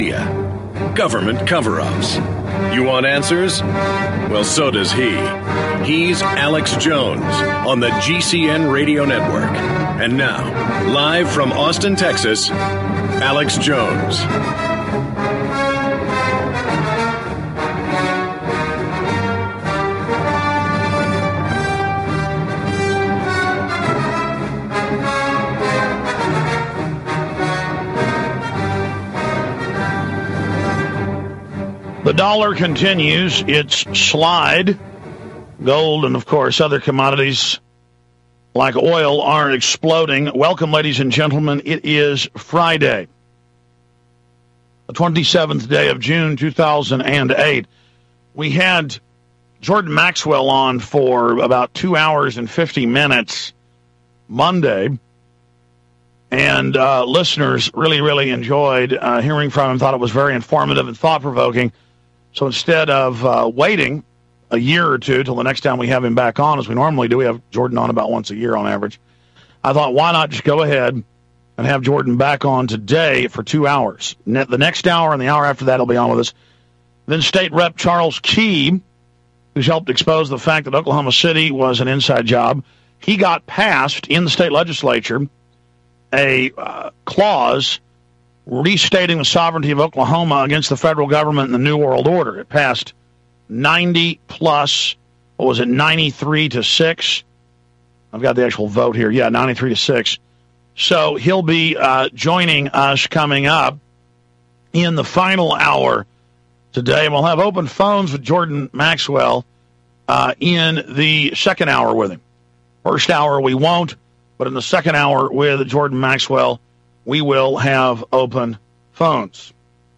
Government cover-ups. You want answers? Well, so does he. He's Alex Jones on the GCN Radio Network. And now, live from Austin, Texas, Alex Jones. The dollar continues its slide. Gold and, of course, other commodities like oil are exploding. Welcome, ladies and gentlemen. It is Friday, the 27th day of June, 2008. We had Jordan Maxwell on for about 2 hours and 50 minutes Monday, and listeners really enjoyed hearing from him, thought it was very informative and thought-provoking. So instead of waiting a year or two till the next time we have him back on, as we normally do, we have Jordan on about once a year on average, I thought, why not just go ahead and have Jordan back on today for 2 hours. The next hour and the hour after that he'll be on with us. Then State Rep Charles Key, who's helped expose the fact that Oklahoma City was an inside job, he got passed in the state legislature a clause restating the sovereignty of Oklahoma against the federal government and the New World Order. It passed 90 plus, 93 to 6? I've got the actual vote here. Yeah, 93 to 6. So he'll be joining us coming up in the final hour today. We'll have open phones with Jordan Maxwell in the second hour with him. First hour we won't, but in the second hour with Jordan Maxwell, we will have open phones.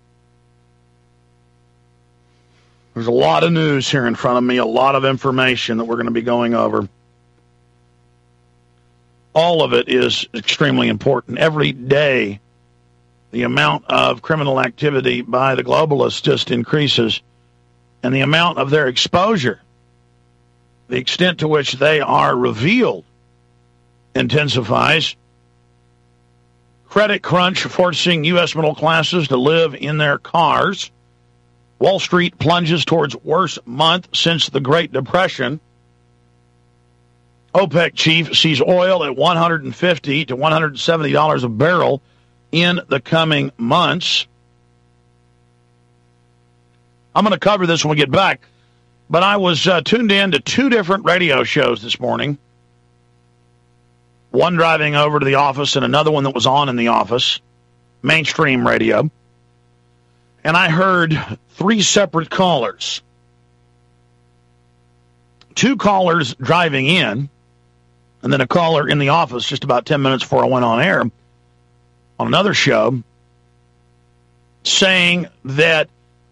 There's a lot of news here in front of me, a lot of information that we're going to be going over. All of it is extremely important. Every day, the amount of criminal activity by the globalists just increases, and the amount of their exposure, the extent to which they are revealed, intensifies. Credit crunch forcing U.S. middle classes to live in their cars. Wall Street plunges towards worst month since the Great Depression. OPEC chief sees oil at $150 to $170 a barrel in the coming months. I'm going to cover this when we get back, but I was tuned in to two different radio shows this morning. One driving over to the office and another one that was on in the office, mainstream radio. And I heard three separate callers. Two callers driving in, and then a caller in the office just about 10 minutes before I went on air on another show, saying that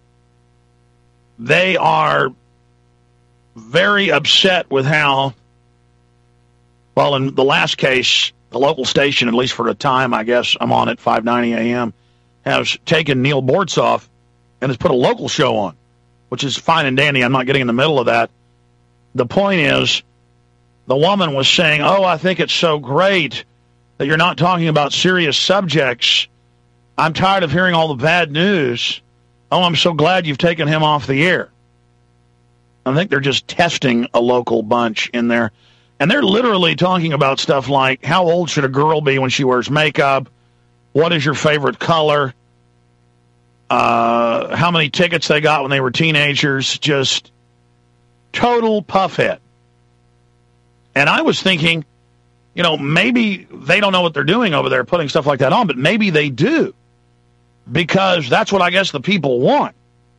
they are very upset with how, well, in the last case, the local station, at least for a time, I guess I'm on at 5:90 a.m., has taken Neil Bortzoff and has put a local show on, which is fine and dandy. I'm not getting in the middle of that. The point is, the woman was saying, oh, I think it's so great that you're not talking about serious subjects. I'm tired of hearing all the bad news. Oh, I'm so glad you've taken him off the air. I think they're just testing a local bunch in there. And they're literally talking about stuff like, how old should a girl be when she wears makeup? What is your favorite color? How many tickets they got when they were teenagers? Just total puffhead. And I was thinking, you know, maybe they don't know what they're doing over there putting stuff like that on, but maybe they do. Because that's what I guess the people want.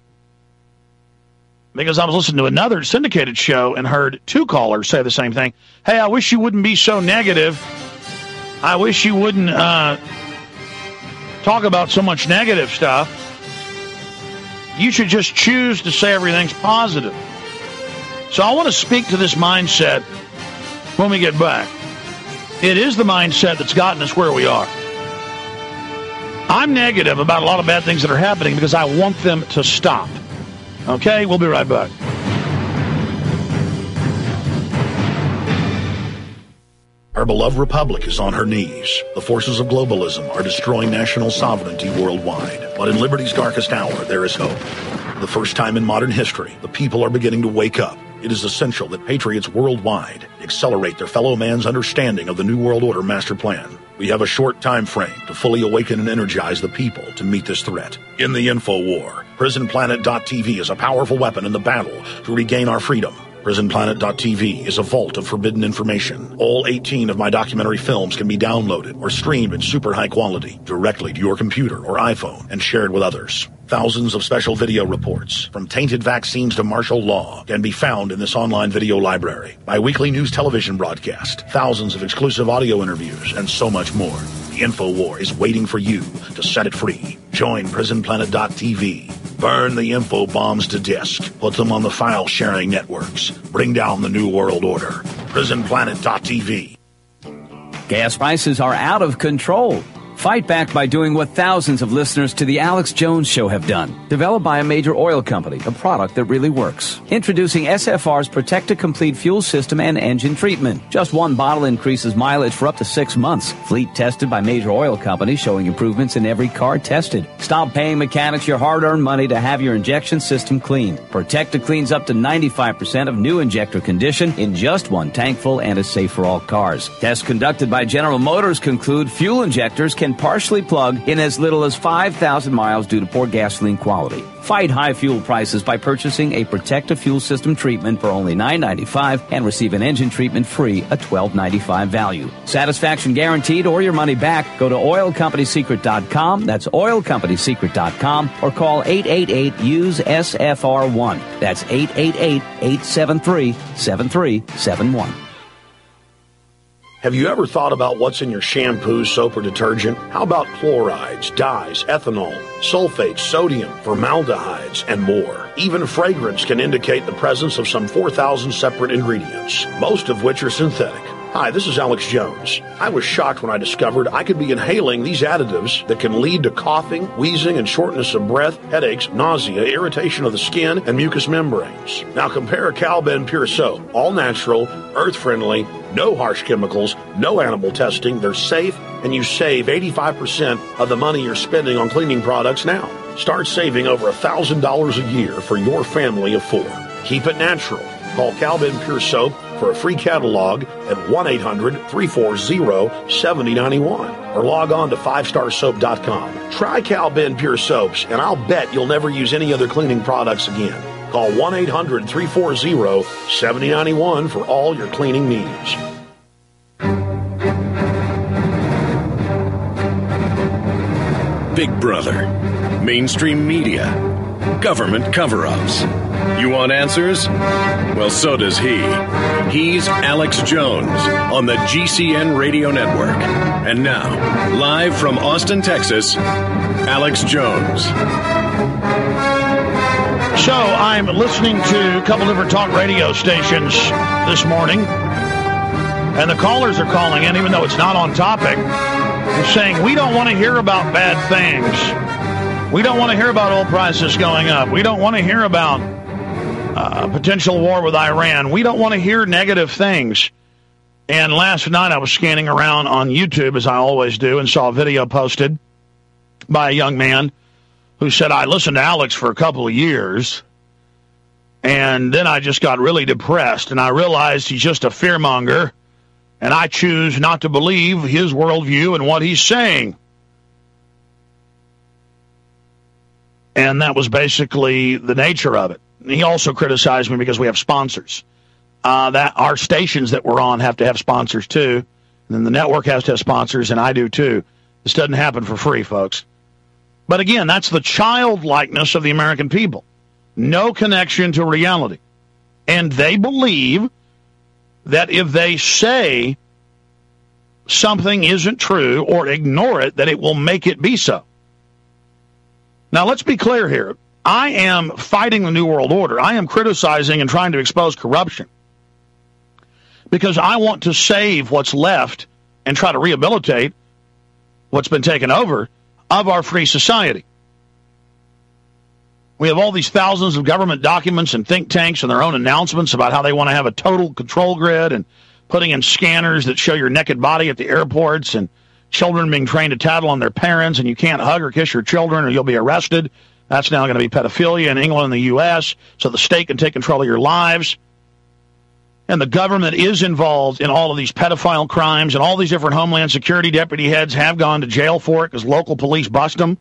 Because I was listening to another syndicated show and heard two callers say the same thing. Hey, I wish you wouldn't be so negative. I wish you wouldn't talk about so much negative stuff. You should just choose to say everything's positive. So I want to speak to this mindset when we get back. It is the mindset that's gotten us where we are. I'm negative about a lot of bad things that are happening because I want them to stop. Okay, we'll be right back. Our beloved republic is on her knees. The forces of globalism are destroying national sovereignty worldwide. But in liberty's darkest hour, there is hope. For the first time in modern history, the people are beginning to wake up. It is essential that patriots worldwide accelerate their fellow man's understanding of the New World Order master plan. We have a short time frame to fully awaken and energize the people to meet this threat. In the info war, PrisonPlanet.tv is a powerful weapon in the battle to regain our freedom. PrisonPlanet.tv is a vault of forbidden information. All 18 of my documentary films can be downloaded or streamed in super high quality directly to your computer or iPhone and shared with others. Thousands of special video reports, from tainted vaccines to martial law, can be found in this online video library. My weekly news television broadcast, thousands of exclusive audio interviews, and so much more. The InfoWar is waiting for you to set it free. Join PrisonPlanet.tv. Burn the info bombs to disk. Put them on the file-sharing networks. Bring down the New World Order. PrisonPlanet.tv. Gas prices are out of control. Fight back by doing what thousands of listeners to The Alex Jones Show have done. Developed by a major oil company, a product that really works. Introducing SFR's Protect-to-Complete fuel system and engine treatment. Just one bottle increases mileage for up to 6 months. Fleet tested by major oil companies, showing improvements in every car tested. Stop paying mechanics your hard-earned money to have your injection system cleaned. Protecta cleans up to 95% of new injector condition in just one tank full and is safe for all cars. Tests conducted by General Motors conclude fuel injectors can partially plug in as little as 5,000 miles due to poor gasoline quality. Fight high fuel prices by purchasing a Protecta fuel system treatment for only $9.95 and receive an engine treatment free, a $12.95 value. Satisfaction guaranteed or your money back. Go to oilcompanysecret.com. That's oilcompanysecret.com or call 888-USE-SFR1. That's 888-873-7371. Have you ever thought about what's in your shampoo, soap, or detergent? How about chlorides, dyes, ethanol, sulfates, sodium, formaldehydes, and more? Even fragrance can indicate the presence of some 4,000 separate ingredients, most of which are synthetic. Hi, this is Alex Jones. I was shocked when I discovered I could be inhaling these additives that can lead to coughing, wheezing, and shortness of breath, headaches, nausea, irritation of the skin, and mucous membranes. Now compare Cal-Ben Pure Soap. All natural, earth-friendly, no harsh chemicals, no animal testing. They're safe, and you save 85% of the money you're spending on cleaning products now. Start saving over $1,000 a year for your family of 4. Keep it natural. Call Cal-Ben Pure Soap for a free catalog at 1-800-340-7091 or log on to 5starsoap.com. Try Cal-Ben Pure Soaps, and I'll bet you'll never use any other cleaning products again. Call 1-800-340-7091 for all your cleaning needs. Big Brother, mainstream media, government cover-ups. You want answers? Well, so does he. He's Alex Jones on the GCN Radio Network. And now, live from Austin, Texas, Alex Jones. So I'm listening to a couple different talk radio stations this morning, and the callers are calling in, even though it's not on topic. They're saying, we don't want to hear about bad things. We don't want to hear about oil prices going up. We don't want to hear about potential war with Iran. We don't want to hear negative things. And last night I was scanning around on YouTube, as I always do, and saw a video posted by a young man who said, I listened to Alex for a couple of years, and then I just got really depressed, and I realized he's just a fearmonger, and I choose not to believe his worldview and what he's saying. And that was basically the nature of it. He also criticized me because we have sponsors. That our stations that we're on have to have sponsors too. And then the network has to have sponsors, and I do too. This doesn't happen for free, folks. But again, that's the childlikeness of the American people. No connection to reality. And they believe that if they say something isn't true or ignore it, that it will make it be so. Now, let's be clear here. I am fighting the New World Order. I am criticizing and trying to expose corruption because I want to save what's left and try to rehabilitate what's been taken over of our free society. We have all these thousands of government documents and think tanks and their own announcements about how they want to have a total control grid and putting in scanners that show your naked body at the airports, and children being trained to tattle on their parents, and you can't hug or kiss your children or you'll be arrested. That's now going to be pedophilia in England and the U.S., so the state can take control of your lives. And the government is involved in all of these pedophile crimes, and all these different Homeland Security deputy heads have gone to jail for it because local police bust them.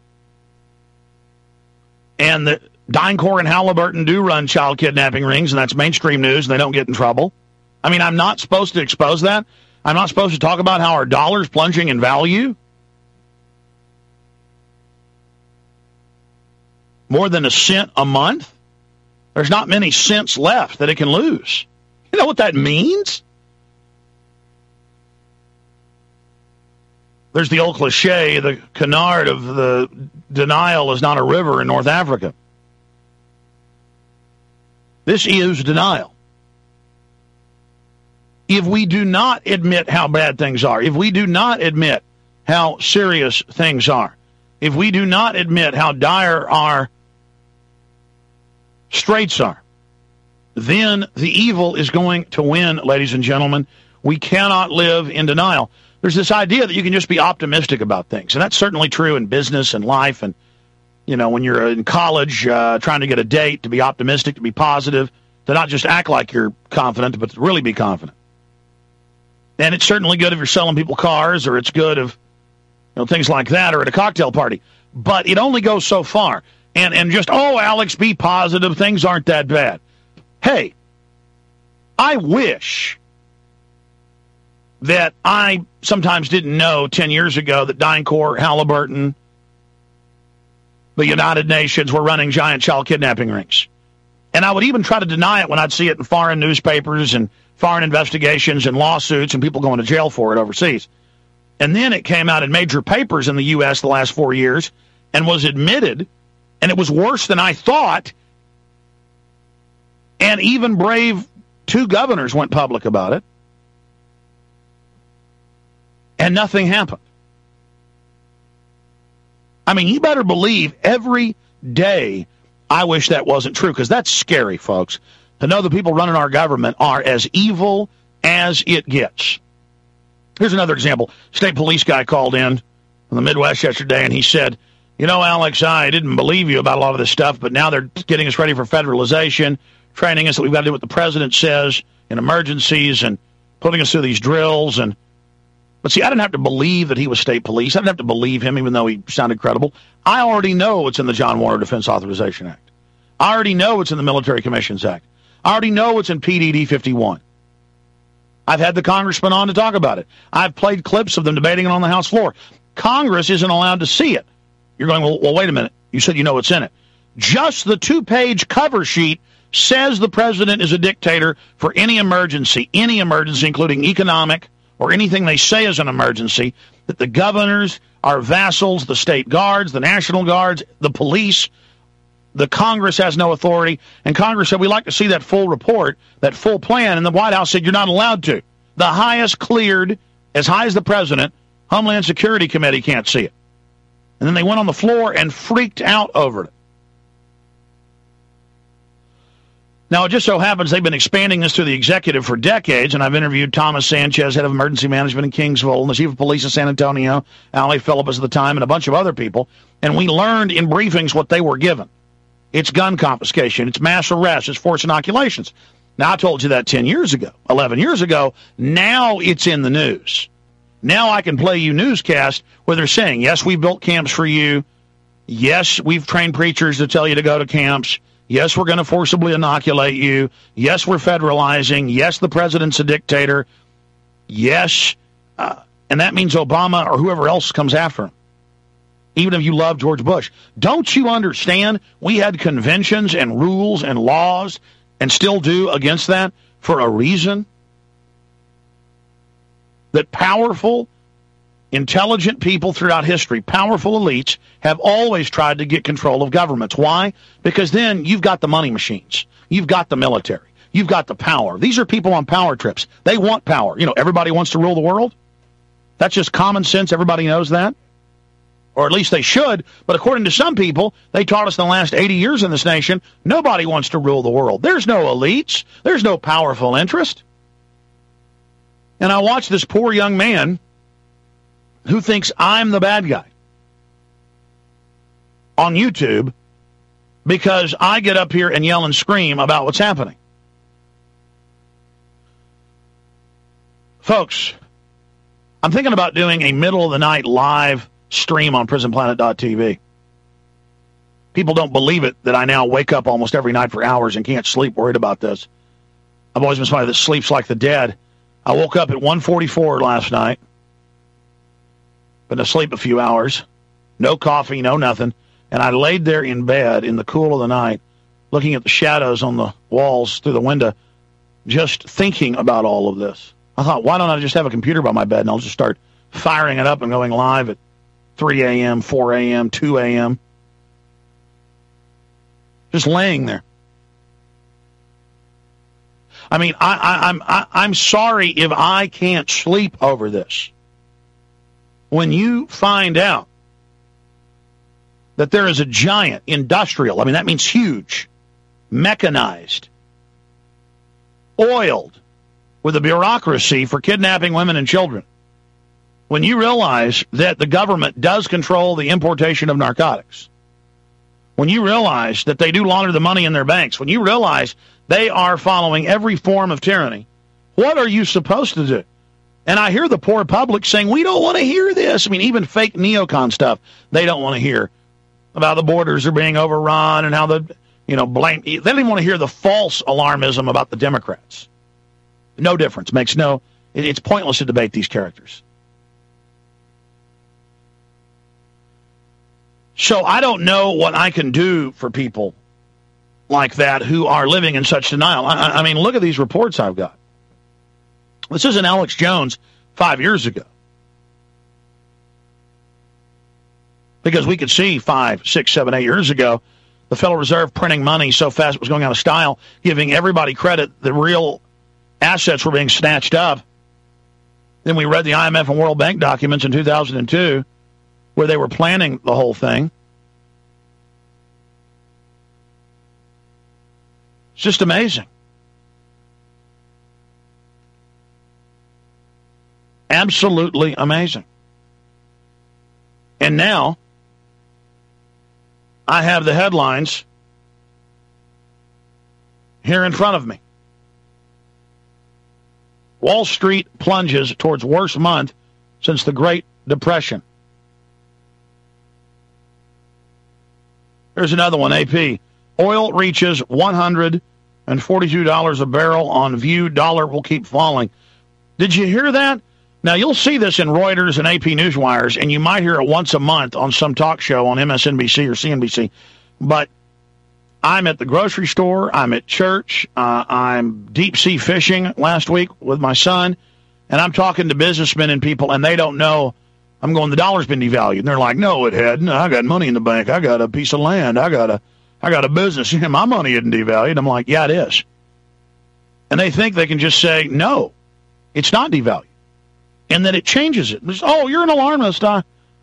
And the DynCorp and Halliburton do run child kidnapping rings, and that's mainstream news, and they don't get in trouble. I mean, I'm not supposed to expose that. I'm not supposed to talk about how our dollar's plunging in value. More than a cent a month? There's not many cents left that it can lose. You know what that means? There's the old cliche, the canard of the denial is not a river in North Africa. This is denial. If we do not admit how bad things are, if we do not admit how serious things are, if we do not admit how dire our straits are, then the evil is going to win, ladies and gentlemen. We cannot live in denial. There's this idea that you can just be optimistic about things, and that's certainly true in business and life, and, you know, when you're in college trying to get a date, to be optimistic, to be positive, to not just act like you're confident, but to really be confident. And it's certainly good if you're selling people cars, or it's good if, you know, things like that, or at a cocktail party. But it only goes so far. And just, oh, Alex, be positive, things aren't that bad. Hey, I wish that I sometimes didn't know 10 years ago that DynCorp, Halliburton, the United Nations were running giant child kidnapping rings. And I would even try to deny it when I'd see it in foreign newspapers and foreign investigations and lawsuits and people going to jail for it overseas. And then it came out in major papers in the U.S. the last 4 years and was admitted, and it was worse than I thought. And even brave 2 governors went public about it. And nothing happened. I mean, you better believe every day I wish that wasn't true, because that's scary, folks, to know the people running our government are as evil as it gets. Here's another example. State police guy called in from the Midwest yesterday, and he said, you know, Alex, I didn't believe you about a lot of this stuff, but now they're getting us ready for federalization, training us that we've got to do what the president says in emergencies, and putting us through these drills. But see, I didn't have to believe that he was state police. I didn't have to believe him, even though he sounded credible. I already know what's in the John Warner Defense Authorization Act. I already know what's in the Military Commissions Act. I already know what's in PDD 51. I've had the congressman on to talk about it. I've played clips of them debating it on the House floor. Congress isn't allowed to see it. You're going, well, wait a minute. You said you know what's in it. Just the 2-page cover sheet says the president is a dictator for any emergency, including economic or anything they say is an emergency, that the governors, our vassals, the state guards, the National Guards, the police, the Congress has no authority. And Congress said, we'd like to see that full report, that full plan. And the White House said, you're not allowed to. The highest cleared, as high as the president, Homeland Security Committee can't see it. And then they went on the floor and freaked out over it. Now, it just so happens they've been expanding this through the executive for decades, and I've interviewed Thomas Sanchez, head of emergency management in Kingsville, and the chief of police in San Antonio, Ali Phillips at the time, and a bunch of other people, and we learned in briefings what they were given. It's gun confiscation, it's mass arrests, it's forced inoculations. Now, I told you that 10 years ago, 11 years ago. Now it's in the news. Now I can play you newscasts where they're saying, yes, we built camps for you. Yes, we've trained preachers to tell you to go to camps. Yes, we're going to forcibly inoculate you. Yes, we're federalizing. Yes, the president's a dictator. Yes, and that means Obama or whoever else comes after him, even if you love George Bush. Don't you understand we had conventions and rules and laws, and still do, against that for a reason? That powerful, intelligent people throughout history, powerful elites, have always tried to get control of governments. Why? Because then you've got the money machines. You've got the military. You've got the power. These are people on power trips. They want power. You know, everybody wants to rule the world. That's just common sense. Everybody knows that. Or at least they should. But according to some people, they taught us in the last 80 years in this nation, nobody wants to rule the world. There's no elites. There's no powerful interest. And I watch this poor young man who thinks I'm the bad guy on YouTube because I get up here and yell and scream about what's happening. Folks, I'm thinking about doing a middle-of-the-night live stream on PrisonPlanet.tv. People don't believe it that I now wake up almost every night for hours and can't sleep worried about this. I've always been somebody that sleeps like the dead. I woke up at 1:44 last night. Been asleep a few hours. No coffee, no nothing. And I laid there in bed in the cool of the night, looking at the shadows on the walls through the window, just thinking about all of this. I thought, why don't I just have a computer by my bed and I'll just start firing it up and going live at 3 a.m., 4 a.m., 2 a.m. Just laying there. I mean, I'm sorry if I can't sleep over this. When you find out that there is a giant industrial, I mean, that means huge, mechanized, oiled with a bureaucracy for kidnapping women and children. When you realize that the government does control the importation of narcotics, when you realize that they do launder the money in their banks, when you realize they are following every form of tyranny, what are you supposed to do? And I hear the poor public saying, we don't want to hear this. I mean, even fake neocon stuff, they don't want to hear about the borders are being overrun and how blame. They don't even want to hear the false alarmism about the Democrats. No difference. It's pointless to debate these characters. So I don't know what I can do for people like that who are living in such denial. I mean, look at these reports I've got. This isn't Alex Jones 5 years ago. Because we could see 5, 6, 7, 8 years ago, the Federal Reserve printing money so fast it was going out of style, giving everybody credit that real assets were being snatched up. Then we read the IMF and World Bank documents in 2002 where they were planning the whole thing. It's just amazing. Absolutely amazing. And now, I have the headlines here in front of me. Wall Street plunges towards worst month since the Great Depression. Here's another one, AP. Oil reaches $142 a barrel on view. Dollar will keep falling. Did you hear that? Now, you'll see this in Reuters and AP Newswires, and you might hear it once a month on some talk show on MSNBC or CNBC. But I'm at the grocery store. I'm at church. I'm deep-sea fishing last week with my son, and I'm talking to businessmen and people, and they don't know. I'm going, the dollar's been devalued. And they're like, no, it hadn't. I got money in the bank. I got a piece of land. I got a business. My money isn't devalued. I'm like, yeah, it is. And they think they can just say, no, it's not devalued. And that it changes it. Oh, you're an alarmist. And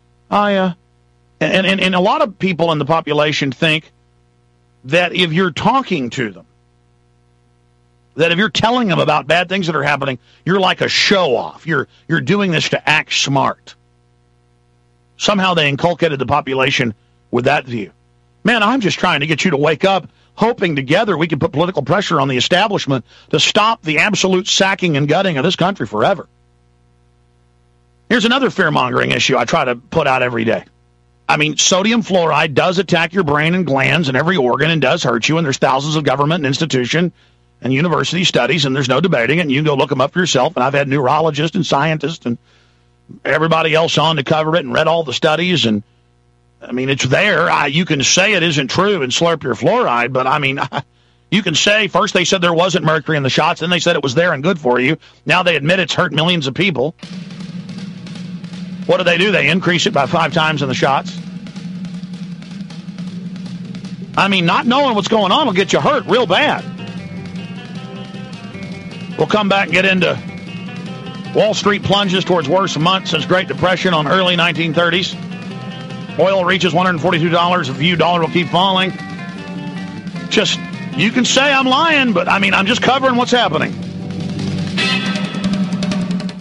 a lot of people in the population think that if you're talking to them, that if you're telling them about bad things that are happening, you're like a show-off. You're doing this to act smart. Somehow they inculcated the population with that view. Man, I'm just trying to get you to wake up, hoping together we can put political pressure on the establishment to stop the absolute sacking and gutting of this country forever. Here's another fear-mongering issue I try to put out every day. I mean, sodium fluoride does attack your brain and glands and every organ and does hurt you, and there's thousands of government and institution and university studies, and there's no debating it, and you can go look them up for yourself, and I've had neurologists and scientists and everybody else on to cover it and read all the studies, and I mean, it's there. You can say it isn't true and slurp your fluoride, but I mean, you can say, first they said there wasn't mercury in the shots, then they said it was there and good for you. Now they admit it's hurt millions of people. What do? They increase it by 5 times in the shots. I mean, not knowing what's going on will get you hurt real bad. We'll come back and get into Wall Street plunges towards worst month since Great Depression on early 1930s. Oil reaches $142 a view. Dollar will keep falling. Just, you can say I'm lying, but I mean, I'm just covering what's happening.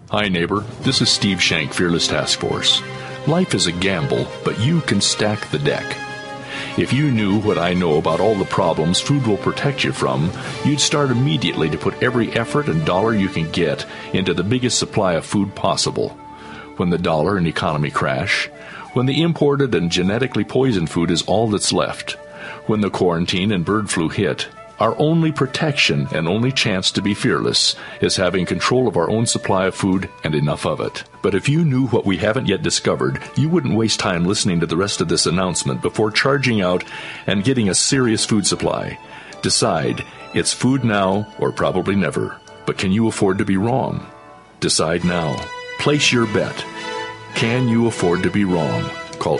Hi, neighbor. This is Steve Shank, Fearless Task Force. Life is a gamble, but you can stack the deck. If you knew what I know about all the problems food will protect you from, you'd start immediately to put every effort and dollar you can get into the biggest supply of food possible. When the dollar and economy crash, when the imported and genetically poisoned food is all that's left, when the quarantine and bird flu hit, our only protection and only chance to be fearless is having control of our own supply of food and enough of it. But if you knew what we haven't yet discovered, you wouldn't waste time listening to the rest of this announcement before charging out and getting a serious food supply. Decide, it's food now or probably never. But can you afford to be wrong? Decide now. Place your bet. Can you afford to be wrong? Call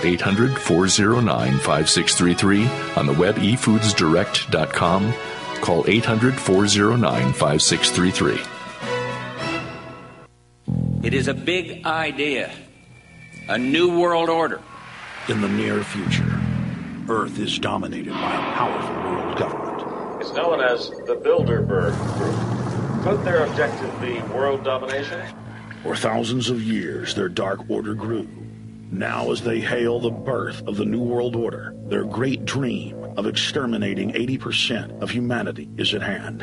800-409-5633 on the web efoodsdirect.com. Call 800-409-5633. It is a big idea, a new world order. In the near future, Earth is dominated by a powerful world government. It's known as the Bilderberg Group. Could their objective be world domination? For thousands of years, their dark order grew. Now, as they hail the birth of the New World Order, their great dream of exterminating 80% of humanity is at hand.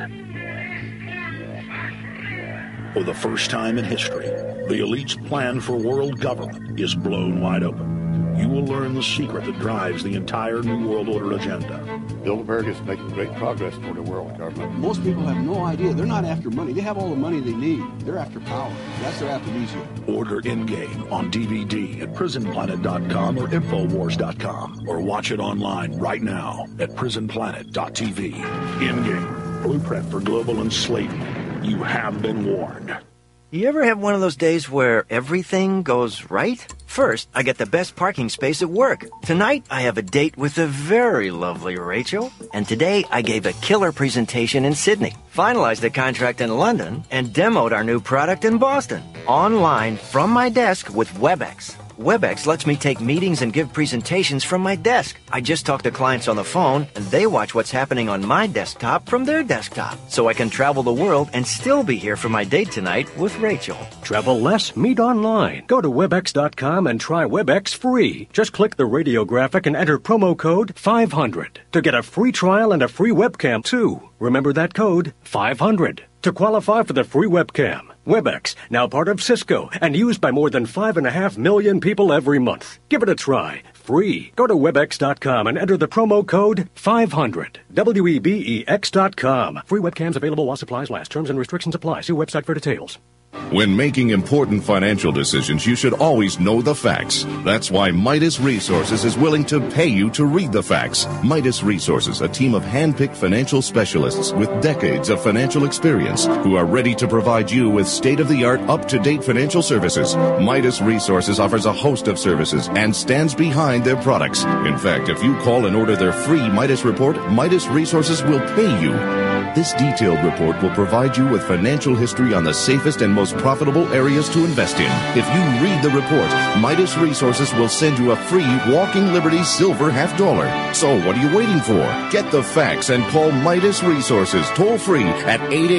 For the first time in history, the elite's plan for world government is blown wide open. You will learn the secret that drives the entire New World Order agenda. Bilderberg is making great progress toward a world government. Most people have no idea. They're not after money. They have all the money they need. They're after power. That's their aphrodisiac. Order Endgame on DVD at prisonplanet.com or Infowars.com, or watch it online right now at prisonplanet.tv. Endgame, blueprint for global enslavement. You have been warned. You ever have one of those days where everything goes right? First, I get the best parking space at work. Tonight, I have a date with the very lovely Rachel. And today, I gave a killer presentation in Sydney, finalized a contract in London, and demoed our new product in Boston. Online from my desk with WebEx. WebEx lets me take meetings and give presentations from my desk. I just talk to clients on the phone, and they watch what's happening on my desktop from their desktop. So I can travel the world and still be here for my date tonight with Rachel. Travel less, meet online. Go to WebEx.com and try WebEx free. Just click the radio graphic and enter promo code 500 to get a free trial and a free webcam, too. Remember that code, 500, to qualify for the free webcam. WebEx, now part of Cisco, and used by more than 5.5 million people every month. Give it a try. Free. Go to WebEx.com and enter the promo code 500. WEBEX.com. Free webcams available while supplies last. Terms and restrictions apply. See website for details. When making important financial decisions, you should always know the facts. That's why Midas Resources is willing to pay you to read the facts. Midas Resources, a team of hand-picked financial specialists with decades of financial experience who are ready to provide you with state-of-the-art, up-to-date financial services. Midas Resources offers a host of services and stands behind their products. In fact, if you call and order their free Midas report, Midas Resources will pay you. This detailed report will provide you with financial history on the safest and most profitable areas to invest in. If you read the report, Midas Resources will send you a free Walking Liberty Silver $50. So what are you waiting for? Get the facts and call Midas Resources toll free at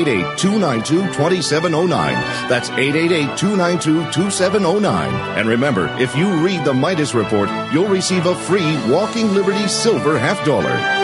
888-292-2709. That's 888-292-2709. And remember, if you read the Midas report, you'll receive a free Walking Liberty Silver $50.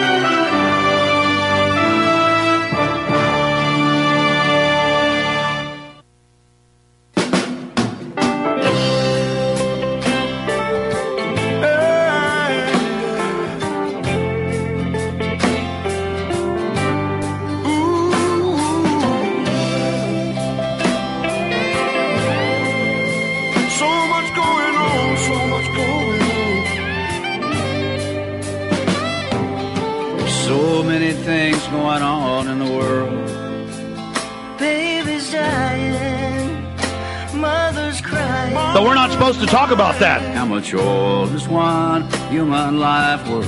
But we're not supposed to talk about that. How much oil is one human life worth?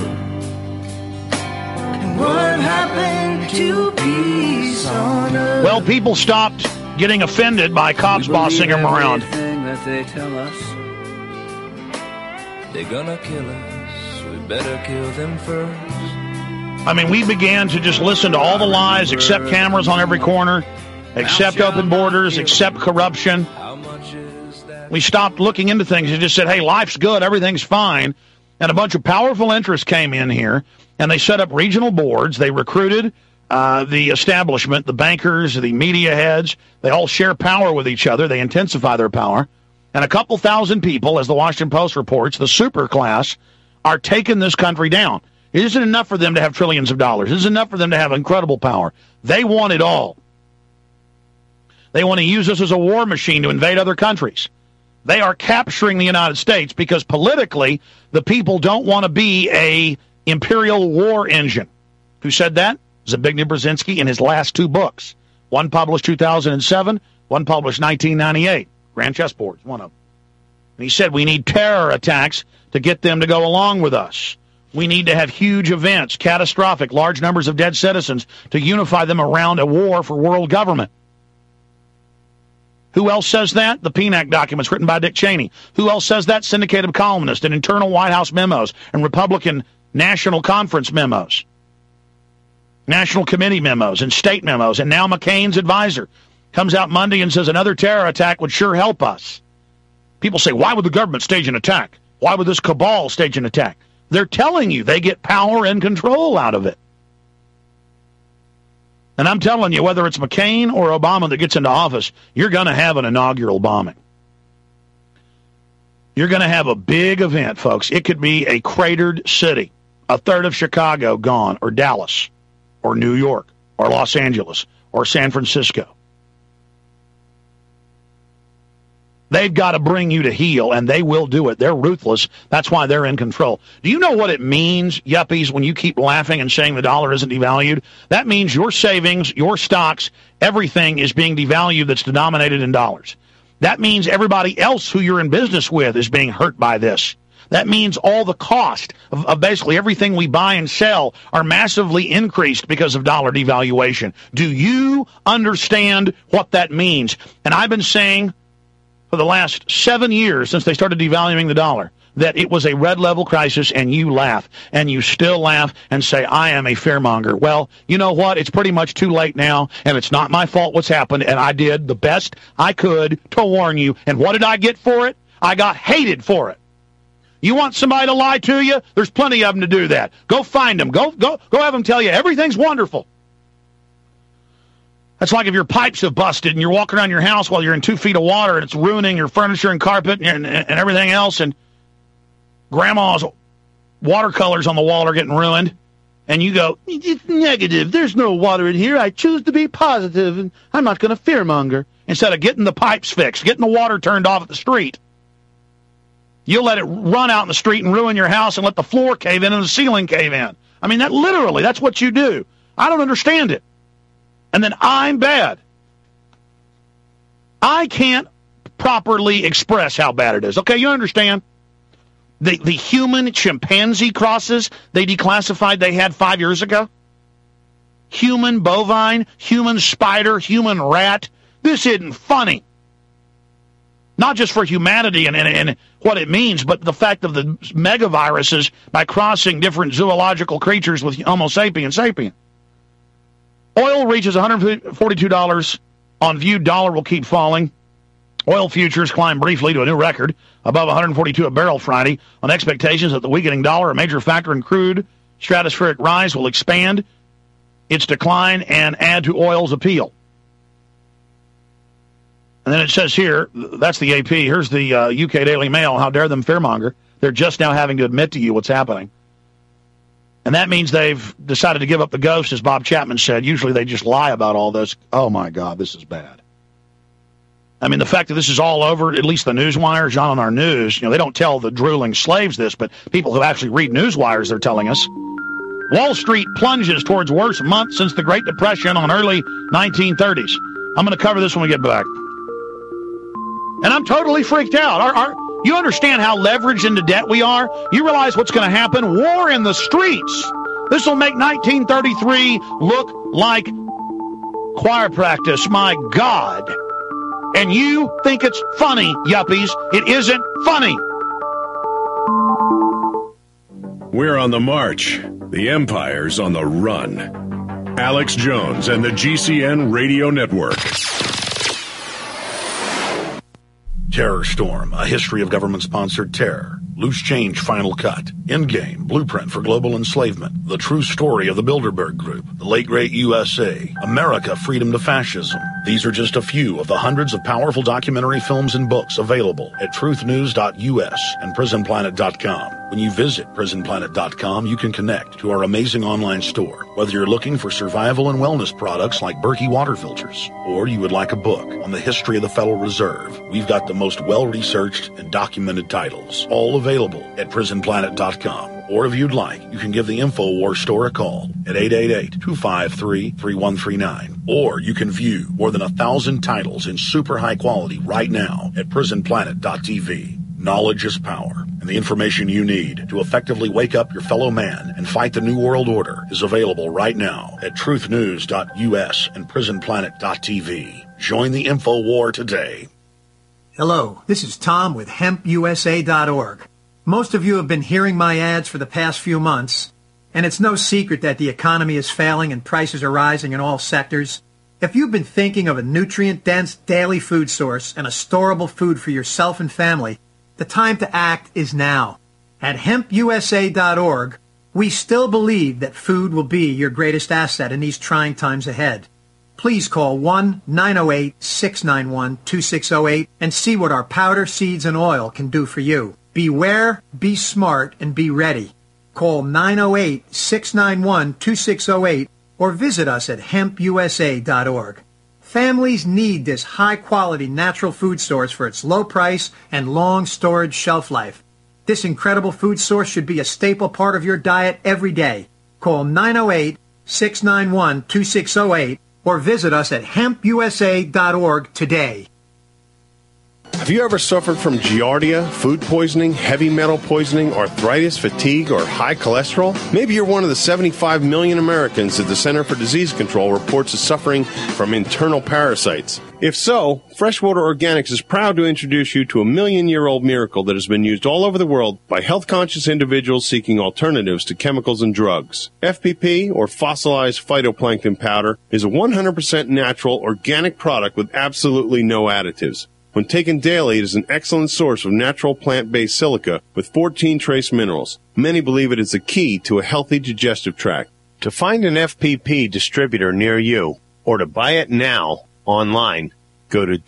And what happened to peace on earth? Well, people stopped getting offended by cops bossing them around. That they tell us they're gonna kill us. We better kill them first. I mean, we began to just listen to all the lies, accept cameras on every corner. accept open borders, accept corruption. We stopped looking into things and just said, hey, life's good, everything's fine. And a bunch of powerful interests came in here, and they set up regional boards. They recruited the establishment, the bankers, the media heads. They all share power with each other. They intensify their power. And a couple thousand people, as the Washington Post reports, the super class, are taking this country down. It isn't enough for them to have trillions of dollars. It isn't enough for them to have incredible power. They want it all. They want to use us as a war machine to invade other countries. They are capturing the United States because politically the people don't want to be a imperial war engine. Who said that? Zbigniew Brzezinski in his last two books. One published 2007, one published 1998. Grand Chessboard is one of them. And he said we need terror attacks to get them to go along with us. We need to have huge events, catastrophic, large numbers of dead citizens to unify them around a war for world government. Who else says that? The PNAC documents written by Dick Cheney. Who else says that? Syndicated columnists and internal White House memos and Republican National Conference memos, National Committee memos and state memos. And now McCain's advisor comes out Monday and says another terror attack would sure help us. People say, why would the government stage an attack? Why would this cabal stage an attack? They're telling you they get power and control out of it. And I'm telling you, whether it's McCain or Obama that gets into office, you're going to have an inaugural bombing. You're going to have a big event, folks. It could be a cratered city, a third of Chicago gone, or Dallas, or New York, or Los Angeles, or San Francisco. They've got to bring you to heel, and they will do it. They're ruthless. That's why they're in control. Do you know what it means, yuppies, when you keep laughing and saying the dollar isn't devalued? That means your savings, your stocks, everything is being devalued that's denominated in dollars. That means everybody else who you're in business with is being hurt by this. That means all the cost of basically everything we buy and sell are massively increased because of dollar devaluation. Do you understand what that means? And I've been saying for the last 7 years since they started devaluing the dollar that it was a red level crisis, and you laugh, and you still laugh and say, I am a fearmonger. Well, you know what? It's pretty much too late now, and it's not my fault what's happened, and I did the best I could to warn you. And what did I get for it? I got hated for it. You want somebody to lie to you? There's plenty of them to do that. Go find them. Go have them tell you everything's wonderful. That's like if your pipes have busted and you're walking around your house while you're in 2 feet of water and it's ruining your furniture and carpet and everything else, and grandma's watercolors on the wall are getting ruined, and you go, it's negative. There's no water in here. I choose to be positive, and I'm not going to fearmonger. Instead of getting the pipes fixed, getting the water turned off at the street, you'll let it run out in the street and ruin your house and let the floor cave in and the ceiling cave in. I mean, that's what you do. I don't understand it. And then I'm bad. I can't properly express how bad it is. Okay, you understand? The human chimpanzee crosses they declassified they had 5 years ago. Human bovine, human spider, human rat. This isn't funny. Not just for humanity and what it means, but the fact of the megaviruses by crossing different zoological creatures with Homo sapiens sapien. Oil reaches $142 on view. Dollar will keep falling. Oil futures climb briefly to a new record, above $142 a barrel Friday, on expectations that the weakening dollar, a major factor in crude stratospheric rise, will expand its decline and add to oil's appeal. And then it says here, that's the AP, here's the UK Daily Mail, how dare them fearmonger. They're just now having to admit to you what's happening. And that means they've decided to give up the ghost, as Bob Chapman said. Usually they just lie about all this. Oh, my God, this is bad. I mean, the fact that this is all over, at least the newswires, not on our news, they don't tell the drooling slaves this, but people who actually read newswires, they're telling us. Wall Street plunges towards worst month since the Great Depression on early 1930s. I'm going to cover this when we get back. And I'm totally freaked out. You understand how leveraged into debt we are? You realize what's going to happen? War in the streets. This will make 1933 look like choir practice. My God. And you think it's funny, yuppies. It isn't funny. We're on the march. The empire's on the run. Alex Jones and the GCN Radio Network. Terror Storm, a history of government-sponsored terror. Loose Change Final Cut. Endgame, Blueprint for Global Enslavement. The True Story of the Bilderberg Group. The Late Great USA. America, Freedom to Fascism. These are just a few of the hundreds of powerful documentary films and books available at truthnews.us and prisonplanet.com. When you visit prisonplanet.com, you can connect to our amazing online store. Whether you're looking for survival and wellness products like Berkey water filters, or you would like a book on the history of the Federal Reserve, we've got the most well-researched and documented titles, all available at prisonplanet.com. Or if you'd like, you can give the InfoWars store a call at 888-253-3139. Or you can view more than 1,000 titles in super high quality right now at prisonplanet.tv. Knowledge is power, and the information you need to effectively wake up your fellow man and fight the New World Order is available right now at truthnews.us and prisonplanet.tv. Join the InfoWar today. Hello, this is Tom with HempUSA.org. Most of you have been hearing my ads for the past few months, and it's no secret that the economy is failing and prices are rising in all sectors. If you've been thinking of a nutrient-dense daily food source and a storable food for yourself and family, the time to act is now. At HempUSA.org, we still believe that food will be your greatest asset in these trying times ahead. Please call 1-908-691-2608 and see what our powder, seeds, and oil can do for you. Beware, be smart, and be ready. Call 908-691-2608 or visit us at HempUSA.org. Families need this high-quality natural food source for its low price and long storage shelf life. This incredible food source should be a staple part of your diet every day. Call 908-691-2608 or visit us at HempUSA.org today. Have you ever suffered from giardia, food poisoning, heavy metal poisoning, arthritis, fatigue, or high cholesterol? Maybe you're one of the 75 million Americans that the Center for Disease Control reports is suffering from internal parasites. If so, Freshwater Organics is proud to introduce you to a million-year-old miracle that has been used all over the world by health-conscious individuals seeking alternatives to chemicals and drugs. FPP, or fossilized phytoplankton powder, is a 100% natural, organic product with absolutely no additives. When taken daily, it is an excellent source of natural plant-based silica with 14 trace minerals. Many believe it is the key to a healthy digestive tract. To find an FPP distributor near you, or to buy it now online, go to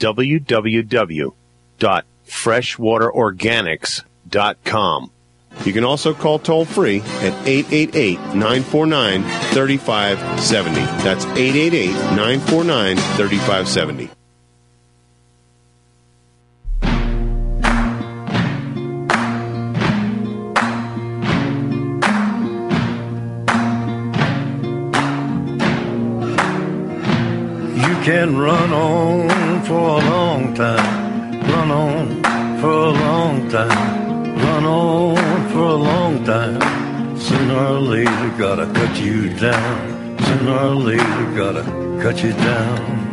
www.freshwaterorganics.com. You can also call toll-free at 888-949-3570. That's 888-949-3570. Can run on for a long time, run on for a long time, run on for a long time. Sooner or later gotta cut you down, sooner or later gotta cut you down.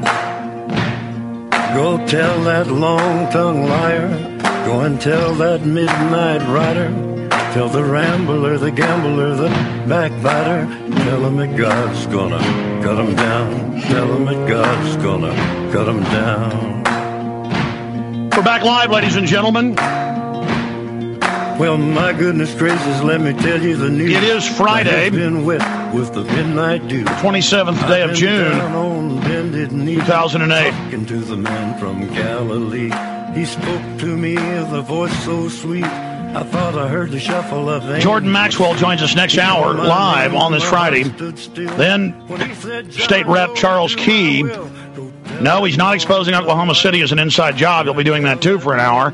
Go tell that long-tongued liar, go and tell that midnight rider, tell the rambler, the gambler, the backbiter, tell him that God's gonna cut him down. Tell him that God's gonna cut him down. We're back live, ladies and gentlemen. Well, my goodness gracious, let me tell you the news. It is Friday, been wet with the midnight dew. 27th day of June, 2008. Talking to the man from Galilee. He spoke to me with a voice so sweet. I thought I heard the shuffle of angels. Jordan Maxwell joins us next hour live on this Friday. Then State Rep Charles Key. No, he's not exposing Oklahoma City as an inside job. He'll be doing that too for an hour.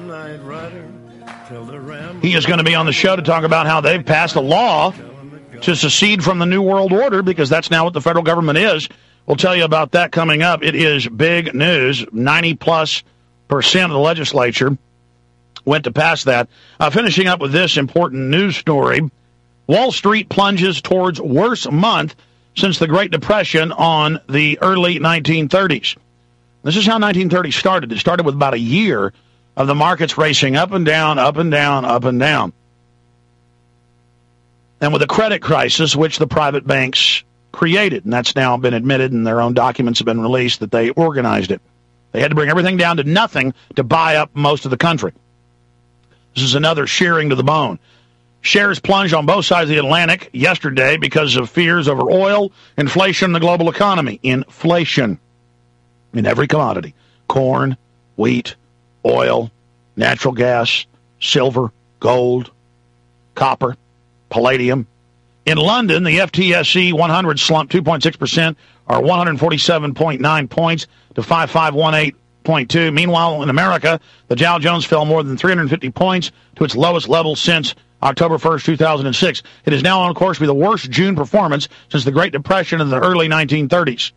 He is going to be on the show to talk about how they've passed a law to secede from the New World Order, because that's now what the federal government is. We'll tell you about that coming up. It is big news. 90+% of the legislature went to pass that. Finishing up with this important news story. Wall Street plunges towards worst month since the Great Depression on the early 1930s. This is how 1930 started. It started with about a year of the markets racing up and down, up and down, up and down. And with a credit crisis, which the private banks created, and that's now been admitted, and their own documents have been released that they organized it. They had to bring everything down to nothing to buy up most of the country. This is another shearing to the bone. Shares plunged on both sides of the Atlantic yesterday because of fears over oil, inflation, and the global economy. Inflation in every commodity. Corn, wheat, oil, natural gas, silver, gold, copper, palladium. In London, the FTSE 100 slumped 2.6%, or 147.9 points to 5518.2. Meanwhile, in America, the Dow Jones fell more than 350 points to its lowest level since October 1st, 2006. It is now on course to be the worst June performance since the Great Depression in the early 1930s.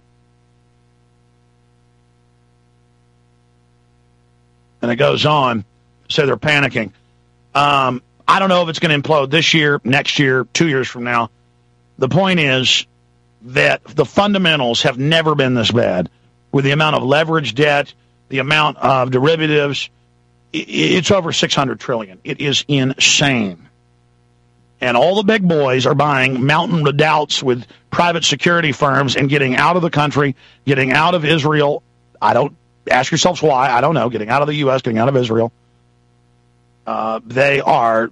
And it goes on, so they're panicking. I don't know if it's going to implode this year, next year, 2 years from now. The point is that the fundamentals have never been this bad. With the amount of leverage debt, the amount of derivatives, it's over $600 trillion. It is insane. And all the big boys are buying mountain redoubts with private security firms and getting out of the country, getting out of Israel. Ask yourselves why. I don't know. Getting out of the U.S., getting out of Israel. They are,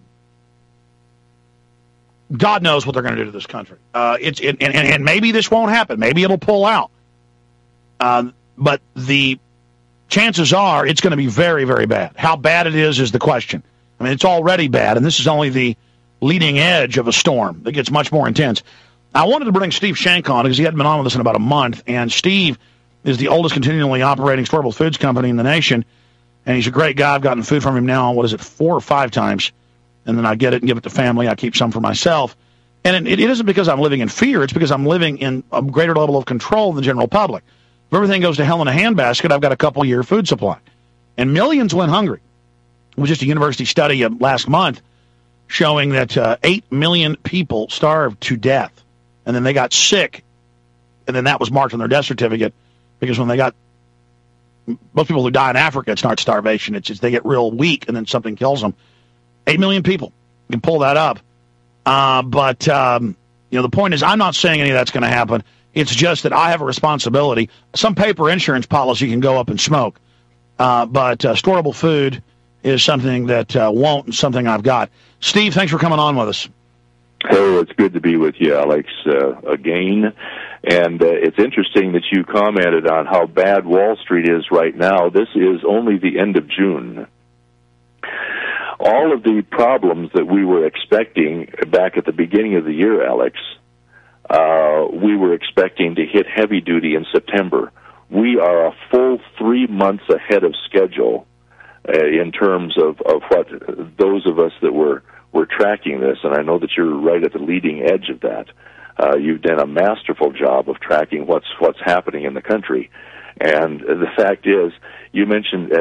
God knows what they're going to do to this country. And maybe this won't happen. Maybe it'll pull out. But the chances are it's going to be very, very bad. How bad it is the question. I mean, it's already bad, and this is only the leading edge of a storm that gets much more intense. I wanted to bring Steve Shank on because he hadn't been on with us in about a month, and Steve is the oldest continually operating storable foods company in the nation, and he's a great guy. I've gotten food from him now, 4 or 5 times, and then I get it and give it to family. I keep some for myself. And it isn't because I'm living in fear. It's because I'm living in a greater level of control than the general public. If everything goes to hell in a handbasket, I've got a couple-year food supply. And millions went hungry. It was just a university study last month showing that 8 million people starved to death. And then they got sick, and then that was marked on their death certificate, because when they got, most people who die in Africa, it's not starvation. It's just they get real weak, and then something kills them. 8 million people. You can pull that up. But the point is, I'm not saying any of that's going to happen. It's just that I have a responsibility. Some paper insurance policy can go up in smoke. But storable food is something that won't, and something I've got. Steve, thanks for coming on with us. Oh, it's good to be with you, Alex, again. And it's interesting that you commented on how bad Wall Street is right now. This is only the end of June. All of the problems that we were expecting back at the beginning of the year, Alex, we were expecting to hit heavy duty in September. We are a full 3 months ahead of schedule in terms of what those of us that were tracking this, and I know that you're right at the leading edge of that. You've done a masterful job of tracking what's happening in the country, and the fact is, you mentioned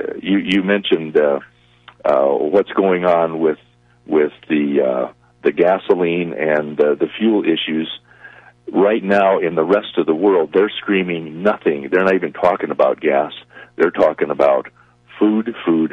what's going on with the gasoline and the fuel issues. Right now, in the rest of the world, they're screaming nothing. They're not even talking about gas. They're talking about food.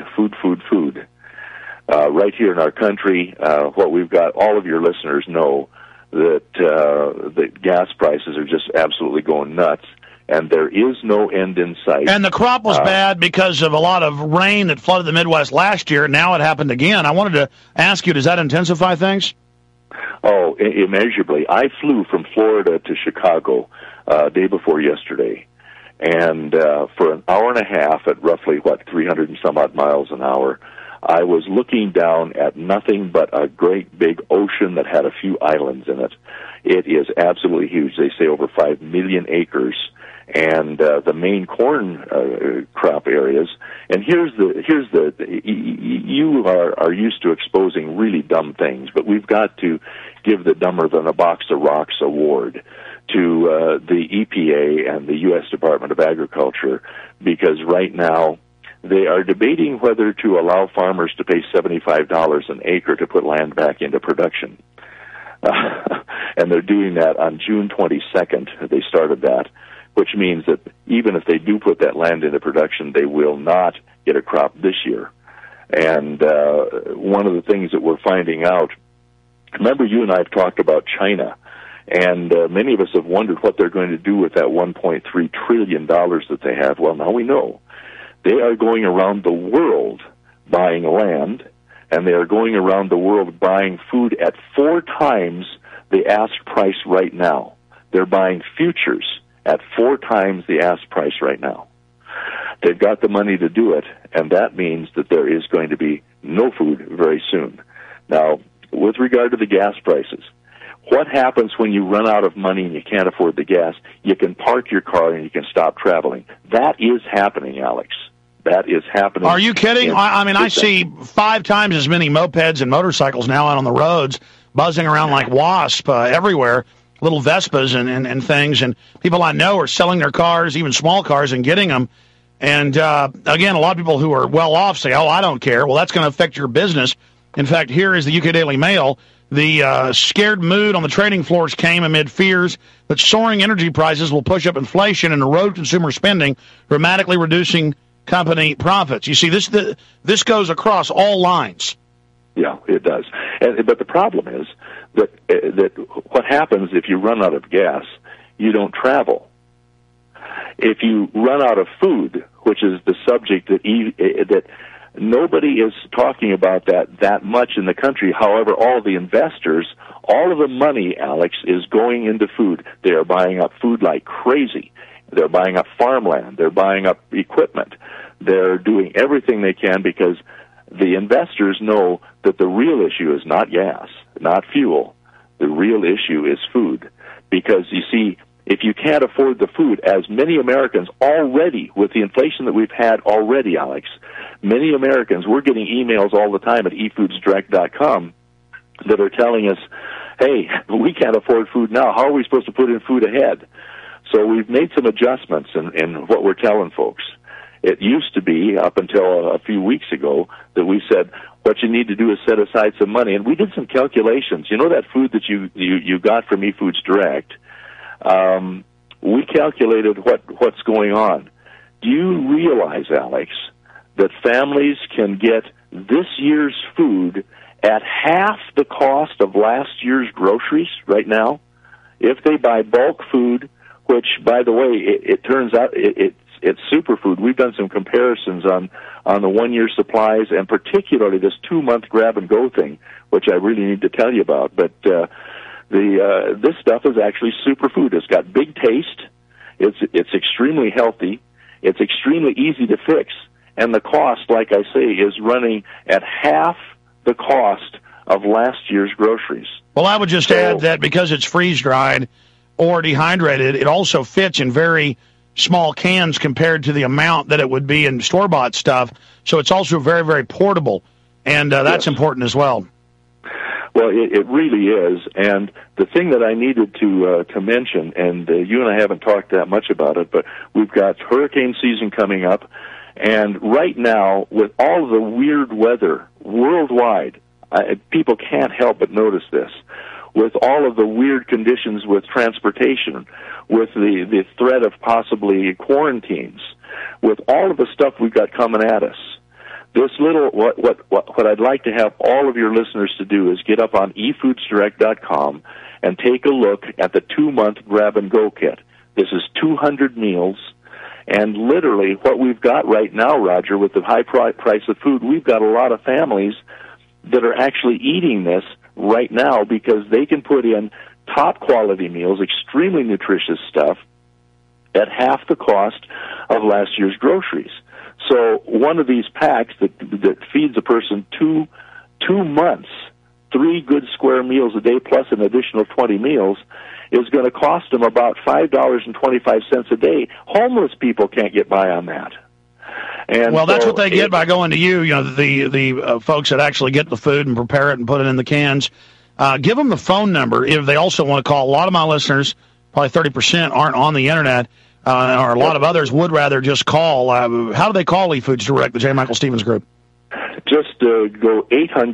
Right here in our country, what we've got, all of your listeners know that the gas prices are just absolutely going nuts, and there is no end in sight. And the crop was bad because of a lot of rain that flooded the Midwest last year. Now it happened again. I wanted to ask you, does that intensify things? Oh, immeasurably. I flew from Florida to Chicago day before yesterday, and for an hour and a half at roughly, 300 and some odd miles an hour, I was looking down at nothing but a great big ocean that had a few islands in it. It is absolutely huge. They say over 5 million acres, and the main corn crop areas. And here's the you are used to exposing really dumb things, but we've got to give the Dumber Than a Box of Rocks award to the EPA and the U.S. Department of Agriculture, because right now they are debating whether to allow farmers to pay $75 an acre to put land back into production. And they're doing that on June 22nd. They started that, which means that even if they do put that land into production, they will not get a crop this year. And one of the things that we're finding out, remember you and I have talked about China And many of us have wondered what they're going to do with that $1.3 trillion that they have. Well, now we know. They are going around the world buying land, and they are going around the world buying food at 4 times the asked price right now. They're buying futures at 4 times the asked price right now. They've got the money to do it, and that means that there is going to be no food very soon. Now, with regard to the gas prices, what happens when you run out of money and you can't afford the gas? You can park your car and you can stop traveling. That is happening, Alex. That is happening. Are you kidding? I mean, I see 5 times as many mopeds and motorcycles now out on the roads, buzzing around like wasps everywhere, little Vespas and things. And people I know are selling their cars, even small cars, and getting them. And, again, a lot of people who are well off say, oh, I don't care. Well, that's going to affect your business. In fact, here is the UK Daily Mail. The scared mood on the trading floors came amid fears that soaring energy prices will push up inflation and erode consumer spending, dramatically reducing company profits. You see, this goes across all lines. Yeah, it does. But the problem is that what happens if you run out of gas, you don't travel. If you run out of food, which is the subject that nobody is talking about that much in the country. However, all the investors, all of the money, Alex, is going into food. They are buying up food like crazy. They're buying up farmland. They're buying up equipment. They're doing everything they can because the investors know that the real issue is not gas, not fuel. The real issue is food. Because, you see, if you can't afford the food, as many Americans already, with the inflation that we've had already, Alex, many Americans, we're getting emails all the time at efoodsdirect.com that are telling us, hey, we can't afford food now. How are we supposed to put in food ahead? So we've made some adjustments in what we're telling folks. It used to be, up until a few weeks ago, that we said, what you need to do is set aside some money. And we did some calculations. You know that food that you got from eFoods Direct? We calculated what's going on. Do you realize, Alex, that families can get this year's food at half the cost of last year's groceries right now? If they buy bulk food, which, by the way, it turns out it's superfood. We've done some comparisons on the 1-year supplies, and particularly this 2-month grab-and-go thing, which I really need to tell you about. But this stuff is actually superfood. It's got big taste. It's extremely healthy. It's extremely easy to fix. And the cost, like I say, is running at half the cost of last year's groceries. Well, I would just add that because it's freeze-dried or dehydrated, it also fits in very small cans compared to the amount that it would be in store-bought stuff. So it's also very, very portable, and that's important as well. Well, it really is, and the thing that I needed to mention, and you and I haven't talked that much about it, but we've got hurricane season coming up, and right now, with all the weird weather worldwide, people can't help but notice this. With all of the weird conditions with transportation, with the threat of possibly quarantines, with all of the stuff we've got coming at us, this little what I'd like to have all of your listeners to do is get up on efoodsdirect.com and take a look at the 2-month grab-and-go kit. This is 200 meals, and literally what we've got right now, Roger, with the high price of food, we've got a lot of families that are actually eating this right now because they can put in top-quality meals, extremely nutritious stuff, at half the cost of last year's groceries. So one of these packs that feeds a person two months, 3 good square meals a day plus an additional 20 meals, is going to cost them about $5.25 a day. Homeless people can't get by on that. And well, that's what they get by going to you. You know, the folks that actually get the food and prepare it and put it in the cans. Give them the phone number if they also want to call. A lot of my listeners, probably 30%, aren't on the internet. Or a lot of others would rather just call. How do they call eFoods Direct, the J. Michael Stevens Group? Just go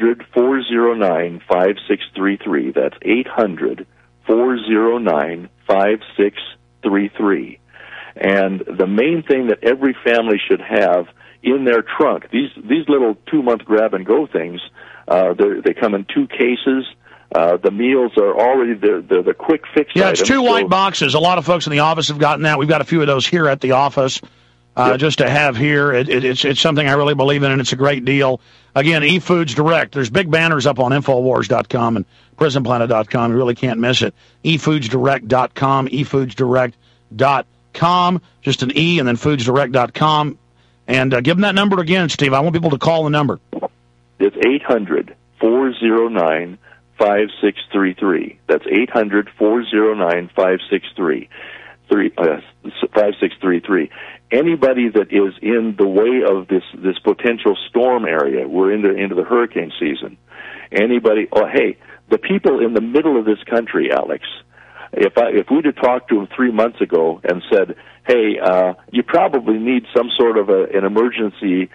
800-409-5633. That's 800-409-5633. And the main thing that every family should have in their trunk, these little 2-month grab-and-go things, they come in 2 cases. The meals are already the quick fix. Yeah, it's items, two white boxes. A lot of folks in the office have gotten that. We've got a few of those here at the office just to have here. It's something I really believe in, and it's a great deal. Again, eFoods Direct. There's big banners up on Infowars.com and PrisonPlanet.com. You really can't miss it. eFoodsDirect.com, eFoodsDirect.com, just an E and then FoodsDirect.com. And give them that number again, Steve. I want people to call the number. It's 800-409-5633. That's 800-409-5633. Anybody that is in the way of this potential storm area, we're into the hurricane season. Anybody? Oh, hey, the people in the middle of this country, Alex. If we'd have talked to them 3 months ago and said, hey, you probably need some sort of an emergency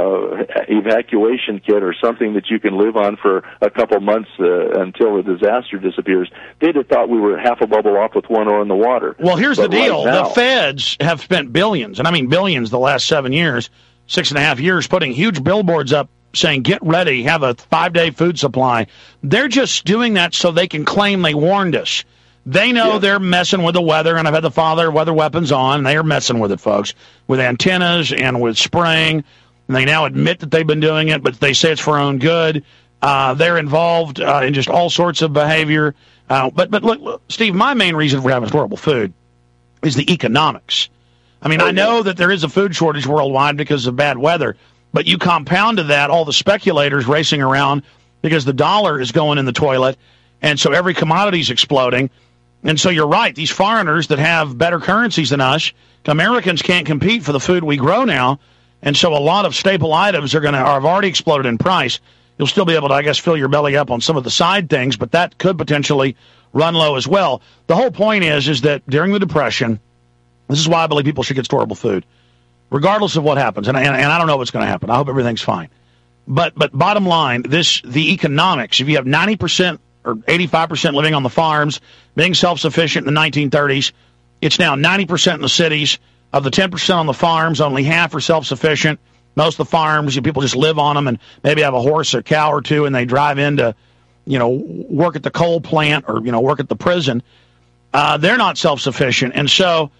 evacuation kit or something that you can live on for a couple months until the disaster disappears, they'd have thought we were half a bubble off with one oar in the water. Well, here's the deal. Right now, the feds have spent billions, and I mean billions the last 7 years, 6.5 years, putting huge billboards up saying, get ready, have a 5-day food supply. They're just doing that so they can claim they warned us. They know they're messing with the weather, and I've had the Father Weather Weapons on, and they are messing with it, folks, with antennas and with spraying. And they now admit that they've been doing it, but they say it's for our own good. They're involved in just all sorts of behavior. But look, Steve, my main reason for having horrible food is the economics. I mean, I know that there is a food shortage worldwide because of bad weather, but you compound to that all the speculators racing around because the dollar is going in the toilet, and so every commodity is exploding. And so you're right, these foreigners that have better currencies than us, Americans can't compete for the food we grow now, and so a lot of staple items have already exploded in price. You'll still be able to, I guess, fill your belly up on some of the side things, but that could potentially run low as well. The whole point is that during the Depression, this is why I believe people should get storable food, regardless of what happens. And I don't know what's going to happen. I hope everything's fine. But bottom line, the economics, if you have 90% or 85% living on the farms, being self-sufficient in the 1930s. It's now 90% in the cities. Of the 10% on the farms, only half are self-sufficient. Most of the farms, people just live on them and maybe have a horse or cow or two, and they drive in to, work at the coal plant or, work at the prison. They're not self-sufficient. And so,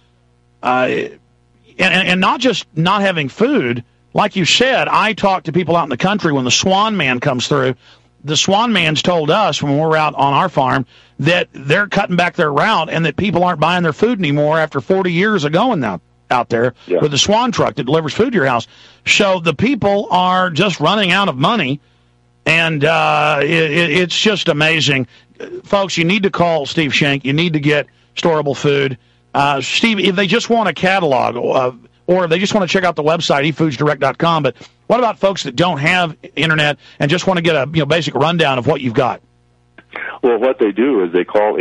and not just not having food, like you said, I talk to people out in the country when the Swan Man comes through. The Swan Man's told us when we're out on our farm that they're cutting back their route and that people aren't buying their food anymore after 40 years of going out there with the Swan truck that delivers food to your house. So the people are just running out of money, and it's just amazing. Folks, you need to call Steve Shank. You need to get storable food. Steve, if they just want a catalog or if they just want to check out the website, efoodsdirect.com, but what about folks that don't have internet and just want to get a basic rundown of what you've got? Well, what they do is they call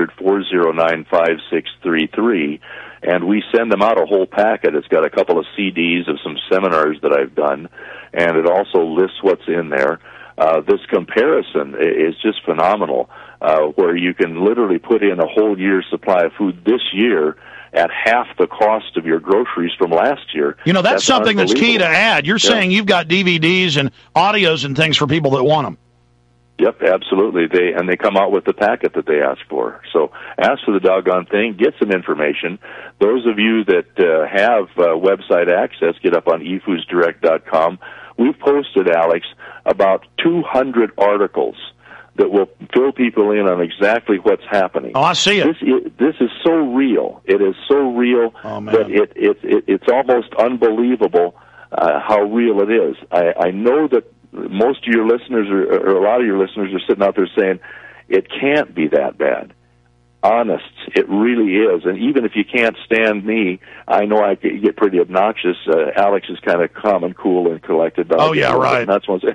800-409-5633, and we send them out a whole packet. It's got a couple of CDs of some seminars that I've done, and it also lists what's in there. This comparison is just phenomenal, where you can literally put in a whole year's supply of food this year at half the cost of your groceries from last year. That's something that's key to add. You're saying you've got DVDs and audios and things for people that want them. Yep, absolutely. They come out with the packet that they ask for. So ask for the doggone thing, get some information. Those of you that have website access, get up on efoodsdirect.com. We've posted, Alex, about 200 articles that will fill people in on exactly what's happening. Oh, I see it. This is so real. It is so real that it's almost unbelievable how real it is. I know that most of your listeners, or a lot of your listeners, are sitting out there saying, it can't be that bad. Honest, it really is. And even if you can't stand me, I know I get pretty obnoxious. Alex is kind of calm and cool and collected. Oh, yeah, right. But even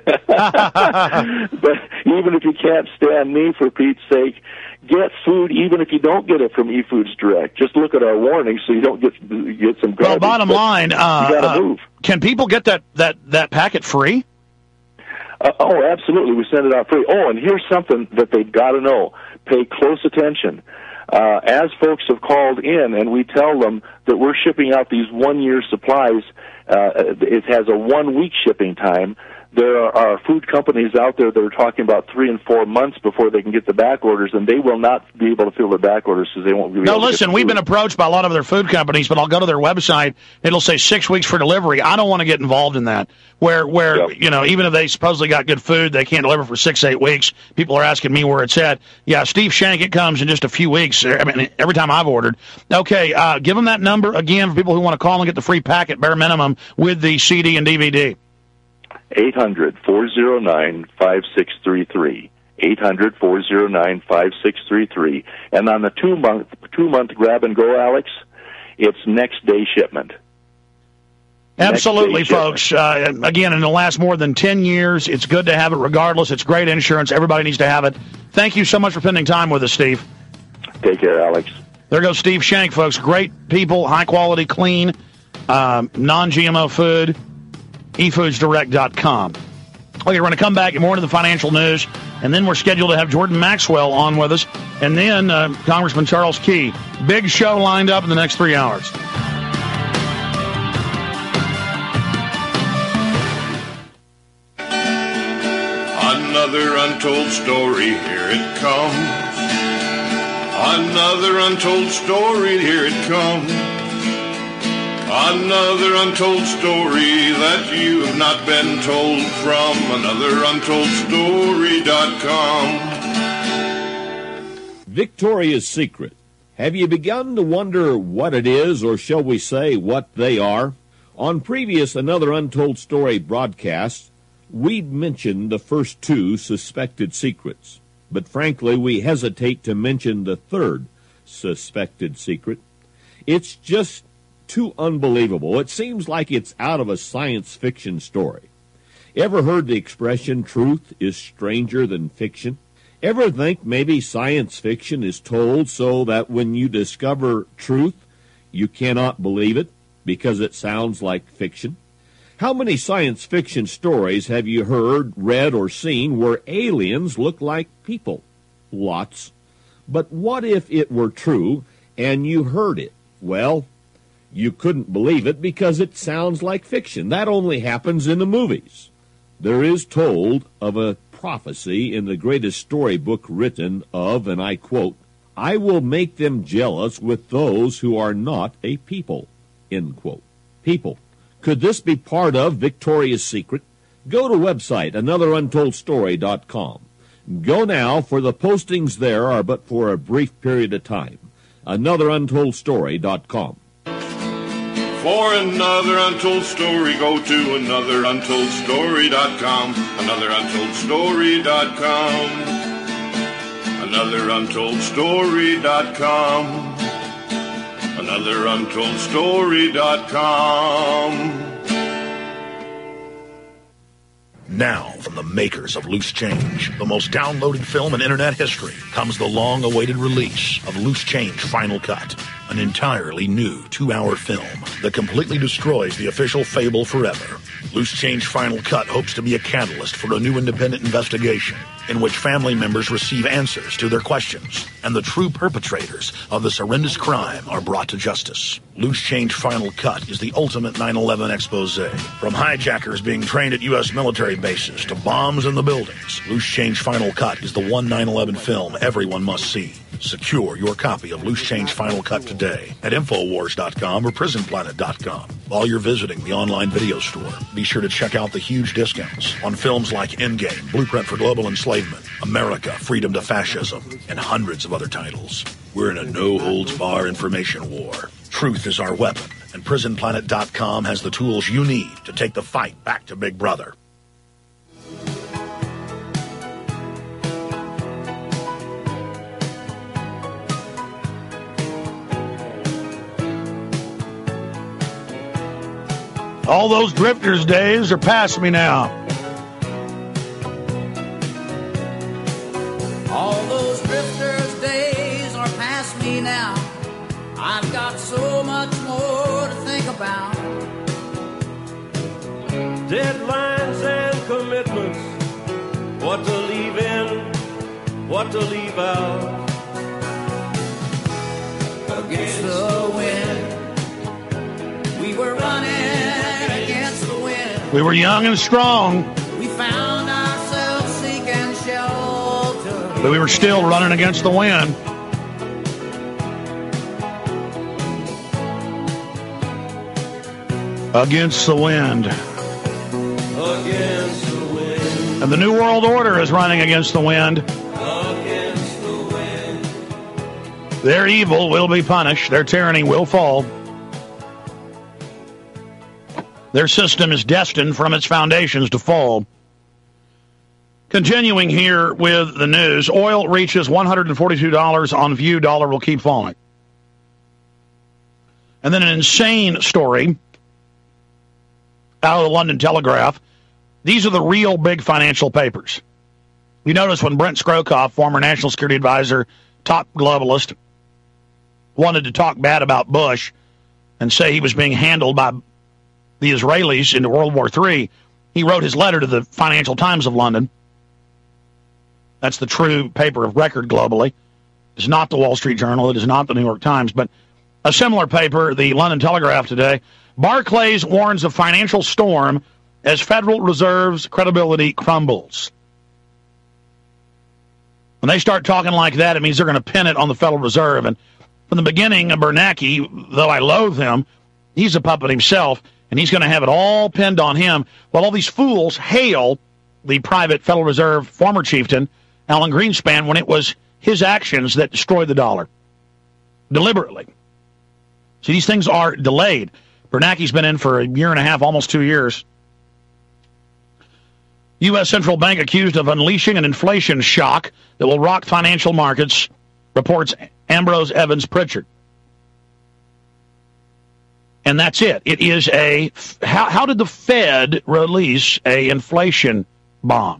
if you can't stand me, for Pete's sake, get food, even if you don't get it from eFoods Direct. Just look at our warnings so you don't get some garbage. Well, bottom line, you gotta move. Can people get that packet free? Oh, absolutely. We send it out free. Oh, and here's something that they've got to know. Pay close attention. As folks have called in and we tell them that we're shipping out these 1-year supplies, it has a 1-week shipping time, there are food companies out there that are talking about 3 and 4 months before they can get the back orders, and they will not be able to fill the back orders because they won't be able to get the listen, we've been approached by a lot of their food companies, but I'll go to their website. It'll say 6 weeks for delivery. I don't want to get involved in that, where you know, even if they supposedly got good food, they can't deliver for 6 to 8 weeks. People are asking me where it's at. Yeah, Steve Shank, it comes in just a few weeks. I mean, every time I've ordered. Okay, give them that number again for people who want to call and get the free packet, bare minimum, with the CD and DVD. 800-409-5633. 800-409-5633. And on the two month grab and go, Alex, it's next day shipment. Absolutely, folks. Again, in the last more than 10 years, it's good to have it regardless. It's great insurance. Everybody needs to have it. Thank you so much for spending time with us, Steve. Take care, Alex. There goes Steve Shank, folks. Great people, high quality, clean, non-GMO food. eFoodsDirect.com. Okay, we're going to come back and more into the financial news, and then we're scheduled to have Jordan Maxwell on with us, and then Congressman Charles Key. Big show lined up in the next 3 hours. Another untold story, here it comes. Another untold story, here it comes. Another untold story that you have not been told from anotheruntoldstory.com. Victoria's Secret. Have you begun to wonder what it is, or shall we say what they are? On previous Another Untold Story broadcasts, we'd mentioned the first 2 suspected secrets, but frankly we hesitate to mention the third suspected secret. It's just too unbelievable. It seems like it's out of a science fiction story. Ever heard the expression, truth is stranger than fiction? Ever think maybe science fiction is told so that when you discover truth, you cannot believe it because it sounds like fiction? How many science fiction stories have you heard, read, or seen where aliens look like people? Lots. But what if it were true and you heard it? Well, you couldn't believe it because it sounds like fiction. That only happens in the movies. There is told of a prophecy in the greatest storybook written of, and I quote, "I will make them jealous with those who are not a people," end quote. People. Could this be part of Victoria's Secret? Go to website anotheruntoldstory.com. Go now, for the postings there are but for a brief period of time. anotheruntoldstory.com. For another untold story, go to anotheruntoldstory.com. Anotheruntoldstory.com. Anotheruntoldstory.com. Anotheruntoldstory.com. Now, from the makers of Loose Change, the most downloaded film in internet history, comes the long-awaited release of Loose Change Final Cut, an entirely new 2-hour film that completely destroys the official fable forever. Loose Change Final Cut hopes to be a catalyst for a new independent investigation in which family members receive answers to their questions and the true perpetrators of this horrendous crime are brought to justice. Loose Change Final Cut is the ultimate 9/11 expose. From hijackers being trained at U.S. military bases to bombs in the buildings, Loose Change Final Cut is the one 9/11 film everyone must see. Secure your copy of Loose Change Final Cut today at Infowars.com or PrisonPlanet.com. While you're visiting the online video store, be sure to check out the huge discounts on films like Endgame, Blueprint for Global Enslavement, America, Freedom to Fascism, and hundreds of other titles. We're in a no-holds-bar information war. Truth is our weapon, and PrisonPlanet.com has the tools you need to take the fight back to Big Brother. All those drifters' days are past me now. All those drifters' days are past me now. I've got so much more to think about. Deadlines and commitments, what to leave in, what to leave out. Against the wind, we were running against the wind. We were young and strong. We found ourselves seeking shelter. But we were still running against the wind. Against the wind. Against the wind. And the New World Order is running against the wind. Against the wind. Their evil will be punished. Their tyranny will fall. Their system is destined from its foundations to fall. Continuing here with the news, oil reaches $142 on view. Dollar will keep falling. And then an insane story out of the London Telegraph. These are the real big financial papers. You notice when Brent Scrowkoff, former national security advisor, top globalist, wanted to talk bad about Bush and say he was being handled by the Israelis into World War III, he wrote his letter to the Financial Times of London. That's the true paper of record globally. It's not the Wall Street Journal. It is not the New York Times. But a similar paper, the London Telegraph today, Barclays warns of financial storm as Federal Reserve's credibility crumbles. When they start talking like that, it means they're going to pin it on the Federal Reserve. And from the beginning, Bernanke, though I loathe him, he's a puppet himself, and he's going to have it all pinned on him, while all these fools hail the private Federal Reserve former chieftain, Alan Greenspan, when it was his actions that destroyed the dollar. Deliberately. See, these things are delayed. Bernanke's been in for a year and a half, almost 2 years. U.S. Central Bank accused of unleashing an inflation shock that will rock financial markets, reports Ambrose Evans Pritchard. And that's it. It is a... How did the Fed release a inflation bomb?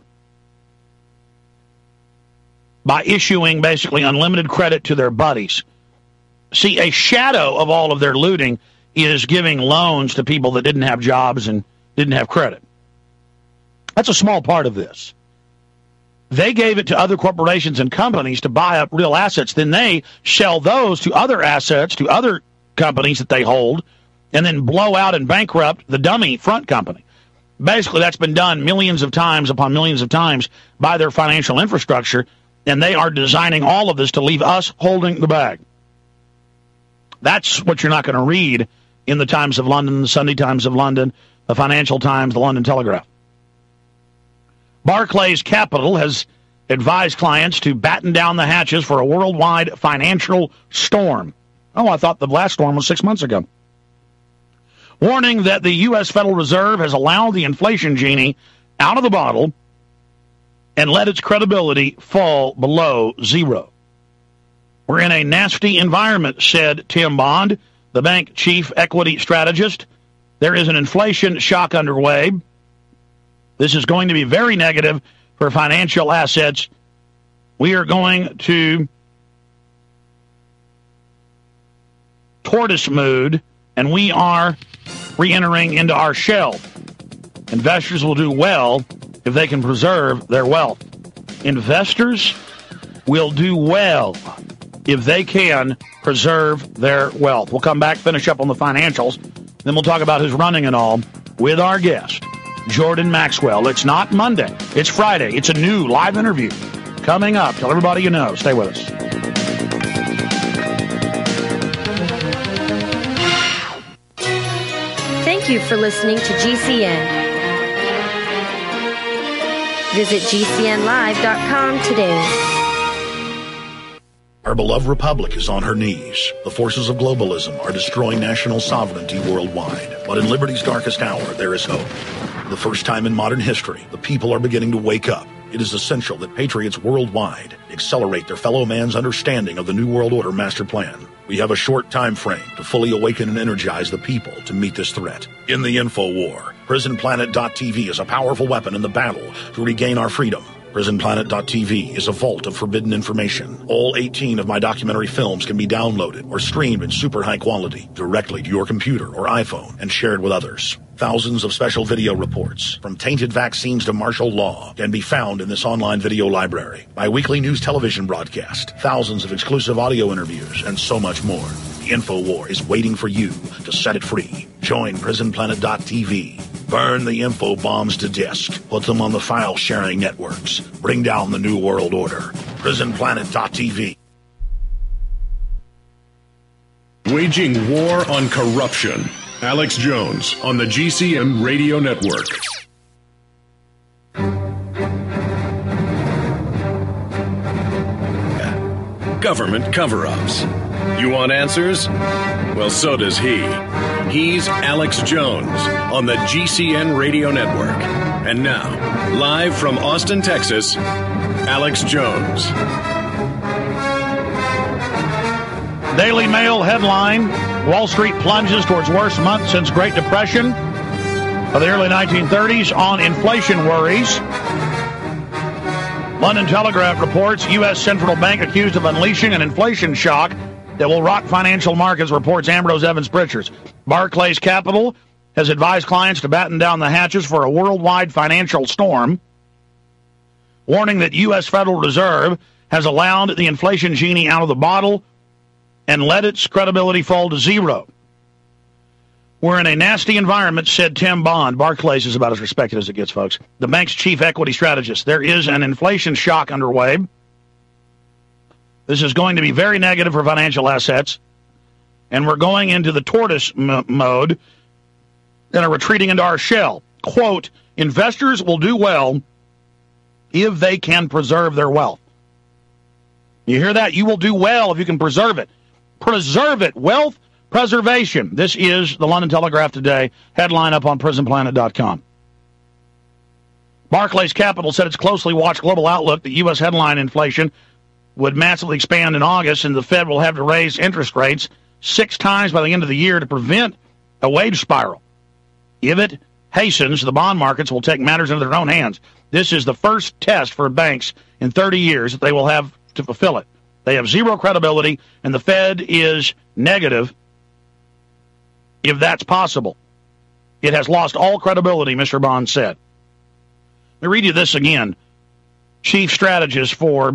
By issuing basically unlimited credit to their buddies. See, a shadow of all of their looting is giving loans to people that didn't have jobs and didn't have credit. That's a small part of this. They gave it to other corporations and companies to buy up real assets. Then they sell those to other assets, to other companies that they hold, and then blow out and bankrupt the dummy front company. Basically, that's been done millions of times upon millions of times by their financial infrastructure, and they are designing all of this to leave us holding the bag. That's what you're not going to read in the Times of London, the Sunday Times of London, the Financial Times, the London Telegraph. Barclays Capital has advised clients to batten down the hatches for a worldwide financial storm. Oh, I thought the last storm was 6 months ago. Warning that the U.S. Federal Reserve has allowed the inflation genie out of the bottle and let its credibility fall below zero. We're in a nasty environment, said Tim Bond, the bank chief equity strategist. There is an inflation shock underway. This is going to be very negative for financial assets. We are going to tortoise mood, and we are re-entering into our shell. Investors will do well if they can preserve their wealth. Investors will do well if they can preserve their wealth. We'll come back, finish up on the financials, then we'll talk about who's running and all with our guest, Jordan Maxwell. It's not Monday. It's Friday. It's a new live interview coming up. Tell everybody you know. Stay with us. Thank you for listening to GCN. Visit GCNlive.com today. Our beloved republic is on her knees. The forces of globalism are destroying national sovereignty worldwide. But in liberty's darkest hour, there is hope. For the first time in modern history, the people are beginning to wake up. It is essential that patriots worldwide accelerate their fellow man's understanding of the New World Order master plan. We have a short time frame to fully awaken and energize the people to meet this threat. In the info war, PrisonPlanet.tv is a powerful weapon in the battle to regain our freedom. PrisonPlanet.tv is a vault of forbidden information. All 18 of my documentary films can be downloaded or streamed in super high quality directly to your computer or iPhone and shared with others. Thousands of special video reports, from tainted vaccines to martial law, can be found in this online video library. My weekly news television broadcast, thousands of exclusive audio interviews, and so much more. The InfoWar is waiting for you to set it free. Join PrisonPlanet.tv. Burn the info bombs to disk. Put them on the file sharing networks. Bring down the New World Order. PrisonPlanet.tv. Waging war on corruption. Alex Jones on the GCN Radio Network. Government cover-ups. You want answers? Well, so does he. He's Alex Jones on the GCN Radio Network. And now, live from Austin, Texas, Alex Jones. Daily Mail headline, Wall Street plunges towards worst month since Great Depression of the early 1930s on inflation worries. London Telegraph reports U.S. Central Bank accused of unleashing an inflation shock that will rock financial markets, reports Ambrose Evans-Pritchard. Barclays Capital has advised clients to batten down the hatches for a worldwide financial storm, warning that U.S. Federal Reserve has allowed the inflation genie out of the bottle and let its credibility fall to zero. We're in a nasty environment, said Tim Bond. Barclays is about as respected as it gets, folks. The bank's chief equity strategist. There is an inflation shock underway. This is going to be very negative for financial assets. And we're going into the tortoise mode and are retreating into our shell. Quote, investors will do well if they can preserve their wealth. You hear that? You will do well if you can preserve it. Preserve it. Wealth preservation. This is the London Telegraph today. Headline up on PrisonPlanet.com. Barclays Capital said its closely watched global outlook that U.S. headline inflation would massively expand in August, and the Fed will have to raise interest rates 6 times by the end of the year to prevent a wage spiral. If it hastens, the bond markets will take matters into their own hands. This is the first test for banks in 30 years that they will have to fulfill it. They have zero credibility, and the Fed is negative, if that's possible. It has lost all credibility, Mr. Bond said. Let me read you this again. Chief strategist for,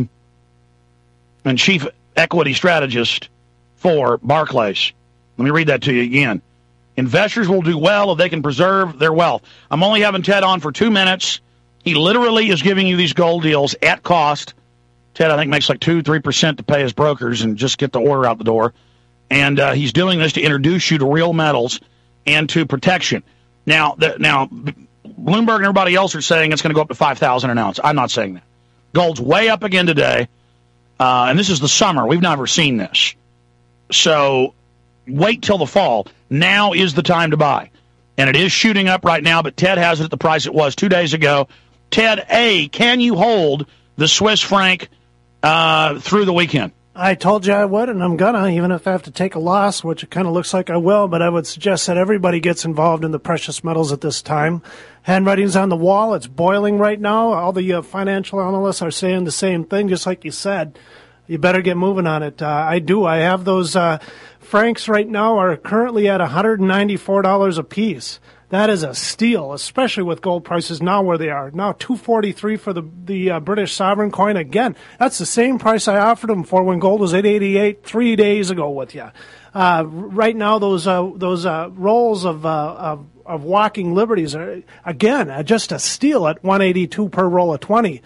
and chief equity strategist for Barclays. Let me read that to you again. Investors will do well if they can preserve their wealth. I'm only having Ted on for 2 minutes. He literally is giving you these gold deals at cost. Ted, I think, makes like 2-3% to pay his brokers and just get the order out the door. And he's doing this to introduce you to real metals and to protection. Now, Bloomberg and everybody else are saying it's going to go up to $5,000 an ounce. I'm not saying that. Gold's way up again today, and this is the summer. We've never seen this. So wait till the fall. Now is the time to buy. And it is shooting up right now, but Ted has it at the price it was 2 days ago. Ted, can you hold the Swiss franc through the weekend? I told you I would, and I'm gonna, even if I have to take a loss, which it kind of looks like I will, but I would suggest that everybody gets involved in the precious metals at this time. Handwriting's on the wall. It's boiling right now. All the financial analysts are saying the same thing, just like you said. You better get moving on it. I do. I have those francs right now are currently at $194 a piece. That is a steal, especially with gold prices now where they are. Now $243 for the British sovereign coin. Again, that's the same price I offered them for when gold was $888 3 days ago with you. Right now, those rolls of walking liberties are, again, just a steal at $182 per roll of 20.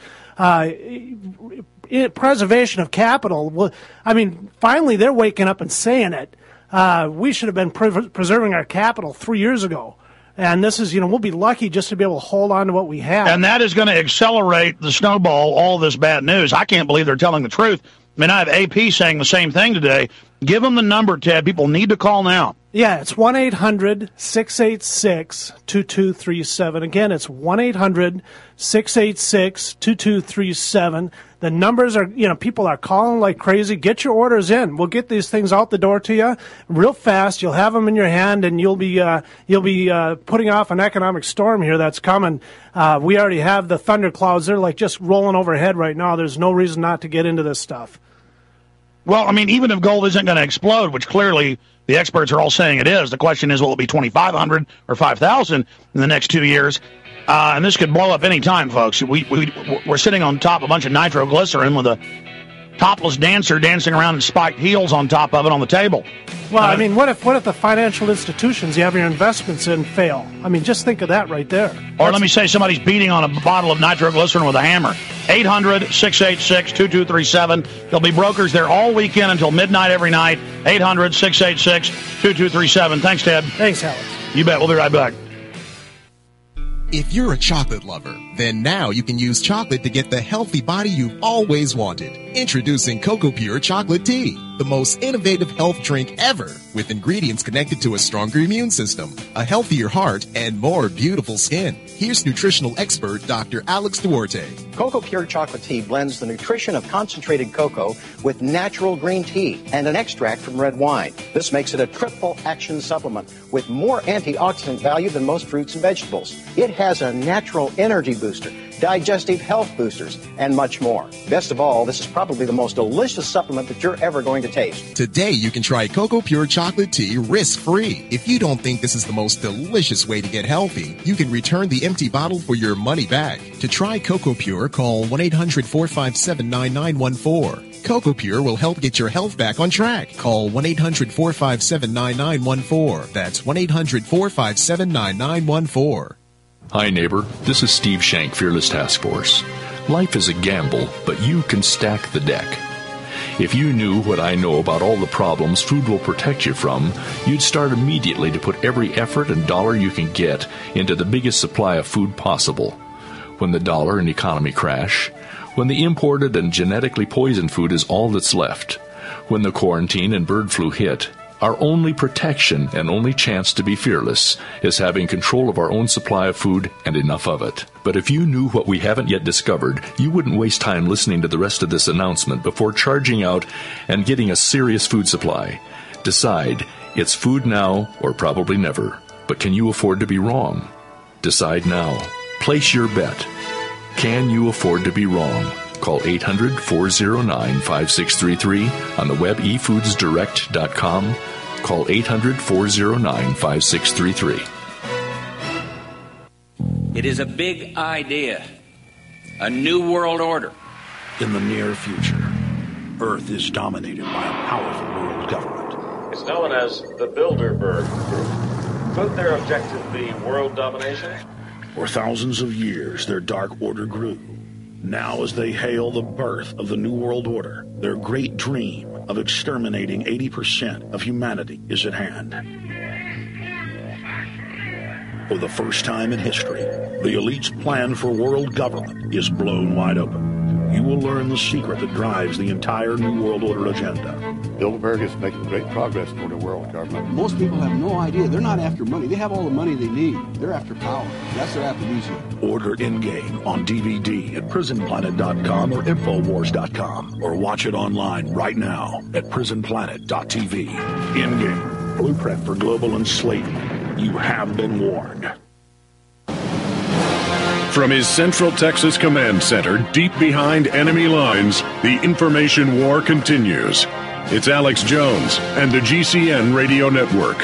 Preservation of capital. Well, I mean, finally they're waking up and saying it. We should have been preserving our capital 3 years ago. And this is, we'll be lucky just to be able to hold on to what we have. And that is going to accelerate the snowball, all this bad news. I can't believe they're telling the truth. I mean, I have AP saying the same thing today. Give them the number, Ted. People need to call now. Yeah, it's 1-800-686-2237. Again, it's 1-800-686-2237. The numbers are, people are calling like crazy. Get your orders in. We'll get these things out the door to you real fast. You'll have them in your hand, and you'll be putting off an economic storm here that's coming. We already have the thunder clouds. They're like just rolling overhead right now. There's no reason not to get into this stuff. Well, I mean, even if gold isn't going to explode, which clearly the experts are all saying it is, the question is, will it be 2,500 or 5,000 in the next 2 years? And this could blow up any time, folks. We're sitting on top of a bunch of nitroglycerin with a topless dancer dancing around in spiked heels on top of it on the table. Well, I mean, what if the financial institutions you have your investments in fail? I mean, just think of that right there. Or let me say somebody's beating on a bottle of nitroglycerin with a hammer. 800-686-2237. There'll be brokers there all weekend until midnight every night. 800-686-2237. Thanks, Ted. Thanks, Alex. You bet. We'll be right back. If you're a chocolate lover, then now you can use chocolate to get the healthy body you've always wanted. Introducing Cocoa Pure Chocolate Tea, the most innovative health drink ever, with ingredients connected to a stronger immune system, a healthier heart, and more beautiful skin. Here's nutritional expert Dr. Alex Duarte. Cocoa Pure Chocolate Tea blends the nutrition of concentrated cocoa with natural green tea and an extract from red wine. This makes it a triple action supplement with more antioxidant value than most fruits and vegetables. It has a natural energy booster, digestive health boosters, and much more. Best of all, this is probably the most delicious supplement that you're ever going to taste. Today, you can try Cocoa Pure Chocolate Tea risk-free. If you don't think this is the most delicious way to get healthy, you can return the empty bottle for your money back. To try Cocoa Pure, call 1-800-457-9914. Cocoa Pure will help get your health back on track. Call 1-800-457-9914. That's 1-800-457-9914. Hi, neighbor. This is Steve Shank, Fearless Task Force. Life is a gamble, but you can stack the deck. If you knew what I know about all the problems food will protect you from, you'd start immediately to put every effort and dollar you can get into the biggest supply of food possible. When the dollar and economy crash, when the imported and genetically poisoned food is all that's left, when the quarantine and bird flu hit, our only protection and only chance to be fearless is having control of our own supply of food and enough of it. But if you knew what we haven't yet discovered, you wouldn't waste time listening to the rest of this announcement before charging out and getting a serious food supply. Decide, it's food now or probably never. But can you afford to be wrong? Decide now. Place your bet. Can you afford to be wrong? Call 800-409-5633 on the web efoodsdirect.com. Call 800-409-5633. It is a big idea, a new world order. In the near future, Earth is dominated by a powerful world government. It's known as the Bilderberg Group. Could their objective be world domination? For thousands of years, their dark order grew. Now, as they hail the birth of the New World Order, their great dream of exterminating 80% of humanity is at hand. For the first time in history, the elite's plan for world government is blown wide open. You will learn the secret that drives the entire New World Order agenda. Bilderberg is making great progress toward a world government. Most people have no idea. They're not after money. They have all the money they need. They're after power. That's their aphrodisiac. Order Endgame on DVD at prisonplanet.com or Infowars.com, or watch it online right now at prisonplanet.tv. Endgame, blueprint for global enslavement. You have been warned. From his Central Texas Command Center, deep behind enemy lines, the information war continues. It's Alex Jones and the GCN Radio Network.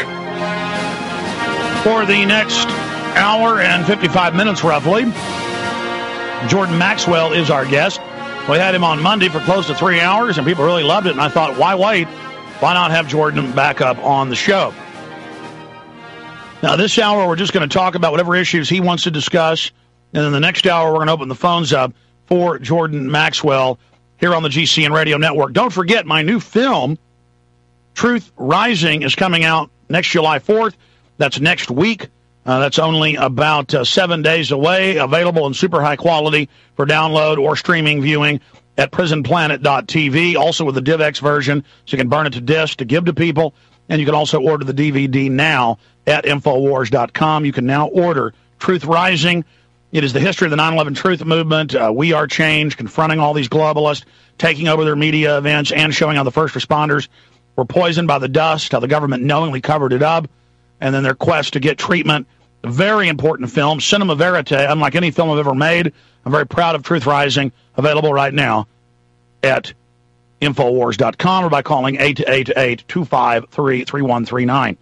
For the next hour and 55 minutes, roughly, Jordan Maxwell is our guest. We had him on Monday for close to 3 hours, and people really loved it, and I thought, why wait? Why not have Jordan back up on the show? Now, this hour, we're just going to talk about whatever issues he wants to discuss. And then the next hour, we're going to open the phones up for Jordan Maxwell here on the GCN Radio Network. Don't forget, my new film, Truth Rising, is coming out next July 4th. That's next week. That's only about 7 days away, available in super high quality for download or streaming viewing at prisonplanet.tv, also with the DivX version, so you can burn it to disc to give to people. And you can also order the DVD now at Infowars.com. You can now order Truth Rising. It is the history of the 9/11 Truth Movement. We Are Change, confronting all these globalists, taking over their media events, and showing how the first responders were poisoned by the dust, how the government knowingly covered it up, and then their quest to get treatment. A very important film, cinema verite, unlike any film I've ever made. I'm very proud of Truth Rising, available right now at Infowars.com or by calling 888-253-3139.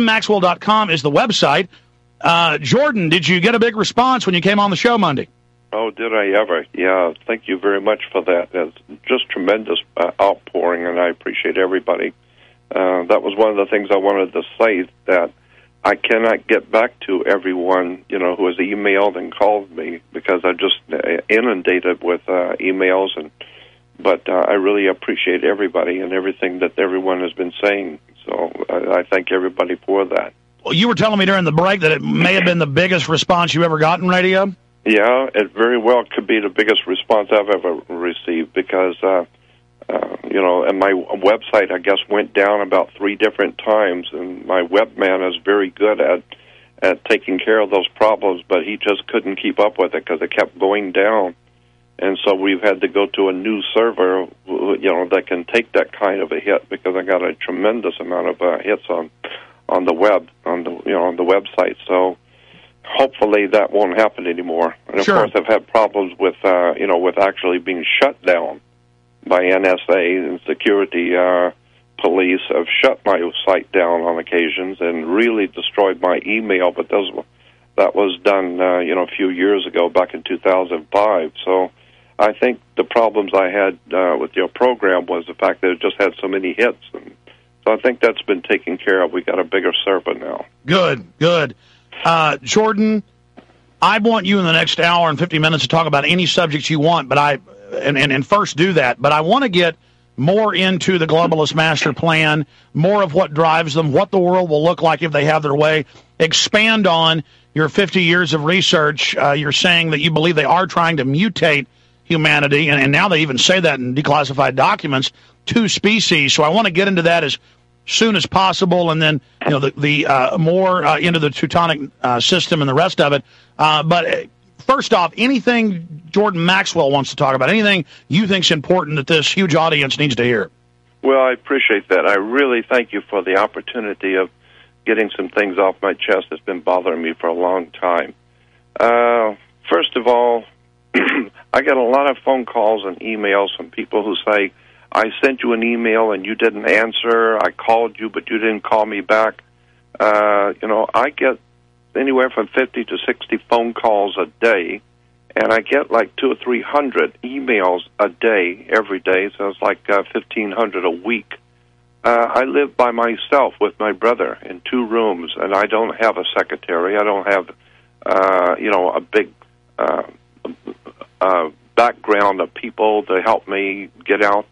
JordanMaxwell.com is the website. Jordan, did you get a big response when you came on the show Monday? Oh, did I ever? Yeah, thank you very much for that. It's just tremendous outpouring, and I appreciate everybody. That was one of the things I wanted to say, that I cannot get back to everyone, who has emailed and called me, because I'm just inundated with emails. But I really appreciate everybody and everything that everyone has been saying. So I thank everybody for that. Well, you were telling me during the break that it may have been the biggest response you ever got in radio? Yeah, it very well could be the biggest response I've ever received, because, and my website, I guess, went down about 3 different times, and my webman is very good at taking care of those problems, but he just couldn't keep up with it because it kept going down. And so we've had to go to a new server, that can take that kind of a hit, because I got a tremendous amount of hits on the web, on the website. So hopefully that won't happen anymore. And of course, I've had problems with with actually being shut down by NSA, and security police have shut my site down on occasions and really destroyed my email. But that was done a few years ago, back in 2005. So I think the problems I had with your program was the fact that it just had so many hits. And so I think that's been taken care of. We got a bigger server now. Good. Jordan, I want you in the next hour and 50 minutes to talk about any subjects you want, but and first do that. But I want to get more into the globalist master plan, more of what drives them, what the world will look like if they have their way. Expand on your 50 years of research. You're saying that you believe they are trying to mutate humanity, and now they even say that in declassified documents, 2 species. So I want to get into that as soon as possible, and then the more into the Teutonic system and the rest of it. But first off, anything Jordan Maxwell wants to talk about, anything you think is important that this huge audience needs to hear? Well, I appreciate that. I really thank you for the opportunity of getting some things off my chest that's been bothering me for a long time. First of all, I get a lot of phone calls and emails from people who say, I sent you an email and you didn't answer. I called you, but you didn't call me back. I get anywhere from 50 to 60 phone calls a day, and I get like 200 or 300 emails a day, every day, so it's like 1,500 a week. I live by myself with my brother in 2 rooms, and I don't have a secretary. I don't have, a big background of people to help me get out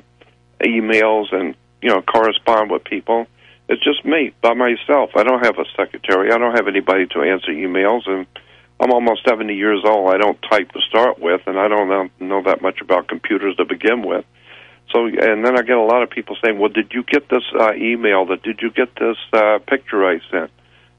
emails and, correspond with people. It's just me, by myself. I don't have a secretary. I don't have anybody to answer emails, and I'm almost 70 years old. I don't type to start with, and I don't know that much about computers to begin with. So, and then I get a lot of people saying, well, did you get this email? Did you get this picture I sent?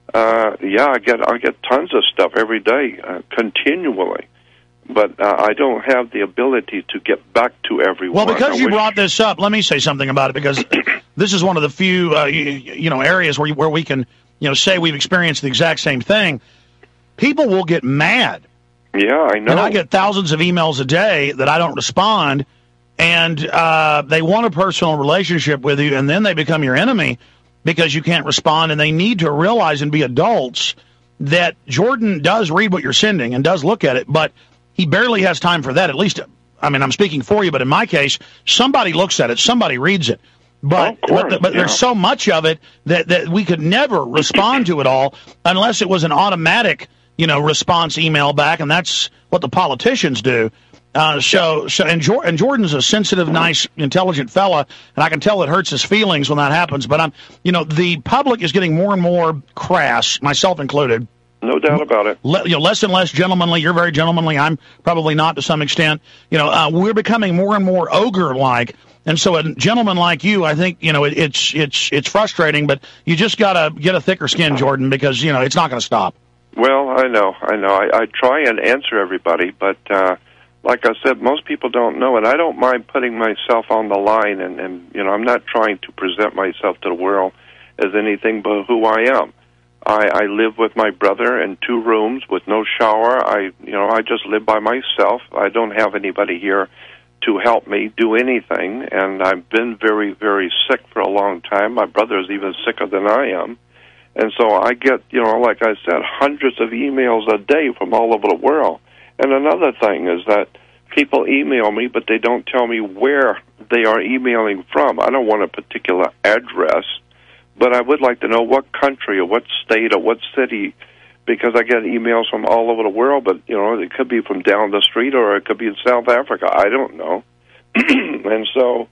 Yeah, I get tons of stuff every day, continually. But I don't have the ability to get back to everyone. Well, because you brought this up, let me say something about it, because this is one of the few, areas where we can, say we've experienced the exact same thing. People will get mad. Yeah, I know. And I get thousands of emails a day that I don't respond, and they want a personal relationship with you, and then they become your enemy because you can't respond, and they need to realize and be adults that Jordan does read what you're sending and does look at it, but he barely has time for that. At least, I'm speaking for you, but in my case, somebody looks at it, somebody reads it. But there's so much of it that we could never respond to it all unless it was an automatic, response email back, and that's what the politicians do. And Jordan's a sensitive, nice, intelligent fella, and I can tell it hurts his feelings when that happens. But the public is getting more and more crass, myself included. No doubt about it. Less and less gentlemanly. You're very gentlemanly. I'm probably not to some extent. We're becoming more and more ogre-like. And so a gentleman like you, I think, it's frustrating, but you just got to get a thicker skin, Jordan, because, it's not going to stop. Well, I know. I try and answer everybody, but like I said, most people don't know, and I don't mind putting myself on the line, and I'm not trying to present myself to the world as anything but who I am. I live with my brother in 2 rooms with no shower. I just live by myself. I don't have anybody here to help me do anything, and I've been very, very sick for a long time. My brother is even sicker than I am. And so I get, like I said, hundreds of emails a day from all over the world. And another thing is that people email me, but they don't tell me where they are emailing from. I don't want a particular address, but I would like to know what country or what state or what city, because I get emails from all over the world, but, it could be from down the street or it could be in South Africa. I don't know. And so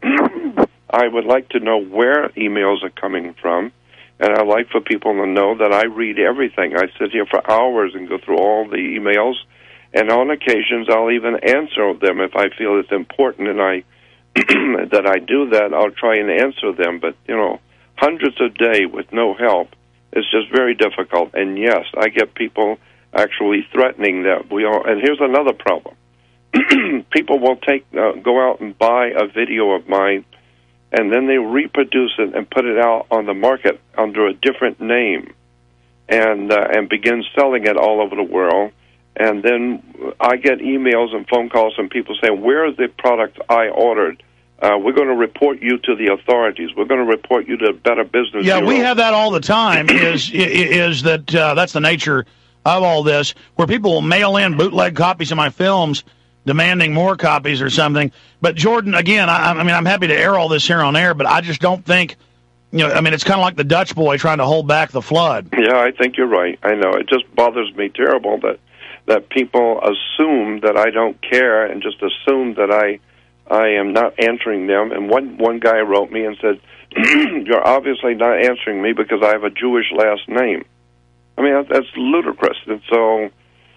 I would like to know where emails are coming from, and I'd like for people to know that I read everything. I sit here for hours and go through all the emails, and on occasions I'll even answer them if I feel it's important, and that I do that. I'll try and answer them, but, hundreds a day with no help is just very difficult. And yes, I get people actually threatening that we all. And here's another problem: people will go out and buy a video of mine, and then they reproduce it and put it out on the market under a different name, and begin selling it all over the world. And then I get emails and phone calls from people saying, "Where is the product I ordered? We're going to report you to the authorities. We're going to report you to Better Business Bureau." Yeah, we have that all the time. Is that that's the nature of all this, where people will mail in bootleg copies of my films, demanding more copies or something. But Jordan, again, I'm happy to air all this here on air, but I just don't think, it's kind of like the Dutch boy trying to hold back the flood. Yeah, I think you're right. I know. It just bothers me terrible that people assume that I don't care and just assume that I am not answering them. And one guy wrote me and said, "You're obviously not answering me because I have a Jewish last name." I mean, that's ludicrous. And so,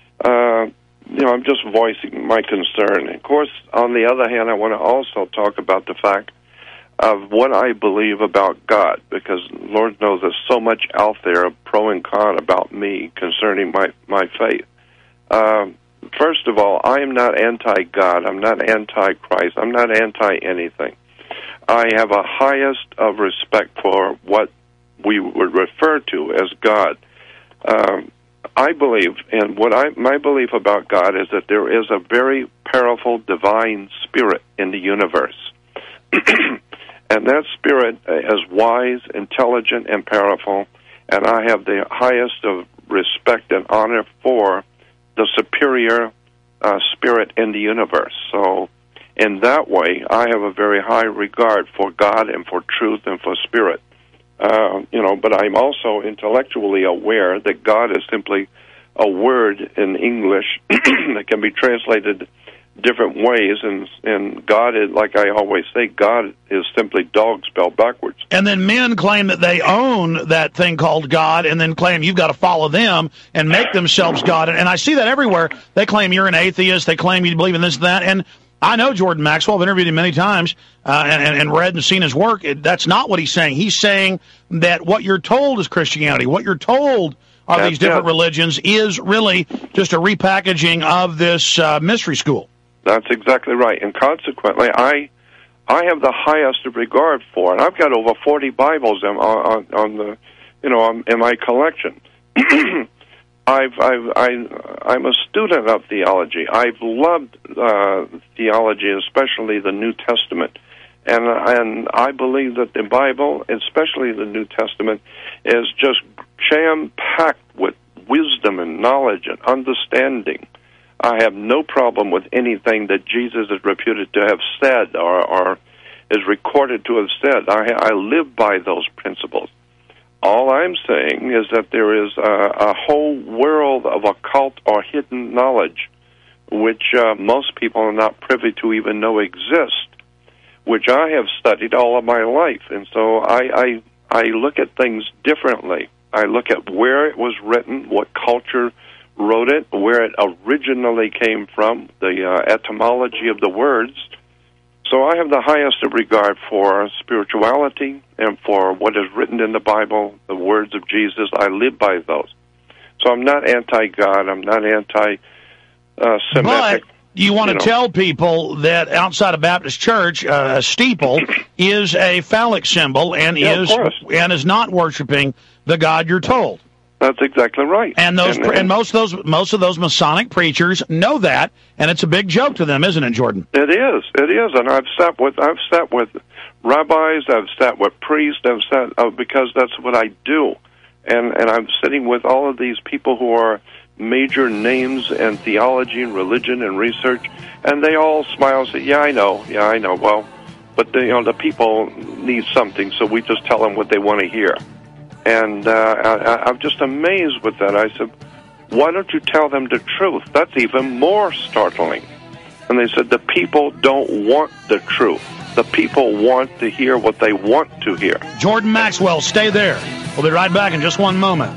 I'm just voicing my concern. Of course, on the other hand, I want to also talk about the fact of what I believe about God, because Lord knows there's so much out there, pro and con, about me concerning my faith. First of all, I am not anti-God. I'm not anti-Christ. I'm not anti-anything. I have a highest of respect for what we would refer to as God. I believe, and my belief about God is that there is a very powerful divine spirit in the universe. And that spirit is wise, intelligent, and powerful, and I have the highest of respect and honor for the superior spirit in the universe. So in that way, I have a very high regard for God and for truth and for spirit. But I'm also intellectually aware that God is simply a word in English that can be translated different ways, and God is, like I always say, God is simply dog spelled backwards. And then men claim that they own that thing called God, and then claim you've got to follow them and make themselves God. And I see that everywhere. They claim you're an atheist. They claim you believe in this and that. And I know Jordan Maxwell. I've interviewed him many times and read and seen his work. That's not what he's saying. He's saying that what you're told is Christianity. What you're told are these different religions is really just a repackaging of this mystery school. That's exactly right. And consequently, I have the highest of regard for it. I've got over 40 Bibles in my collection. I'm a student of theology. I've loved theology, especially the New Testament, and I believe that the Bible, especially the New Testament, is just jam-packed with wisdom and knowledge and understanding. I have no problem with anything that Jesus is reputed to have said or is recorded to have said. I live by those principles. All I'm saying is that there is a whole world of occult or hidden knowledge which most people are not privy to even know exist, which I have studied all of my life. And so I look at things differently. I look at where it was written, what culture wrote it, where it originally came from, the etymology of the words. So I have the highest of regard for spirituality and for what is written in the Bible, the words of Jesus. I live by those. So I'm not anti-God. I'm not anti-Semitic. But you want to tell people that outside of Baptist Church, a steeple is a phallic symbol and is not worshiping the God you're told. That's exactly right. And most of those Masonic preachers know that, and it's a big joke to them, isn't it, Jordan? It is, and I've sat with rabbis, I've sat with priests, because that's what I do, and I'm sitting with all of these people who are major names in theology and religion and research, and they all smile and say, yeah, I know. Well, but the people need something, so we just tell them what they want to hear. And I'm just amazed with that. I said, why don't you tell them the truth? That's even more startling. And they said, the people don't want the truth. The people want to hear what they want to hear. Jordan Maxwell, stay there. We'll be right back in just one moment.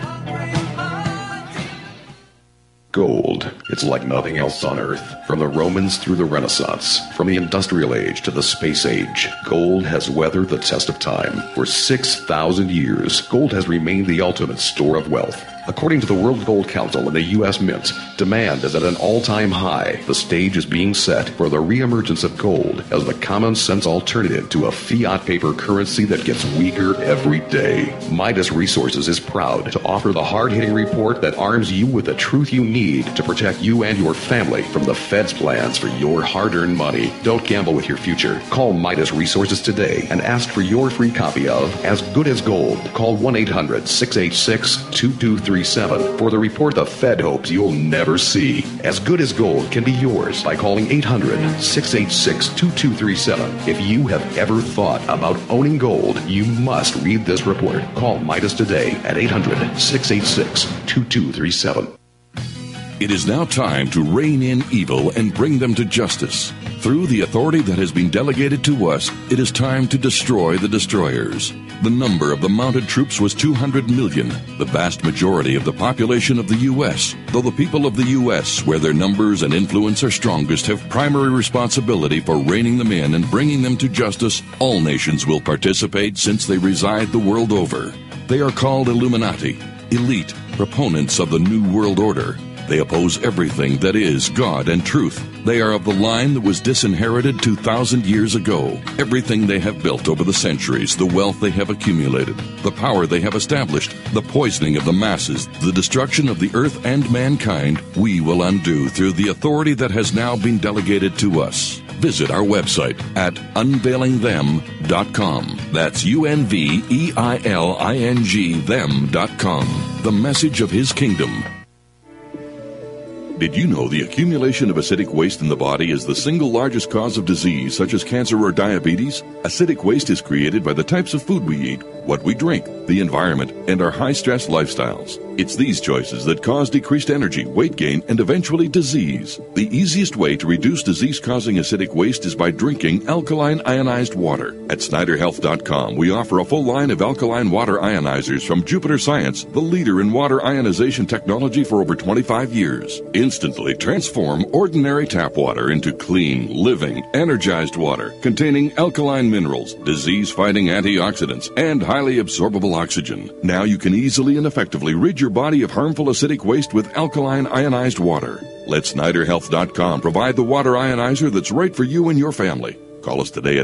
Gold. It's like nothing else on Earth. From the Romans through the Renaissance, from the Industrial Age to the Space Age, gold has weathered the test of time. For 6,000 years, gold has remained the ultimate store of wealth. According to the World Gold Council and the U.S. Mint, demand is at an all-time high. The stage is being set for the reemergence of gold as the common-sense alternative to a fiat paper currency that gets weaker every day. Midas Resources is proud to offer the hard-hitting report that arms you with the truth you need to protect you and your family from the Fed's plans for your hard-earned money. Don't gamble with your future. Call Midas Resources today and ask for your free copy of As Good as Gold. Call 1-800-686-2237 for the report the Fed hopes you'll never see. As Good as Gold can be yours by calling 800-686-2237. If you have ever thought about owning gold, you must read this report. Call Midas today at 800-686-2237. It is now time to rein in evil and bring them to justice. Through the authority that has been delegated to us, it is time to destroy the destroyers. The number of the mounted troops was 200 million, the vast majority of the population of the U.S. Though the people of the U.S., where their numbers and influence are strongest, have primary responsibility for reining them in and bringing them to justice, all nations will participate since they reside the world over. They are called Illuminati, elite, proponents of the New World Order. They oppose everything that is God and truth. They are of the line that was disinherited 2,000 years ago. Everything they have built over the centuries, the wealth they have accumulated, the power they have established, the poisoning of the masses, the destruction of the earth and mankind, we will undo through the authority that has now been delegated to us. Visit our website at unveilingthem.com. That's UNVEILING them.com. The message of His kingdom. Did you know the accumulation of acidic waste in the body is the single largest cause of disease such as cancer or diabetes? Acidic waste is created by the types of food we eat, what we drink, the environment, and our high-stress lifestyles. It's these choices that cause decreased energy, weight gain, and eventually disease. The easiest way to reduce disease-causing acidic waste is by drinking alkaline ionized water. At SnyderHealth.com, we offer a full line of alkaline water ionizers from Jupiter Science, the leader in water ionization technology for over 25 years. Instantly transform ordinary tap water into clean, living, energized water containing alkaline minerals, disease-fighting antioxidants, and highly absorbable oxygen. Now you can easily and effectively rid your body of harmful acidic waste with alkaline ionized water. Let SnyderHealth.com provide the water ionizer that's right for you and your family. Call us today at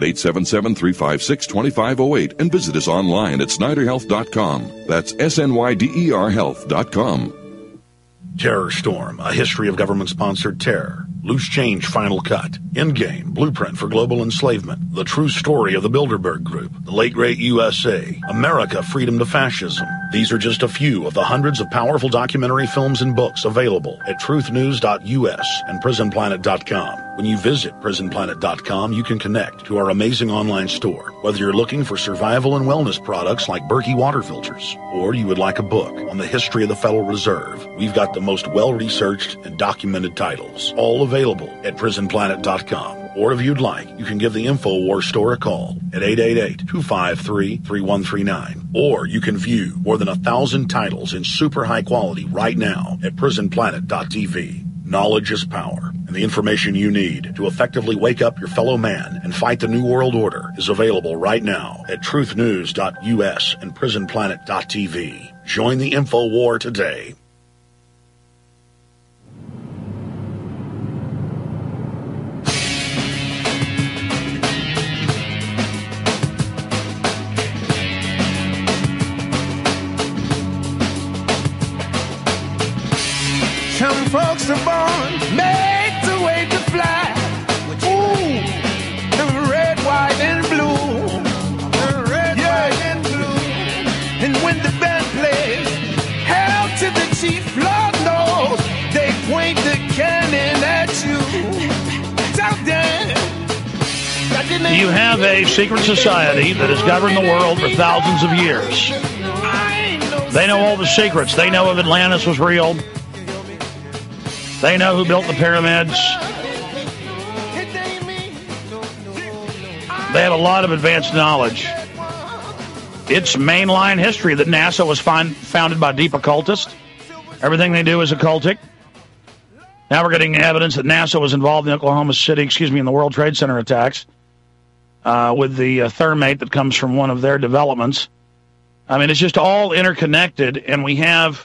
877-356-2508 and visit us online at SnyderHealth.com. That's SNYDER Health.com. Terror Storm, a history of government-sponsored terror. Loose Change Final Cut. Endgame, Blueprint for Global Enslavement. The True Story of the Bilderberg Group. The Late Great USA. America, Freedom to Fascism. These are just a few of the hundreds of powerful documentary films and books available at truthnews.us and prisonplanet.com. When you visit prisonplanet.com, you can connect to our amazing online store. Whether you're looking for survival and wellness products like Berkey water filters, or you would like a book on the history of the Federal Reserve, we've got the most well-researched and documented titles, all available at prisonplanet.com. Or if you'd like, you can give the InfoWars store a call at 888-253-3139. Or you can view more than 1,000 titles in super high quality right now at prisonplanet.tv. Knowledge is power, and the information you need to effectively wake up your fellow man and fight the New World Order is available right now at truthnews.us and prisonplanet.tv. Join the InfoWar today. Some folks are born made to wait to fly. Ooh, red, white, and blue. Red, white, and blue. And when the band plays, hail to the chief, Lord knows You have a secret society that has governed the world for thousands of years. They know all the secrets. They know if Atlantis was real. They know who built the pyramids. They have a lot of advanced knowledge. It's mainline history that NASA was founded by deep occultists. Everything they do is occultic. Now we're getting evidence that NASA was involved in in the World Trade Center attacks with the thermate that comes from one of their developments. I mean, it's just all interconnected, and we have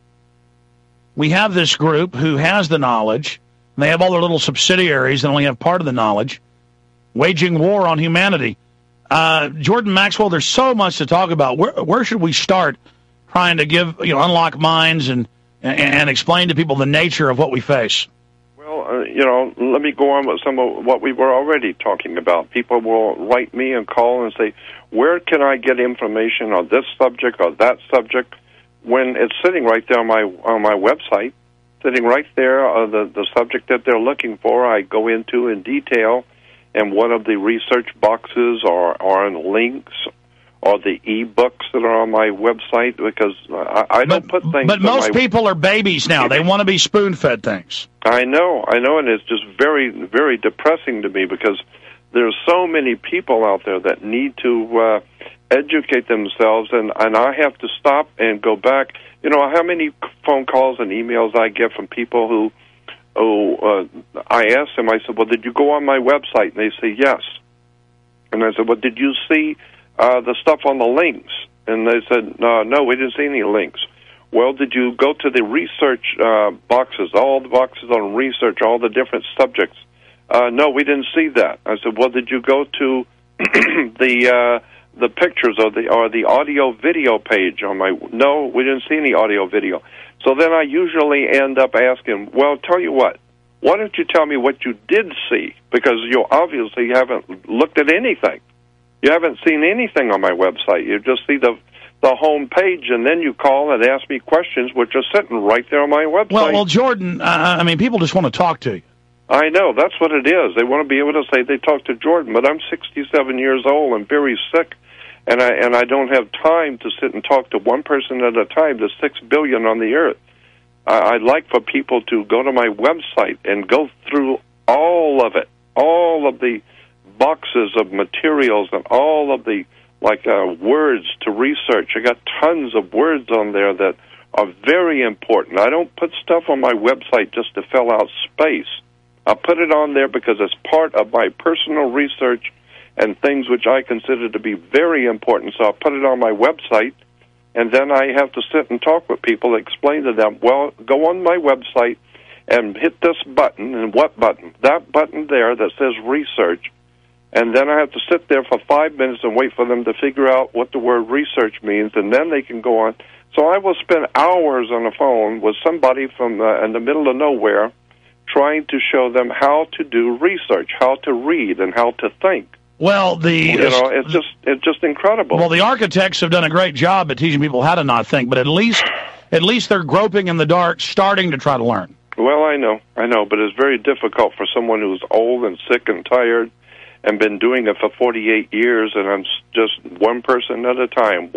this group who has the knowledge, and they have all their little subsidiaries that only have part of the knowledge, waging war on humanity. Jordan Maxwell, there's so much to talk about. Where should we start trying to unlock minds and explain to people the nature of what we face? Well, let me go on with some of what we were already talking about. People will write me and call and say, where can I get information on this subject or that subject? When it's sitting right there on my website, sitting right there, the subject that they're looking for, I go into in detail, and one of the research boxes are in links or the e-books that are on my website, because I don't put things... But most people are babies now. They want to be spoon-fed things. I know, and it's just very, very depressing to me, because there's so many people out there that need to educate themselves, and I have to stop and go back. You know, how many phone calls and emails I get from people who I asked them, I said, well, did you go on my website? And they say, yes. And I said, well, did you see the stuff on the links? And they said, no, we didn't see any links. Well, did you go to the research boxes, all the boxes on research, all the different subjects? No, we didn't see that. I said, well, did you go to the pictures or the audio video page on my... No, we didn't see any audio video. So then I usually end up asking, well, tell you what, why don't you tell me what you did see? Because you obviously haven't looked at anything. You haven't seen anything on my website. You just see the home page, and then you call and ask me questions, which are sitting right there on my website. Well, Jordan, I mean, people just want to talk to you. I know. That's what it is. They want to be able to say they talked to Jordan, but I'm 67 years old and very sick, and I don't have time to sit and talk to one person at a time. There's 6 billion on the earth. I'd like for people to go to my website and go through all of it, all of the boxes of materials and all of the words to research. I got tons of words on there that are very important. I don't put stuff on my website just to fill out space. I put it on there because it's part of my personal research and things which I consider to be very important. So I put it on my website, and then I have to sit and talk with people, explain to them, well, go on my website and hit this button. And what button? That button there that says research. And then I have to sit there for 5 minutes and wait for them to figure out what the word research means, and then they can go on. So I will spend hours on the phone with somebody from in the middle of nowhere trying to show them how to do research, how to read, and how to think. Well, it's just incredible. Well, the architects have done a great job at teaching people how to not think, but at least they're groping in the dark, starting to try to learn. Well, I know, but it's very difficult for someone who's old and sick and tired and been doing it for 48 years, and I'm just one person at a time.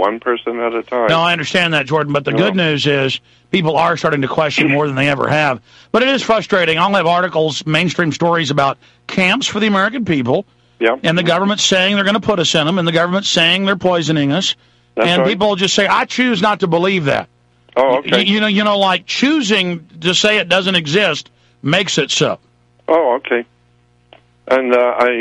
No, I understand that, Jordan, but the good news is people are starting to question more than they ever have. But it is frustrating. I'll have articles, mainstream stories about camps for the American people, and the government's saying they're going to put us in them, and the government's saying they're poisoning us, and people just say, I choose not to believe that. Oh, okay. You know, like choosing to say it doesn't exist makes it so. Oh, okay. And,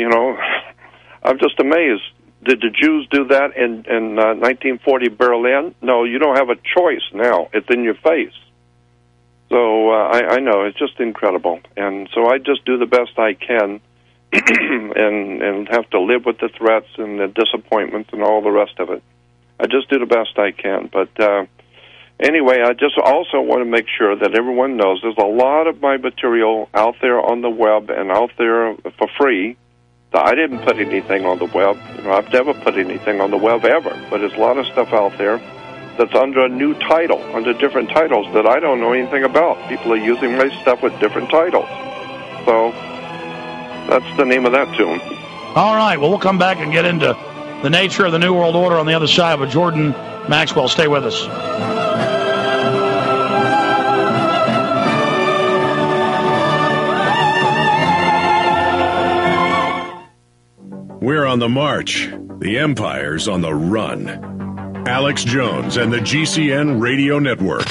I'm just amazed. Did the Jews do that in 1940 Berlin? No, you don't have a choice now. It's in your face. So I know. It's just incredible. And so I just do the best I can and have to live with the threats and the disappointments and all the rest of it. I just do the best I can. But anyway, I just also want to make sure that everyone knows there's a lot of my material out there on the web and out there for free. I didn't put anything on the web. I've never put anything on the web ever. But there's a lot of stuff out there that's under a new title, under different titles that I don't know anything about. People are using my stuff with different titles. So that's the name of that tune. All right, well, we'll come back and get into the nature of the New World Order on the other side. But Jordan Maxwell, stay with us. We're on the march. The Empire's on the run. Alex Jones and the GCN Radio Network.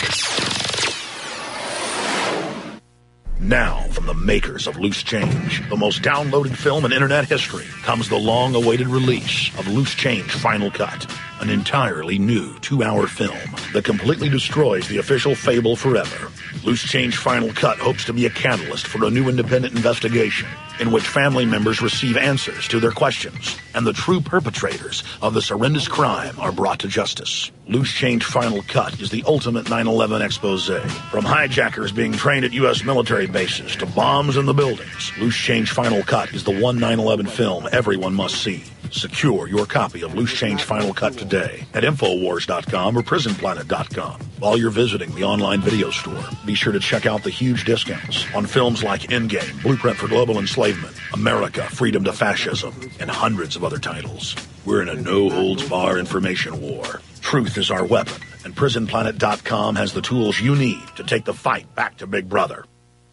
Now, from the makers of Loose Change, the most downloaded film in internet history, comes the long-awaited release of Loose Change Final Cut, an entirely new 2-hour film that completely destroys the official fable forever. Loose Change Final Cut hopes to be a catalyst for a new independent investigation in which family members receive answers to their questions and the true perpetrators of this horrendous crime are brought to justice. Loose Change Final Cut is the ultimate 9/11 expose. From hijackers being trained at U.S. military bases to bombs in the buildings, Loose Change Final Cut is the one 9/11 film everyone must see. Secure your copy of Loose Change Final Cut today at Infowars.com or PrisonPlanet.com. While you're visiting the online video store, be sure to check out the huge discounts on films like Endgame, Blueprint for Global Enslavement, America, Freedom to Fascism, and hundreds of other titles. We're in a no-holds-barred information war. Truth is our weapon, and PrisonPlanet.com has the tools you need to take the fight back to Big Brother.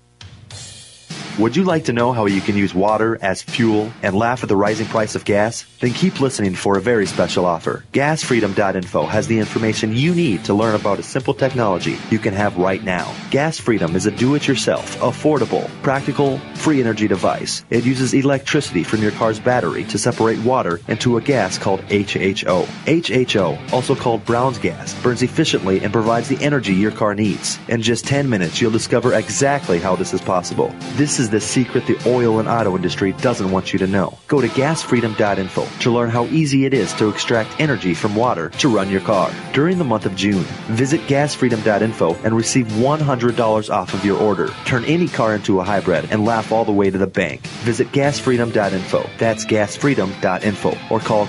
Would you like to know how you can use water as fuel and laugh at the rising price of gas? Then keep listening for a very special offer. GasFreedom.info has the information you need to learn about a simple technology you can have right now. Gas Freedom is a do-it-yourself, affordable, practical, free energy device. It uses electricity from your car's battery to separate water into a gas called HHO. HHO, also called Brown's gas, burns efficiently and provides the energy your car needs. In just 10 minutes, you'll discover exactly how this is possible. This is the secret the oil and auto industry doesn't want you to know. Go to gasfreedom.info to learn how easy it is to extract energy from water to run your car. During the month of June, visit gasfreedom.info and receive $100 off of your order. Turn any car into a hybrid and laugh all the way to the bank. Visit gasfreedom.info. That's gasfreedom.info. Or call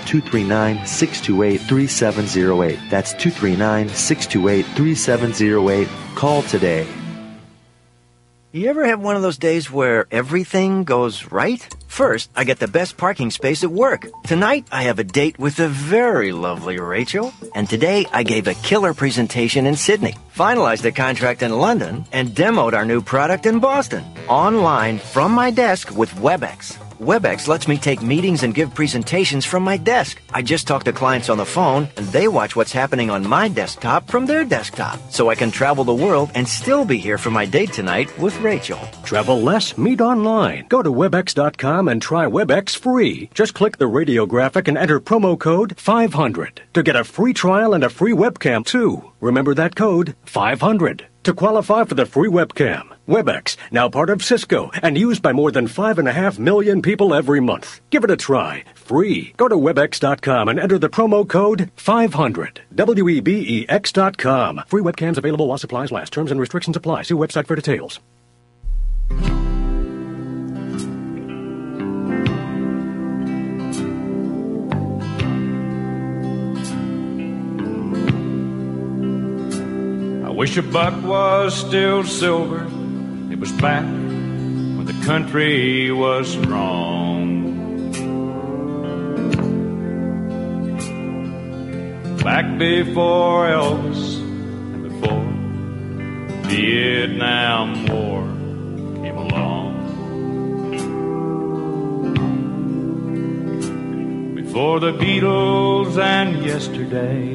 239-628-3708. That's 239-628-3708. Call today. You ever have one of those days where everything goes right? First, I get the best parking space at work. Tonight, I have a date with the very lovely Rachel. And today, I gave a killer presentation in Sydney, finalized a contract in London, and demoed our new product in Boston. Online, from my desk with WebEx. WebEx lets me take meetings and give presentations from my desk. I just talk to clients on the phone, and they watch what's happening on my desktop from their desktop. So I can travel the world and still be here for my date tonight with Rachel. Travel less, meet online. Go to WebEx.com and try WebEx free. Just click the radio graphic and enter promo code 500 to get a free trial and a free webcam, too. Remember that code, 500, to qualify for the free webcam. WebEx, now part of Cisco and used by more than 5.5 million people every month. Give it a try. Free. Go to WebEx.com and enter the promo code 500. WEBEX.com. Free webcams available while supplies last. Terms and restrictions apply. See website for details. I wish a buck was still silver. It was back when the country was strong. Back before Elvis and before the Vietnam War came along. Before the Beatles and yesterday,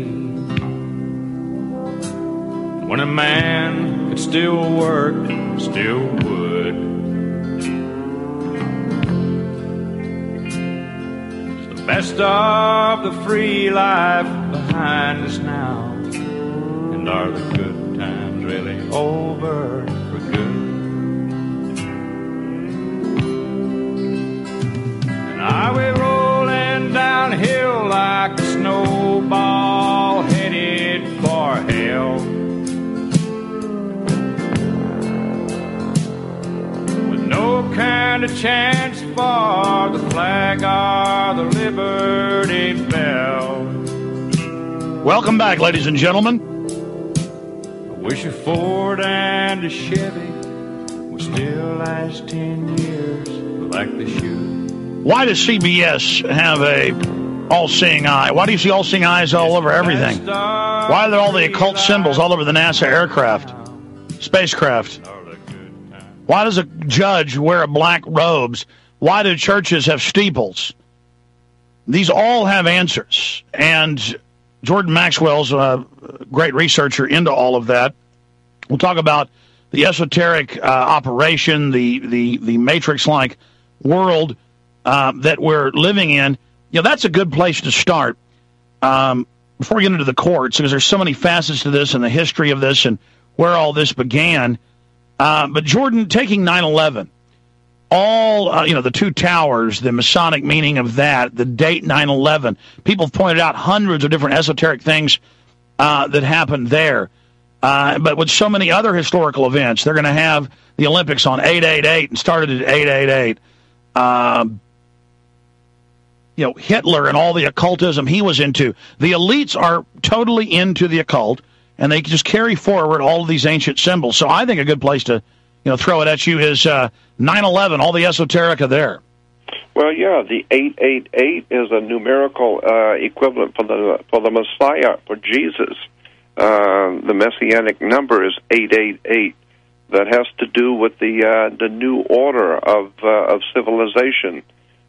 when a man could still work, still would. It's the best of the free life behind us now. And are the good times really over for good? And are we rolling downhill like a snowball headed for hell? No kind of chance for the flag or the Liberty Bell. Welcome back, ladies and gentlemen. I wish a Ford and a Chevy would still last 10 years like they should. Why does CBS have a all-seeing eye? Why do you see all-seeing eyes all over everything? Why are there all the occult symbols all over the NASA aircraft, spacecraft? Why does a judge wear black robes? Why do churches have steeples? These all have answers. And Jordan Maxwell's a great researcher into all of that. We'll talk about the esoteric operation, the matrix-like world that we're living in. You know, that's a good place to start before we get into the courts, because there's so many facets to this and the history of this and where all this began. But Jordan, taking 9/11, all, the two towers, the Masonic meaning of that, the date 9/11, people have pointed out hundreds of different esoteric things that happened there. But with so many other historical events, they're going to have the Olympics on 8/88 and started at 8/88. Hitler and all the occultism he was into. The elites are totally into the occult, and they just carry forward all of these ancient symbols. So I think a good place to, throw it at you is 9/11, all the esoterica there. Well, yeah, the 888 is a numerical equivalent for the Messiah, for Jesus. The messianic number is 888. That has to do with the new order of civilization.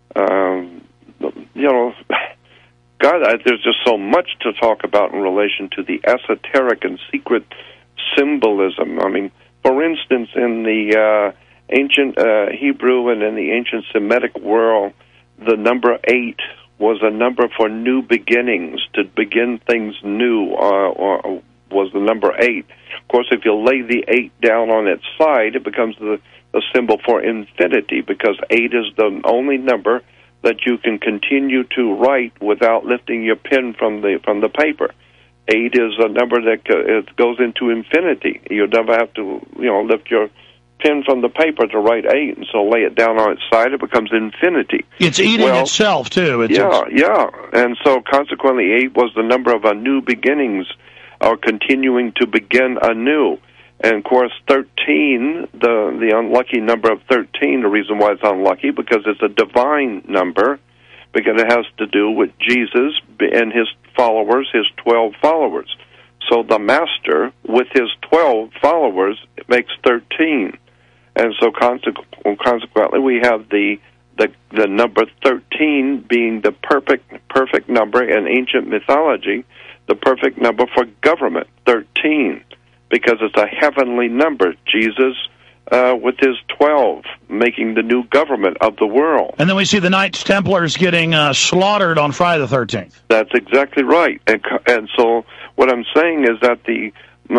God, there's just so much to talk about in relation to the esoteric and secret symbolism. I mean, for instance, in the ancient Hebrew and in the ancient Semitic world, the number 8 was a number for new beginnings, to begin things new, or was the number 8. Of course, if you lay the 8 down on its side, it becomes the symbol for infinity, because 8 is the only number that you can continue to write without lifting your pen from the paper. 8 is a number that it goes into infinity. You never have to, lift your pen from the paper to write 8, and so lay it down on its side, it becomes infinity. It's eating itself, too. Yeah. And so consequently, 8 was the number of new beginnings, or continuing to begin anew. And, of course, 13, the unlucky number of 13, the reason why it's unlucky, because it's a divine number, because it has to do with Jesus and his followers, his 12 followers. So the master, with his 12 followers, makes 13. And so consequently, we have the number 13 being the perfect number in ancient mythology, the perfect number for government, 13. Because it's a heavenly number. Jesus, with his 12, making the new government of the world. And then we see the Knights Templars getting slaughtered on Friday the 13th. That's exactly right. And so what I'm saying is that the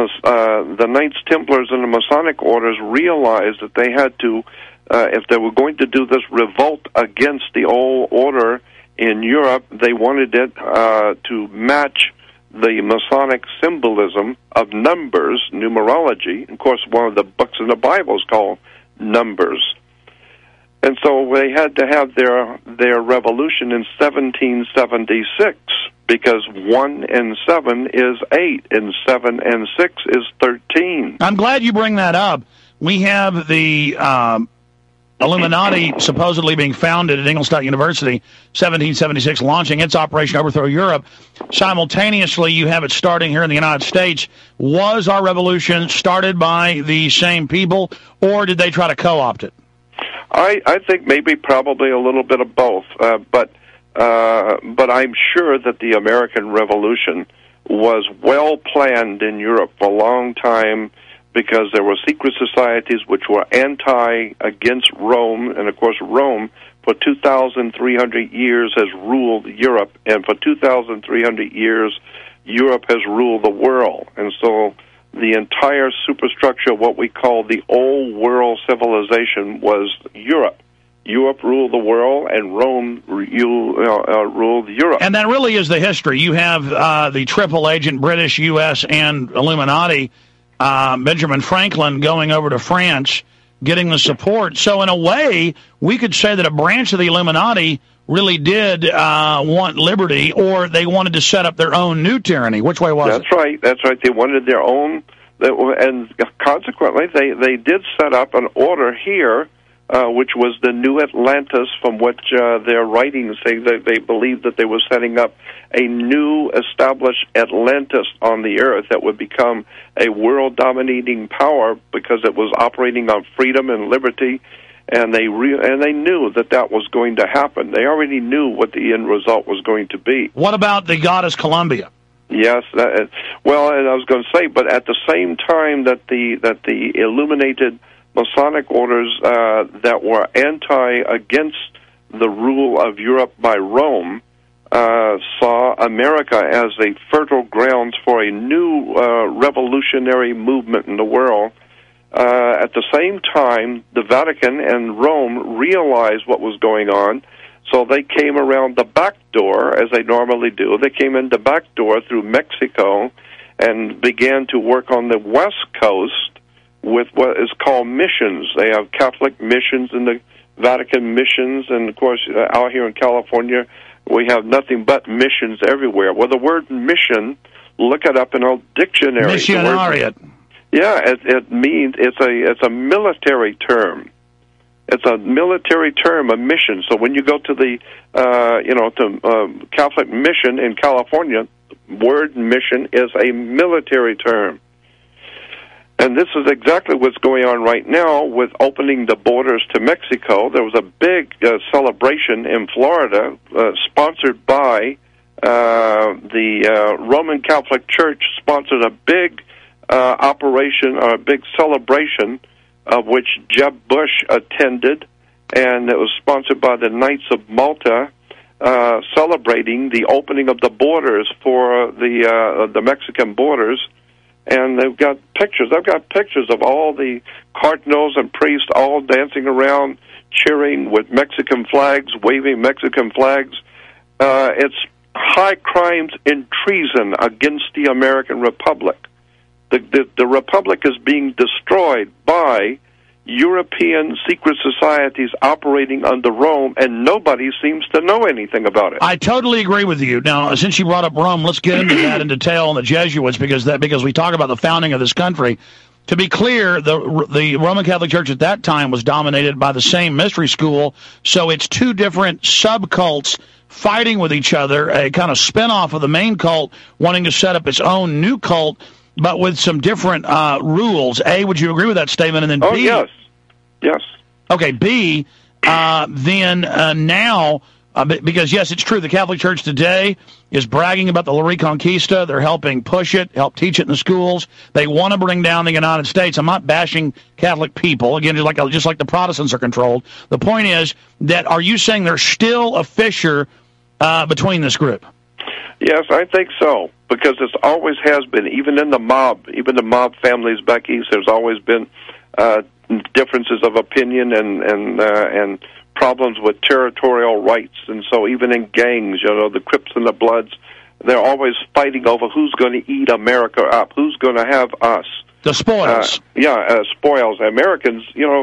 Knights Templars and the Masonic orders realized that they had to, if they were going to do this revolt against the old order in Europe, they wanted it to match the Masonic symbolism of numbers, numerology. Of course, one of the books in the Bible is called Numbers. And so they had to have their revolution in 1776, because 1 and 7 is 8, and 7 and 6 is 13. I'm glad you bring that up. We have the Illuminati supposedly being founded at Ingolstadt University, 1776, launching its Operation Overthrow Europe. Simultaneously, you have it starting here in the United States. Was our revolution started by the same people, or did they try to co-opt it? I think maybe probably a little bit of both, but I'm sure that the American Revolution was well planned in Europe for a long time, because there were secret societies which were against Rome, and of course Rome for 2,300 years has ruled Europe, and for 2,300 years Europe has ruled the world. And so the entire superstructure of what we call the old world civilization was Europe. Europe ruled the world, and Rome ruled Europe. And that really is the history. You have the triple agent, British, U.S., and Illuminati, Benjamin Franklin going over to France, getting the support. So in a way, we could say that a branch of the Illuminati really did want liberty, or they wanted to set up their own new tyranny. Which way was it? That's right. They wanted their own, and consequently, they did set up an order here which was the New Atlantis, from which their writings say that they believed that they were setting up a new established Atlantis on the earth that would become a world-dominating power because it was operating on freedom and liberty, and they knew that that was going to happen. They already knew what the end result was going to be. What about the goddess Columbia? Yes, well, and I was going to say, but at the same time that the illuminated Masonic orders that were against the rule of Europe by Rome saw America as a fertile grounds for a new revolutionary movement in the world. At the same time, the Vatican and Rome realized what was going on, so they came around the back door, as they normally do. They came in the back door through Mexico and began to work on the West Coast with what is called missions. They have Catholic missions and the Vatican missions, and, of course, out here in California, we have nothing but missions everywhere. Well, the word mission, look it up in a dictionary. Missionariat. Yeah, it means it's a military term. It's a military term, a mission. So when you go to the Catholic mission in California, word mission is a military term. And this is exactly what's going on right now with opening the borders to Mexico. There was a big celebration in Florida sponsored by the Roman Catholic Church, sponsored a big operation, or a big celebration, of which Jeb Bush attended, and it was sponsored by the Knights of Malta, celebrating the opening of the borders for the Mexican borders. And they've got pictures. I've got pictures of all the cardinals and priests all dancing around, cheering with Mexican flags, waving Mexican flags. It's high crimes and treason against the American Republic. The Republic is being destroyed by European secret societies operating under Rome, and nobody seems to know anything about it. I totally agree with you. Now, since you brought up Rome, let's get into that in detail on the Jesuits, because we talk about the founding of this country. To be clear, the Roman Catholic Church at that time was dominated by the same mystery school, so it's two different subcults fighting with each other, a kind of spinoff of the main cult wanting to set up its own new cult, but with some different rules. A, would you agree with that statement? And then B, yes. Yes. Okay, B, then now, because, yes, it's true, the Catholic Church today is bragging about the La Reconquista. They're helping push it, help teach it in the schools. They want to bring down the United States. I'm not bashing Catholic people. Again, just like the Protestants are controlled. The point is that, are you saying there's still a fissure between this group? Yes, I think so, because it always has been, even the mob families back east, there's always been differences of opinion and problems with territorial rights, and so even in gangs, the Crips and the Bloods, they're always fighting over who's going to eat America up, who's going to have us. The spoils. Spoils. Americans,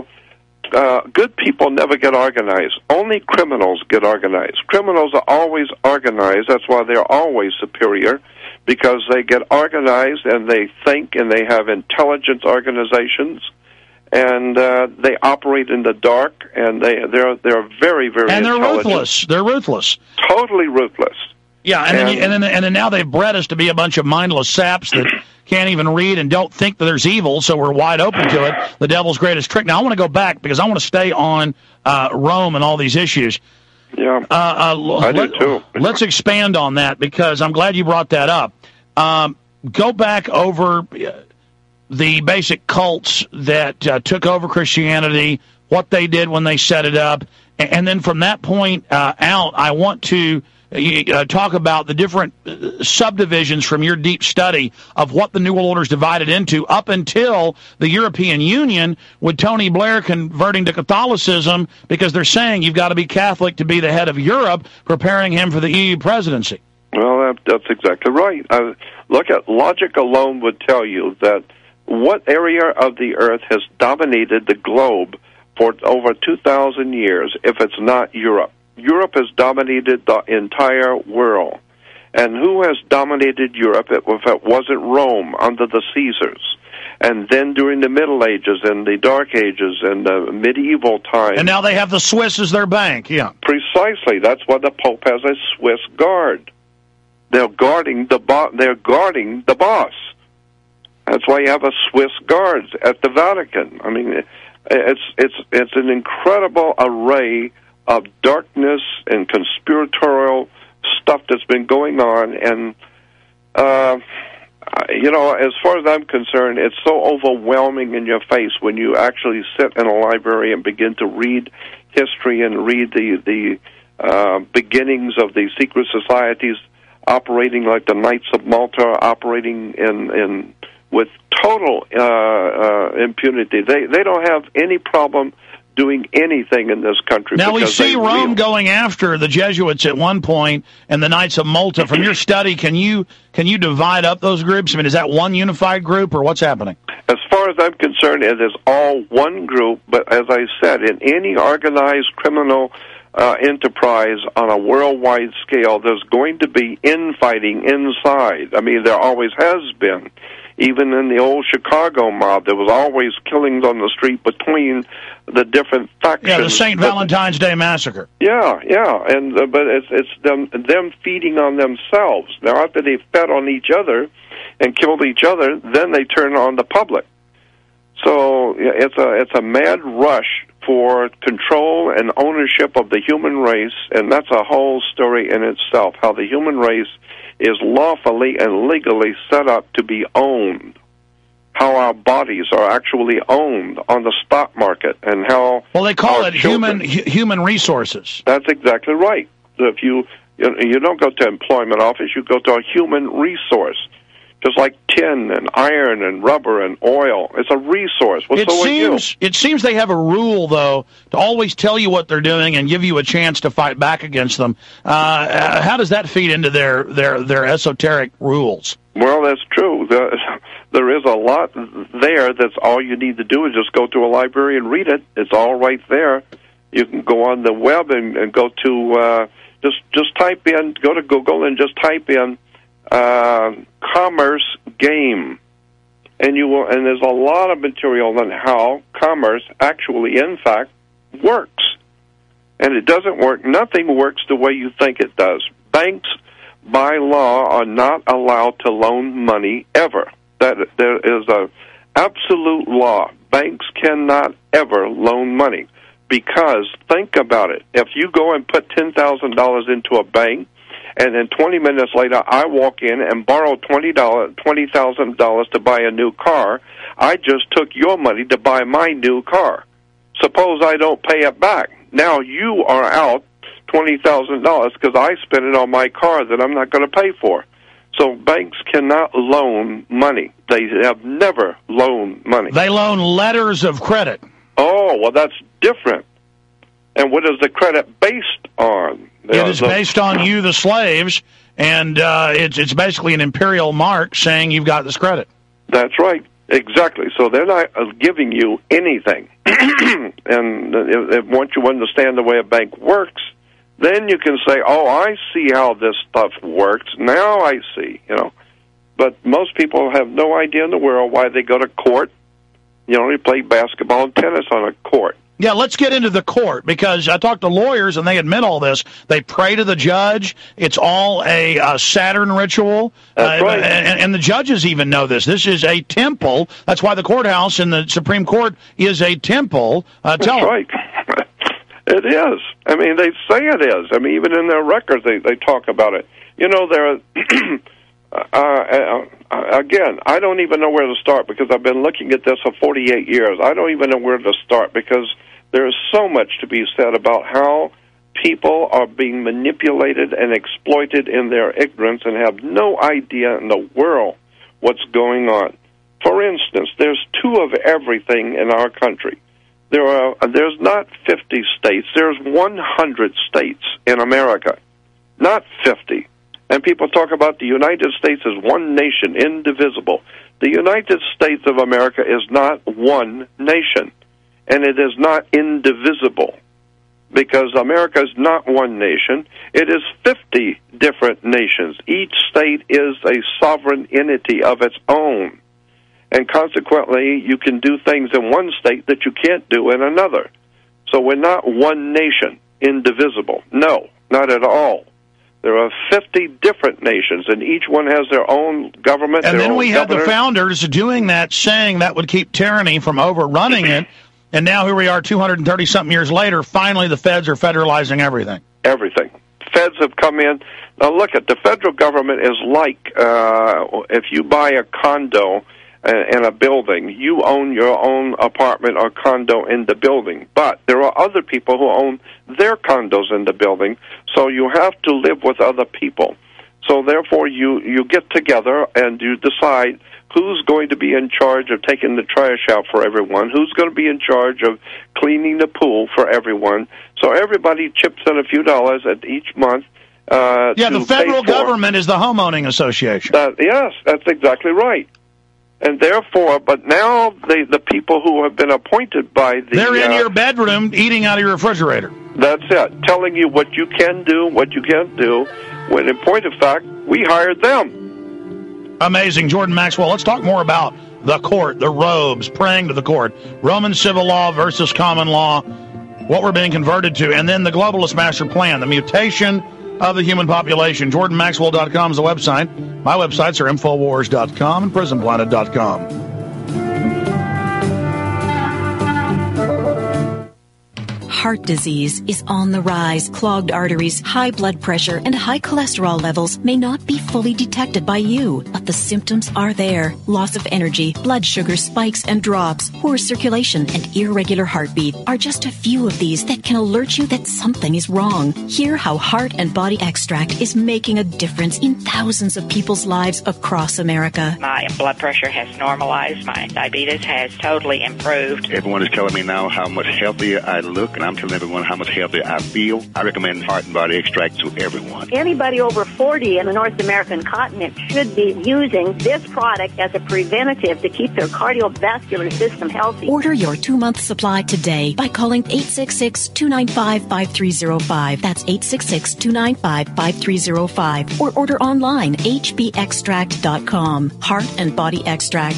good people never get organized. Only criminals get organized. Criminals are always organized. That's why they're always superior, because they get organized and they think and they have intelligence organizations, and they operate in the dark, and they're very, very and they're intelligent. Ruthless. They're ruthless. Totally ruthless. Yeah, and then now they've bred us to be a bunch of mindless saps that can't even read and don't think that there's evil, so we're wide open to it. The devil's greatest trick. Now, I want to go back, because I want to stay on Rome and all these issues. Yeah, I do too. Let's expand on that, because I'm glad you brought that up. Go back over the basic cults that took over Christianity, what they did when they set it up, and then from that point out, I want to talk about the different subdivisions from your deep study of what the New World Order is divided into up until the European Union, with Tony Blair converting to Catholicism because they're saying you've got to be Catholic to be the head of Europe, preparing him for the EU presidency. Well, that's exactly right. Look at logic alone would tell you that what area of the earth has dominated the globe for over 2,000 years if it's not Europe? Europe has dominated the entire world. And who has dominated Europe if it wasn't Rome under the Caesars? and then during the Middle Ages and the Dark Ages and the medieval times. And now they have the Swiss as their bank, yeah. Precisely. That's why the Pope has a Swiss guard. They're guarding the boss. That's why you have a Swiss guards at the Vatican. I mean, it's an incredible array of darkness and conspiratorial stuff that's been going on, and as far as I'm concerned, it's so overwhelming in your face when you actually sit in a library and begin to read history and read the beginnings of the secret societies operating like the Knights of Malta, operating in with total impunity. They don't have any problem doing anything in this country. Now we see Rome going after the Jesuits at one point and the Knights of Malta. From your study, can you divide up those groups? I mean, is that one unified group, or what's happening? As far as I'm concerned, it is all one group, but as I said, in any organized criminal enterprise on a worldwide scale, there's going to be infighting inside. I mean, there always has been. Even in the old Chicago mob, there was always killings on the street between the different factions. Yeah, the St. Valentine's Day Massacre. Yeah, but it's them feeding on themselves. Now, after they fed on each other and killed each other, then they turn on the public. So it's a mad rush for control and ownership of the human race, and that's a whole story in itself, how the human race is lawfully and legally set up to be owned, how our bodies are actually owned on the stock market, and how... Well, they call it human resources. That's exactly right. If you don't go to employment office, you go to a human resource. Just like tin and iron and rubber and oil. It's a resource. It seems they have a rule, though, to always tell you what they're doing and give you a chance to fight back against them. How does that feed into their esoteric rules? Well, that's true. There is a lot there that's all you need to do is just go to a library and read it. It's all right there. You can go on the web and go to, just type in, go to Google and just type in commerce game, and there's a lot of material on how commerce actually, in fact, works. And it doesn't work. Nothing works the way you think it does. Banks, by law, are not allowed to loan money ever. That there is a absolute law. Banks cannot ever loan money, because think about it. If you go and put $10,000 into a bank, and then 20 minutes later, I walk in and borrow $20,000 to buy a new car, I just took your money to buy my new car. Suppose I don't pay it back. Now you are out $20,000 because I spent it on my car that I'm not going to pay for. So banks cannot loan money. They have never loaned money. They loan letters of credit. Oh, well, that's different. And what is the credit based on? It is based on you, the slaves, and it's basically an imperial mark saying you've got this credit. That's right, exactly. So they're not giving you anything. And if once you understand the way a bank works, then you can say, oh, I see how this stuff works. Now I see, But most people have no idea in the world why they go to court. They play basketball and tennis on a court. Yeah, let's get into the court, because I talked to lawyers, and they admit all this. They pray to the judge. It's all a Saturn ritual. That's right. And the judges even know this. This is a temple. That's why the courthouse in the Supreme Court is a temple. That's right. It is. I mean, they say it is. I mean, even in their records, they talk about it. Again, I don't even know where to start, because I've been looking at this for 48 years. I don't even know where to start, because there is so much to be said about how people are being manipulated and exploited in their ignorance and have no idea in the world what's going on. For instance, there's 2 of everything in our country. There's not 50 states. There's 100 states in America, not 50. And people talk about the United States as one nation, indivisible. The United States of America is not one nation, and it is not indivisible, because America is not one nation. It is 50 different nations. Each state is a sovereign entity of its own. and consequently, you can do things in one state that you can't do in another. So we're not one nation, indivisible. No, not at all. There are 50 different nations, and each one has their own government. And then we had governor. the founders doing that, saying that would keep tyranny from overrunning it. And now here we are 230-something years later, finally the feds are federalizing everything. Everything. Feds have come in. Now look, the federal government is like if you buy a condo in a building, you own your own apartment or condo in the building. But there are other people who own their condos in the building, so you have to live with other people. So therefore you get together and you decide who's going to be in charge of taking the trash out for everyone, who's going to be in charge of cleaning the pool for everyone. So everybody chips in a few dollars at each month. The federal government is the homeowning association. Yes, that's exactly right. And therefore, but now the people who have been appointed by the... They're in your bedroom eating out of your refrigerator. That's it, telling you what you can do, what you can't do, when in point of fact, we hired them. Amazing. Jordan Maxwell, let's talk more about the court, the robes, praying to the court, Roman civil law versus common law, what we're being converted to, and then the globalist master plan, the mutation of the human population. JordanMaxwell.com is the website. My websites are Infowars.com and PrisonPlanet.com. Heart disease is on the rise. Clogged arteries, high blood pressure, and high cholesterol levels may not be fully detected by you, but the symptoms are there. Loss of energy, blood sugar spikes and drops, poor circulation, and irregular heartbeat are just a few of these that can alert you that something is wrong. Hear how Heart and Body Extract is making a difference in thousands of people's lives across America. My blood pressure has normalized. My diabetes has totally improved. Everyone is telling me now how much healthier I look, and I'm telling everyone how much healthier I feel. I recommend Heart and Body Extract to everyone. Anybody over 40 in the North American continent should be using this product as a preventative to keep their cardiovascular system healthy. Order your 2-month supply today by calling 866-295-5305. That's 866-295-5305. Or order online, hbextract.com. Heart and Body Extract,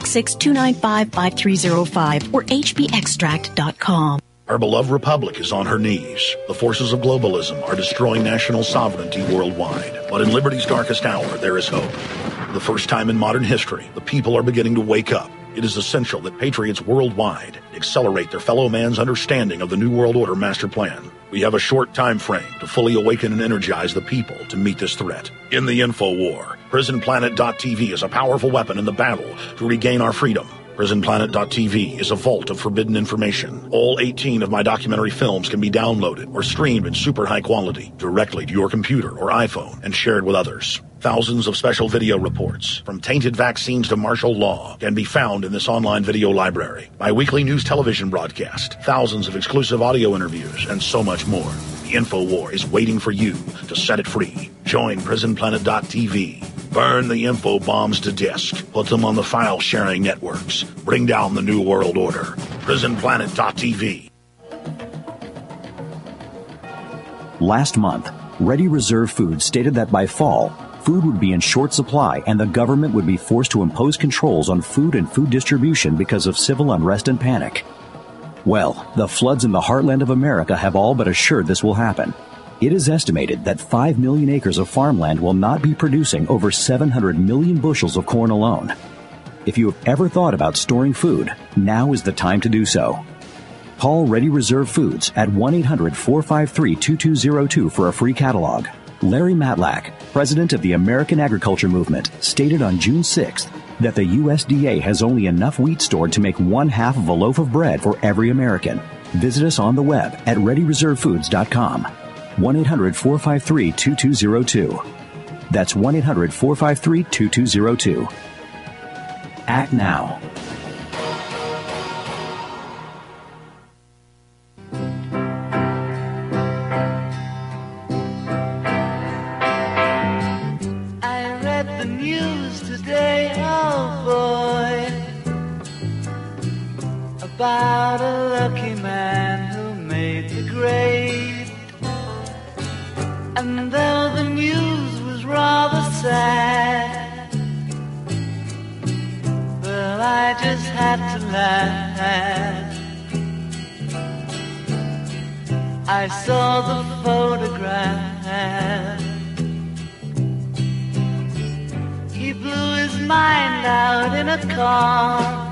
866-295-5305 or hbextract.com. Our beloved republic is on her knees. The forces of globalism are destroying national sovereignty worldwide. But in liberty's darkest hour, there is hope. For the first time in modern history, the people are beginning to wake up. It is essential that patriots worldwide accelerate their fellow man's understanding of the New World Order master plan. We have a short time frame to fully awaken and energize the people to meet this threat. In the info war, PrisonPlanet.tv is a powerful weapon in the battle to regain our freedom. PrisonPlanet.tv is a vault of forbidden information. All 18 of my documentary films can be downloaded or streamed in super high quality directly to your computer or iPhone and shared with others. Thousands of special video reports, from tainted vaccines to martial law, can be found in this online video library. My weekly news television broadcast, thousands of exclusive audio interviews, and so much more. The InfoWar is waiting for you to set it free. Join PrisonPlanet.tv. Burn the info bombs to disk. Put them on the file-sharing networks. Bring down the New World Order. PrisonPlanet.tv. Last month, Ready Reserve Foods stated that by fall, food would be in short supply and the government would be forced to impose controls on food and food distribution because of civil unrest and panic. Well, the floods in the heartland of America have all but assured this will happen. It is estimated that 5 million acres of farmland will not be producing over 700 million bushels of corn alone. If you have ever thought about storing food, now is the time to do so. Call Ready Reserve Foods at 1-800-453-2202 for a free catalog. Larry Matlack, president of the American Agriculture Movement, stated on June 6th that the USDA has only enough wheat stored to make 1/2 of a loaf of bread for every American. Visit us on the web at ReadyReserveFoods.com. 1-800-453-2202. That's 1-800-453-2202. Act now. I read the news today, oh boy, about a lucky man who made the grade. And though the news was rather sad, but Well, I just had to laugh. I saw the photograph. He blew his mind out in a car.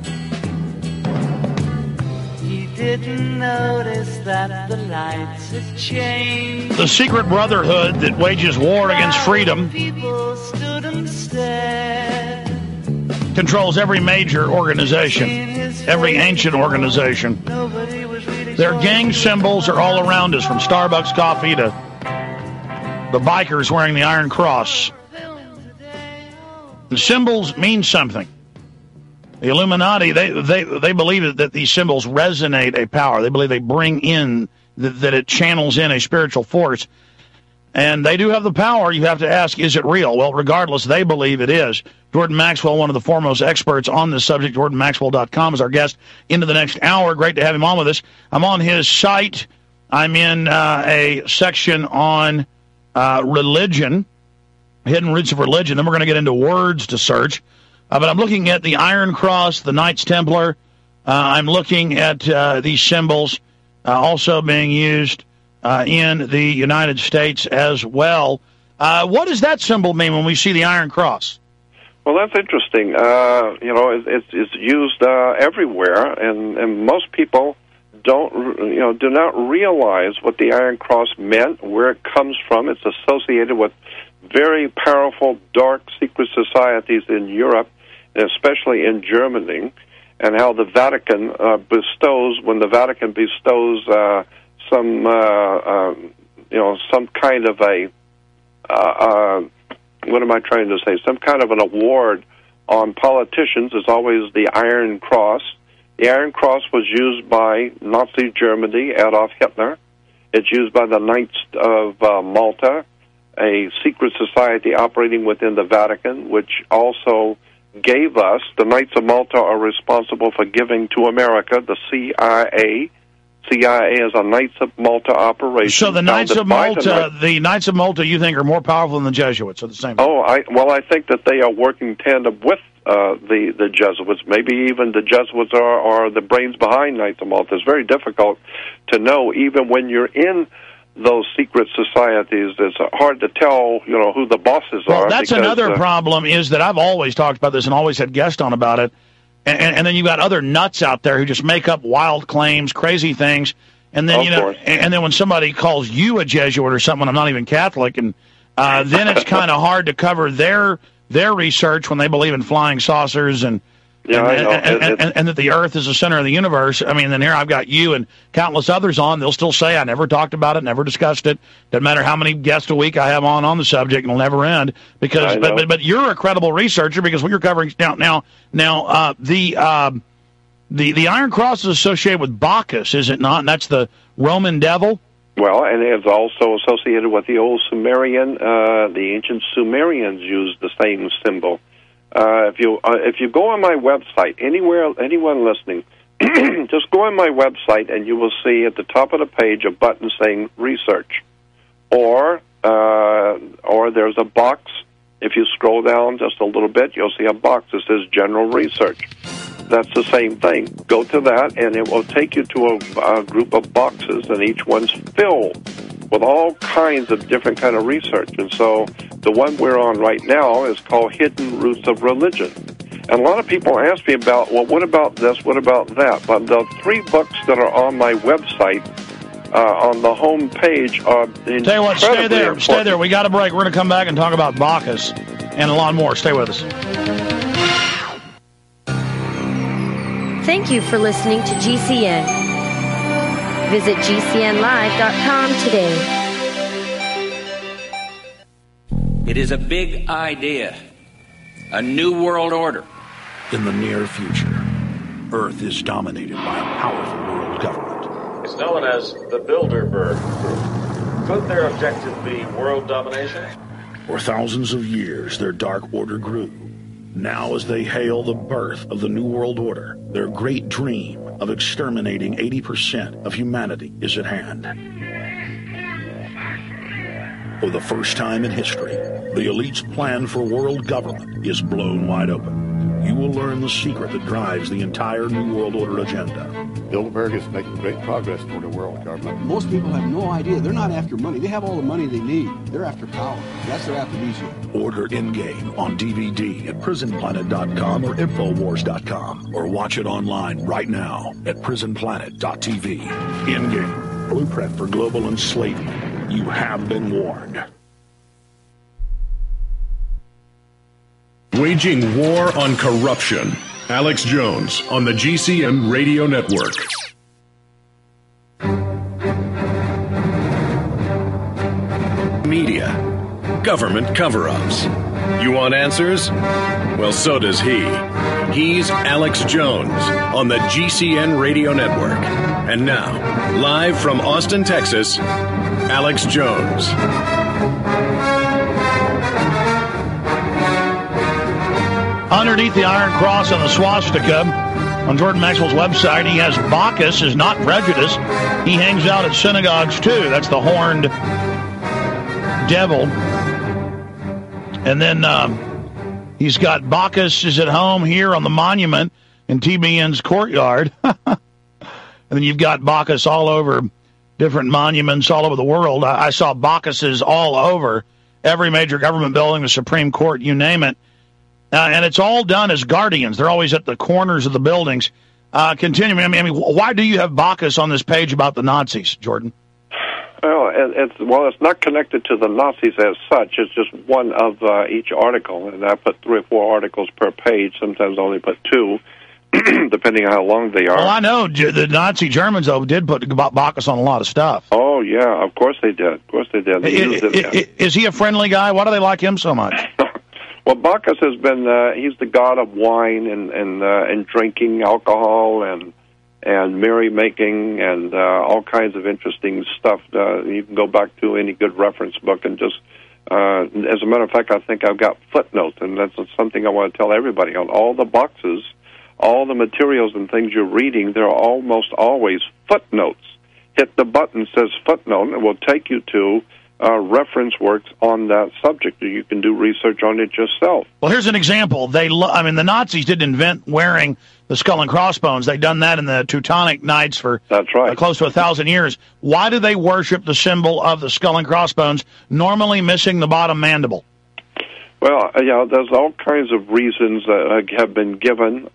He didn't notice that the lights had changed. The secret brotherhood that wages war against freedom People stood and stared. controls every major organization, every ancient organization. Their gang symbols are all around us, from Starbucks coffee to the bikers wearing the Iron Cross. The symbols mean something. The Illuminati, they believe that these symbols resonate a power. They believe they bring in, that it channels in a spiritual force. And they do have the power. You have to ask, is it real? Well, regardless, they believe it is. Jordan Maxwell, one of the foremost experts on this subject, jordanmaxwell.com, is our guest into the next hour. Great to have him on with us. I'm on his site. I'm in a section on religion, hidden roots of religion. Then we're going to get into words to search. But I'm looking at the Iron Cross, the Knights Templar. I'm looking at these symbols also being used in the United States as well. What does that symbol mean when we see the Iron Cross? Well, that's interesting. It's used everywhere, and most people do not realize what the Iron Cross meant, where it comes from. It's associated with very powerful, dark, secret societies in Europe, and especially in Germany, and how the Vatican bestows some kind of a what am I trying to say? Some kind of an award on politicians is always the Iron Cross. The Iron Cross was used by Nazi Germany, Adolf Hitler. It's used by the Knights of Malta, a secret society operating within the Vatican, which also gave us, the Knights of Malta are responsible for giving to America the CIA. CIA is a Knights of Malta operation. So the Knights of Malta, you think, are more powerful than the Jesuits, or the same? I think that they are working tandem with the Jesuits. Maybe even the Jesuits are the brains behind Knights of Malta. It's very difficult to know, even when you're in those secret societies. It's hard to tell, who the bosses are. Well, that's another problem, is that I've always talked about this and always had guests on about it. And then you've got other nuts out there who just make up wild claims, crazy things, and then and then when somebody calls you a Jesuit or something, I'm not even Catholic, and then it's kind of hard to cover their research when they believe in flying saucers and that the Earth is the center of the universe. I mean, then here I've got you and countless others on. They'll still say I never talked about it, never discussed it. Doesn't matter how many guests a week I have on the subject, it'll never end. Because, but you're a credible researcher, because what you're covering now the Iron Cross is associated with Bacchus, is it not? And that's the Roman devil. Well, and it's also associated with the old Sumerian. The ancient Sumerians used the same symbol. If you go on my website, anyone listening, just go on my website and you will see at the top of the page a button saying research, or there's a box. If you scroll down just a little bit, you'll see a box that says general research. That's the same thing. Go to that, and it will take you to a group of boxes, and each one's filled with all kinds of different kind of research. And so the one we're on right now is called Hidden Roots of Religion. And a lot of people ask me about, well, what about this, what about that? But the 3 books that are on my website, on the home page, are incredibly Tell you what, stay there. important. Stay there. We got a break. We're going to come back and talk about Bacchus and a lot more. Stay with us. Thank you for listening to GCN. Visit GCNlive.com today. It is a big idea, a new world order. In the near future, Earth is dominated by a powerful world government. It's known as the Bilderberg Group. Could their objective be world domination? For thousands of years, their dark order grew. Now, as they hail the birth of the New World Order, their great dream of exterminating 80% of humanity is at hand. For the first time in history, the elite's plan for world government is blown wide open. you will learn the secret that drives the entire New World Order agenda. Bilderberg is making great progress toward a world government. Most people have no idea. They're not after money. They have all the money they need. They're after power. That's their aphrodisiac. Order Endgame on DVD at prisonplanet.com or Infowars.com, or watch it online right now at prisonplanet.tv. Endgame, blueprint for global enslavement. You have been warned. Waging war on corruption. Alex Jones on the GCN Radio Network. Media. Government cover-ups. You want answers? Well, so does he. He's Alex Jones on the GCN Radio Network. And now, live from Austin, Texas, Alex Jones. Underneath the Iron Cross and the swastika on Jordan Maxwell's website, he has Bacchus is not prejudice. He hangs out at synagogues too. That's the horned devil. And then he's got Bacchus is at home here on the monument in TBN's courtyard. And then you've got Bacchus all over different monuments all over the world. I saw Bacchuses all over every major government building, the Supreme Court, you name it. And it's all done as guardians. They're always at the corners of the buildings. Continuing, I mean, why do you have Bacchus on this page about the Nazis, Jordan? Well, it's not connected to the Nazis as such. It's just one of each article, and I put 3 or 4 articles per page. Sometimes I only put 2, depending on how long they are. Well, I know the Nazi Germans, though, did put Bacchus on a lot of stuff. Oh, yeah, of course they did. Of course they did. Is he a friendly guy? Why do they like him so much? Well, Bacchus has been, he's the god of wine and drinking alcohol and merrymaking and all kinds of interesting stuff. You can go back to any good reference book and just, as a matter of fact, I think I've got footnotes, and that's something I want to tell everybody. On all the boxes, all the materials and things you're reading, there are almost always footnotes. Hit the button that says footnote, and it will take you to reference works on that subject. You can do research on it yourself. Well, here's an example. The Nazis didn't invent wearing the skull and crossbones. They've done that in the Teutonic Knights for close to 1,000 years. Why do they worship the symbol of the skull and crossbones, normally missing the bottom mandible? Well, there's all kinds of reasons that have been given.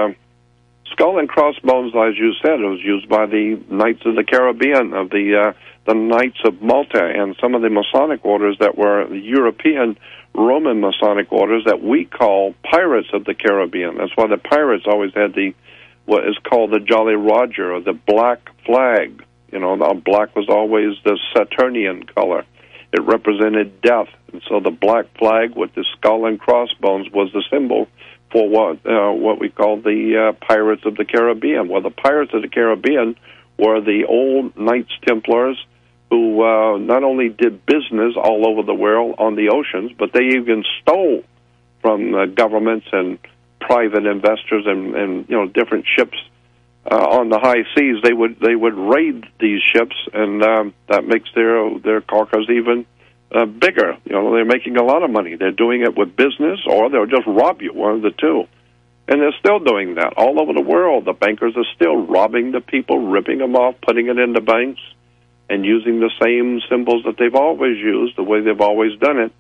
Skull and crossbones, as you said, it was used by the Knights of the Caribbean, of the Knights of Malta, and some of the Masonic orders that were the European Roman Masonic orders that we call Pirates of the Caribbean. That's why the pirates always had what is called the Jolly Roger, or the black flag. You know, the black was always the Saturnian color. It represented death, and so the black flag with the skull and crossbones was the symbol for what we call the Pirates of the Caribbean. Well, the Pirates of the Caribbean were the old Knights Templars who not only did business all over the world on the oceans, but they even stole from governments and private investors and different ships on the high seas. They would raid these ships, and that makes their carcass even bigger. They're making a lot of money. They're doing it with business, or they'll just rob you, one of the two. And they're still doing that all over the world. The bankers are still robbing the people, ripping them off, putting it in the banks, and using the same symbols that they've always used, the way they've always done it.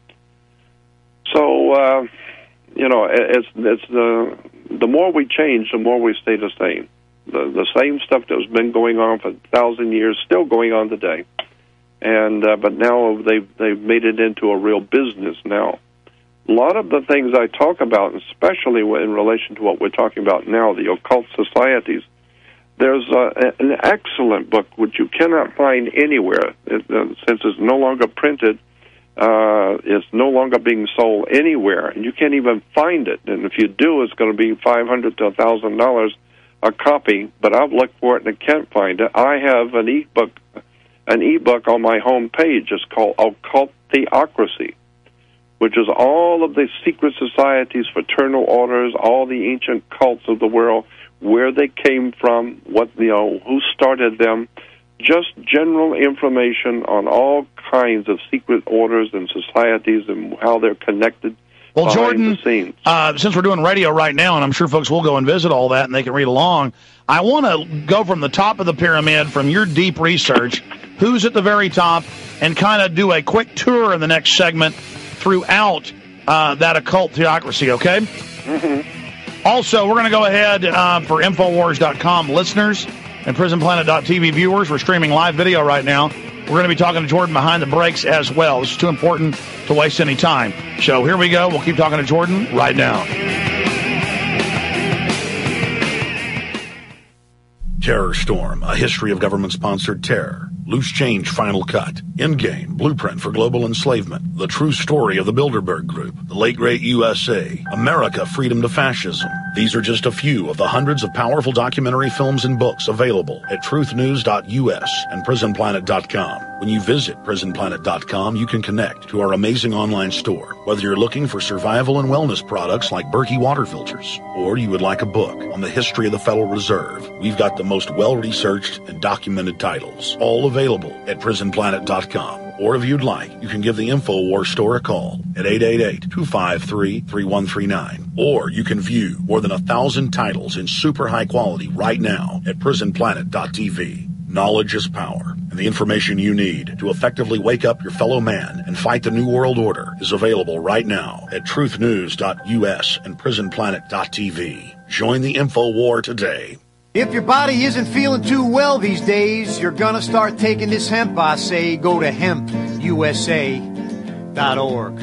So, it's the more we change, the more we stay the same. The same stuff that's been going on for 1,000 years, still going on today. And but now they've made it into a real business now. A lot of the things I talk about, especially in relation to what we're talking about now, the occult societies, there's an excellent book which you cannot find anywhere since it's no longer printed. It's no longer being sold anywhere, and you can't even find it. And if you do, it's going to be $500 to $1,000 a copy. But I've looked for it and I can't find it. I have an ebook on my home page. It's called Occult Theocracy, which is all of the secret societies, fraternal orders, all the ancient cults of the world, where they came from, who started them, just general information on all kinds of secret orders and societies and how they're connected Well, behind Jordan, the scenes. Since we're doing radio right now, and I'm sure folks will go and visit all that and they can read along, I want to go from the top of the pyramid, from your deep research, who's at the very top, and kind of do a quick tour in the next segment throughout that occult theocracy, okay? Mm-hmm. Also, we're going to go ahead for Infowars.com listeners and PrisonPlanet.tv viewers. We're streaming live video right now. We're going to be talking to Jordan behind the breaks as well. This is too important to waste any time. So here we go. We'll keep talking to Jordan right now. Terror Storm, a history of government-sponsored terror. Loose Change Final Cut. Endgame, Blueprint for Global Enslavement. The True Story of the Bilderberg Group. The Late Great USA. America, Freedom to Fascism. These are just a few of the hundreds of powerful documentary films and books available at truthnews.us and prisonplanet.com. When you visit prisonplanet.com, you can connect to our amazing online store. Whether you're looking for survival and wellness products like Berkey water filters, or you would like a book on the history of the Federal Reserve, we've got the most well-researched and documented titles, all available at prisonplanet.com. Or if you'd like, you can give the InfoWars store a call at 888-253-3139. Or you can view more than 1,000 titles in super high quality right now at prisonplanet.tv. Knowledge is power, and the information you need to effectively wake up your fellow man and fight the New World Order is available right now at truthnews.us and prisonplanet.tv. Join the InfoWar today. If your body isn't feeling too well these days, you're gonna start taking this hemp, I say. Go to hempusa.org.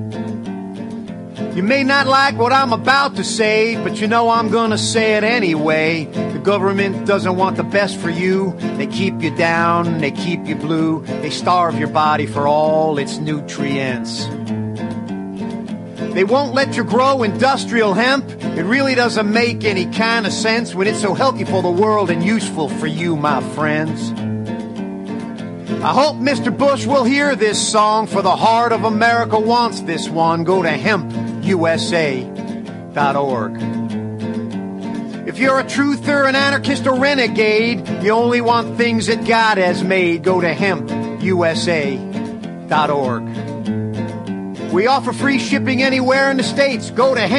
You may not like what I'm about to say, but you know I'm gonna say it anyway. The government doesn't want the best for you. They keep you down, they keep you blue. They starve your body for all its nutrients. They won't let you grow industrial hemp. It really doesn't make any kind of sense when it's so healthy for the world and useful for you, my friends. I hope Mr. Bush will hear this song, for the heart of America wants this one. Go to hempusa.org. If you're a truther, an anarchist, or renegade, you only want things that God has made. Go to hempusa.org. We offer free shipping anywhere in the States. Go to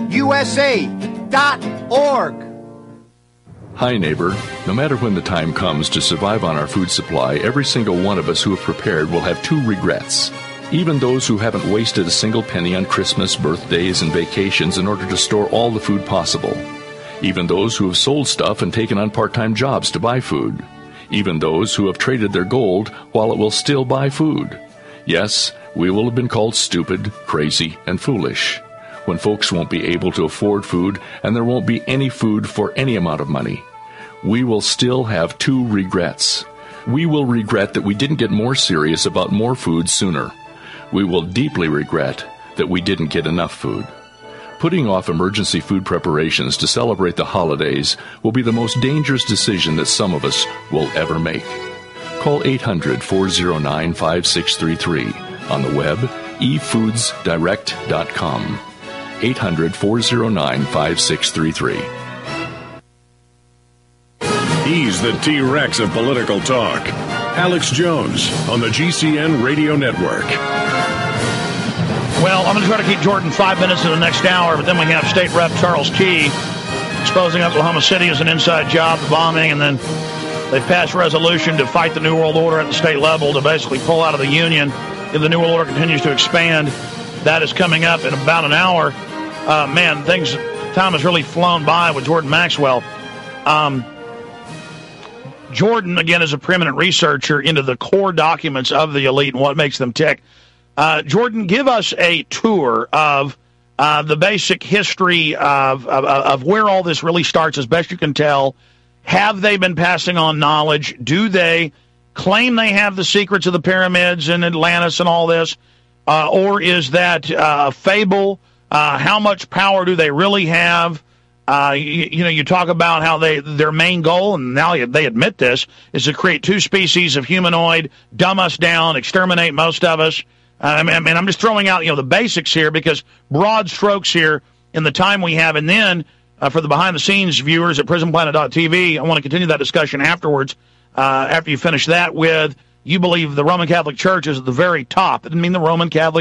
hempusa.org. Hi, neighbor. No matter when the time comes to survive on our food supply, every single one of us who have prepared will have two regrets. Even those who haven't wasted a single penny on Christmas, birthdays, and vacations in order to store all the food possible. Even those who have sold stuff and taken on part-time jobs to buy food. Even those who have traded their gold while it will still buy food. Yes, we will have been called stupid, crazy, and foolish when folks won't be able to afford food and there won't be any food for any amount of money. We will still have two regrets. We will regret that we didn't get more serious about more food sooner. We will deeply regret that we didn't get enough food. Putting off emergency food preparations to celebrate the holidays will be the most dangerous decision that some of us will ever make. Call 800-409-5633. On the web, efoodsdirect.com. 800-409-5633. He's the T-Rex of political talk. Alex Jones on the GCN Radio Network. Well, I'm going to try to keep Jordan 5 minutes in the next hour, but then we have State Rep Charles Key exposing Oklahoma City as an inside job, the bombing, and then they've passed a resolution to fight the New World Order at the state level to basically pull out of the Union if the New World Order continues to expand. That is coming up in about an hour. Man, time has really flown by with Jordan Maxwell. Jordan, again, is a preeminent researcher into the core documents of the elite and what makes them tick. Jordan, give us a tour of the basic history of where all this really starts, as best you can tell. Have they been passing on knowledge? Do they claim they have the secrets of the pyramids and Atlantis and all this? Or is that a fable? How much power do they really have? You talk about how their main goal, and now they admit this, is to create two species of humanoid, dumb us down, exterminate most of us. I'm just throwing out the basics here, because broad strokes here in the time we have. And then for the behind-the-scenes viewers at prisonplanet.tv, I want to continue that discussion afterwards. After you finish that with, you believe the Roman Catholic Church is at the very top. It doesn't mean the Roman Catholic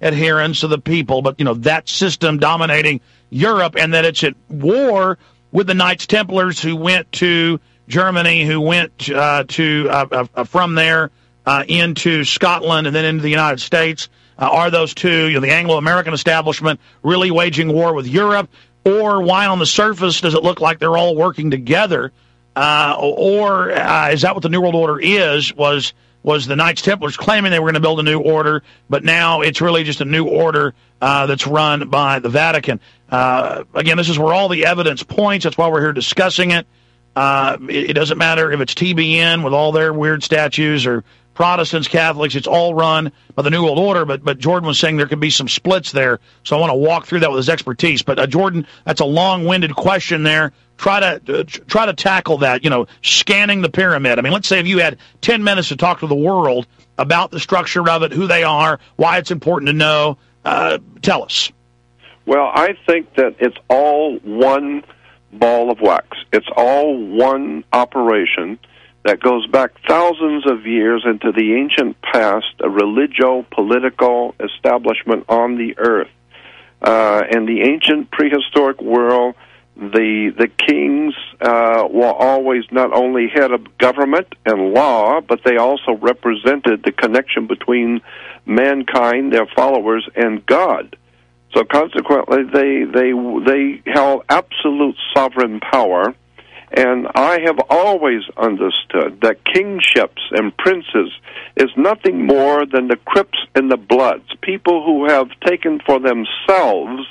adherents of the people, but, that system dominating Europe, and that it's at war with the Knights Templars who went to Germany, who went from there into Scotland and then into the United States. Are those two, the Anglo-American establishment, really waging war with Europe? Or why on the surface does it look like they're all working together? Or is that what the New World Order is? Was the Knights Templars claiming they were going to build a new order, but now it's really just a new order that's run by the Vatican. Again, this is where all the evidence points. That's why we're here discussing it. It doesn't matter if it's TBN with all their weird statues or Protestants, Catholics. It's all run by the New World Order, but Jordan was saying there could be some splits there, so I want to walk through that with his expertise. But Jordan, that's a long-winded question there. Try to tackle that, scanning the pyramid. I mean, let's say if you had 10 minutes to talk to the world about the structure of it, who they are, why it's important to know, tell us. Well, I think that it's all one ball of wax. It's all one operation that goes back thousands of years into the ancient past, a religio-political establishment on the earth. In the ancient prehistoric world, the kings were always not only head of government and law, but they also represented the connection between mankind, their followers, and God. So consequently, they held absolute sovereign power. And I have always understood that kingships and princes is nothing more than the Crips and the Bloods, people who have taken for themselves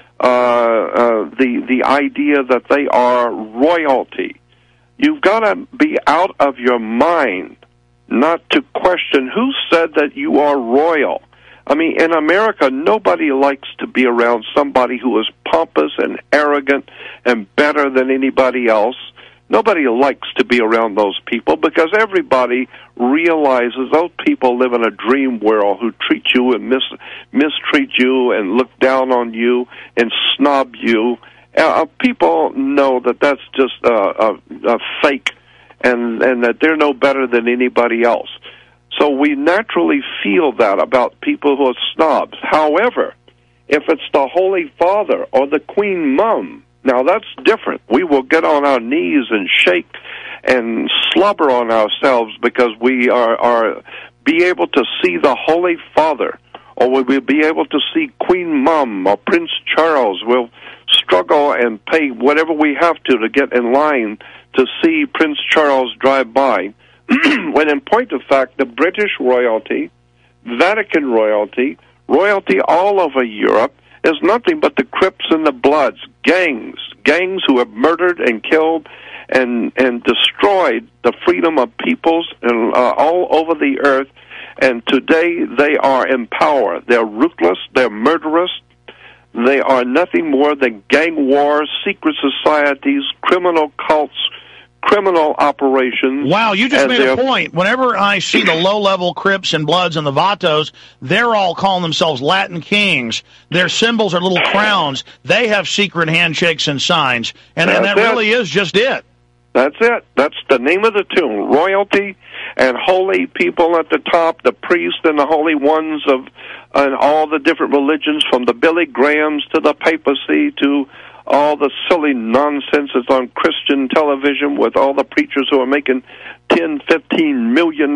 the idea that they are royalty. You've got to be out of your mind not to question who said that you are royal. I mean, in America, nobody likes to be around somebody who is pompous and arrogant and better than anybody else. Nobody likes to be around those people because everybody realizes those people live in a dream world who treat you and mistreat you and look down on you and snob you. People know that that's just a fake and that they're no better than anybody else. So we naturally feel that about people who are snobs. However, if it's the Holy Father or the Queen Mum, now that's different. We will get on our knees and shake and slobber on ourselves because we are be able to see the Holy Father, or we'll be able to see Queen Mum or Prince Charles. We'll struggle and pay whatever we have to get in line to see Prince Charles drive by. When in point of fact, the British royalty, Vatican royalty all over Europe is nothing but the Crips and the Bloods, gangs who have murdered and killed and destroyed the freedom of peoples all over the earth. And today they are in power. They're ruthless. They're murderous. They are nothing more than gang wars, secret societies, criminal cults, criminal operations. Wow, you just made a point. Whenever I see the low-level Crips and Bloods and the Vatos, they're all calling themselves Latin kings. Their symbols are little crowns. They have secret handshakes and signs. And that really is just it. That's it. That's the name of the tune. Royalty and holy people at the top, the priests and the holy ones of and all the different religions, from the Billy Grahams to the papacy to all the silly nonsense that's on Christian television with all the preachers who are making $10, $15 million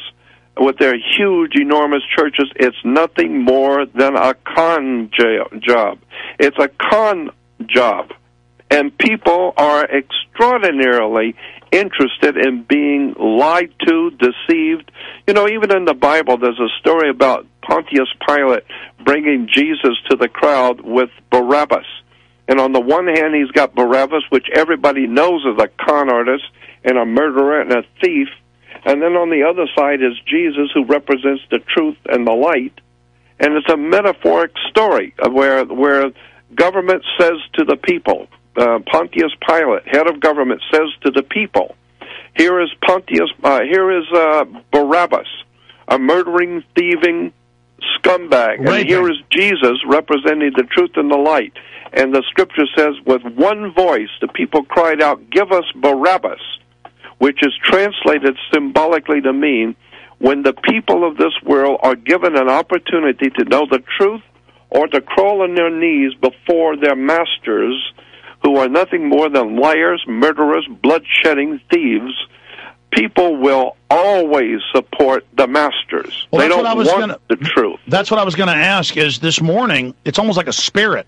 with their huge, enormous churches. It's nothing more than a con job. It's a con job. And people are extraordinarily interested in being lied to, deceived. You know, even in the Bible, there's a story about Pontius Pilate bringing Jesus to the crowd with Barabbas. And on the one hand, he's got Barabbas, which everybody knows is a con artist and a murderer and a thief. And then on the other side is Jesus, who represents the truth and the light. And it's a metaphoric story of where government says to the people, Pontius Pilate, head of government, says to the people, here is Barabbas, a murdering, thieving scumbag. Right. And here is Jesus representing the truth and the light. And the scripture says, with one voice, the people cried out, give us Barabbas, which is translated symbolically to mean, when the people of this world are given an opportunity to know the truth or to crawl on their knees before their masters, who are nothing more than liars, murderers, blood-shedding thieves, people will always support the masters. Well, they don't want the truth. That's what I was going to ask, is this morning, it's almost like a spirit.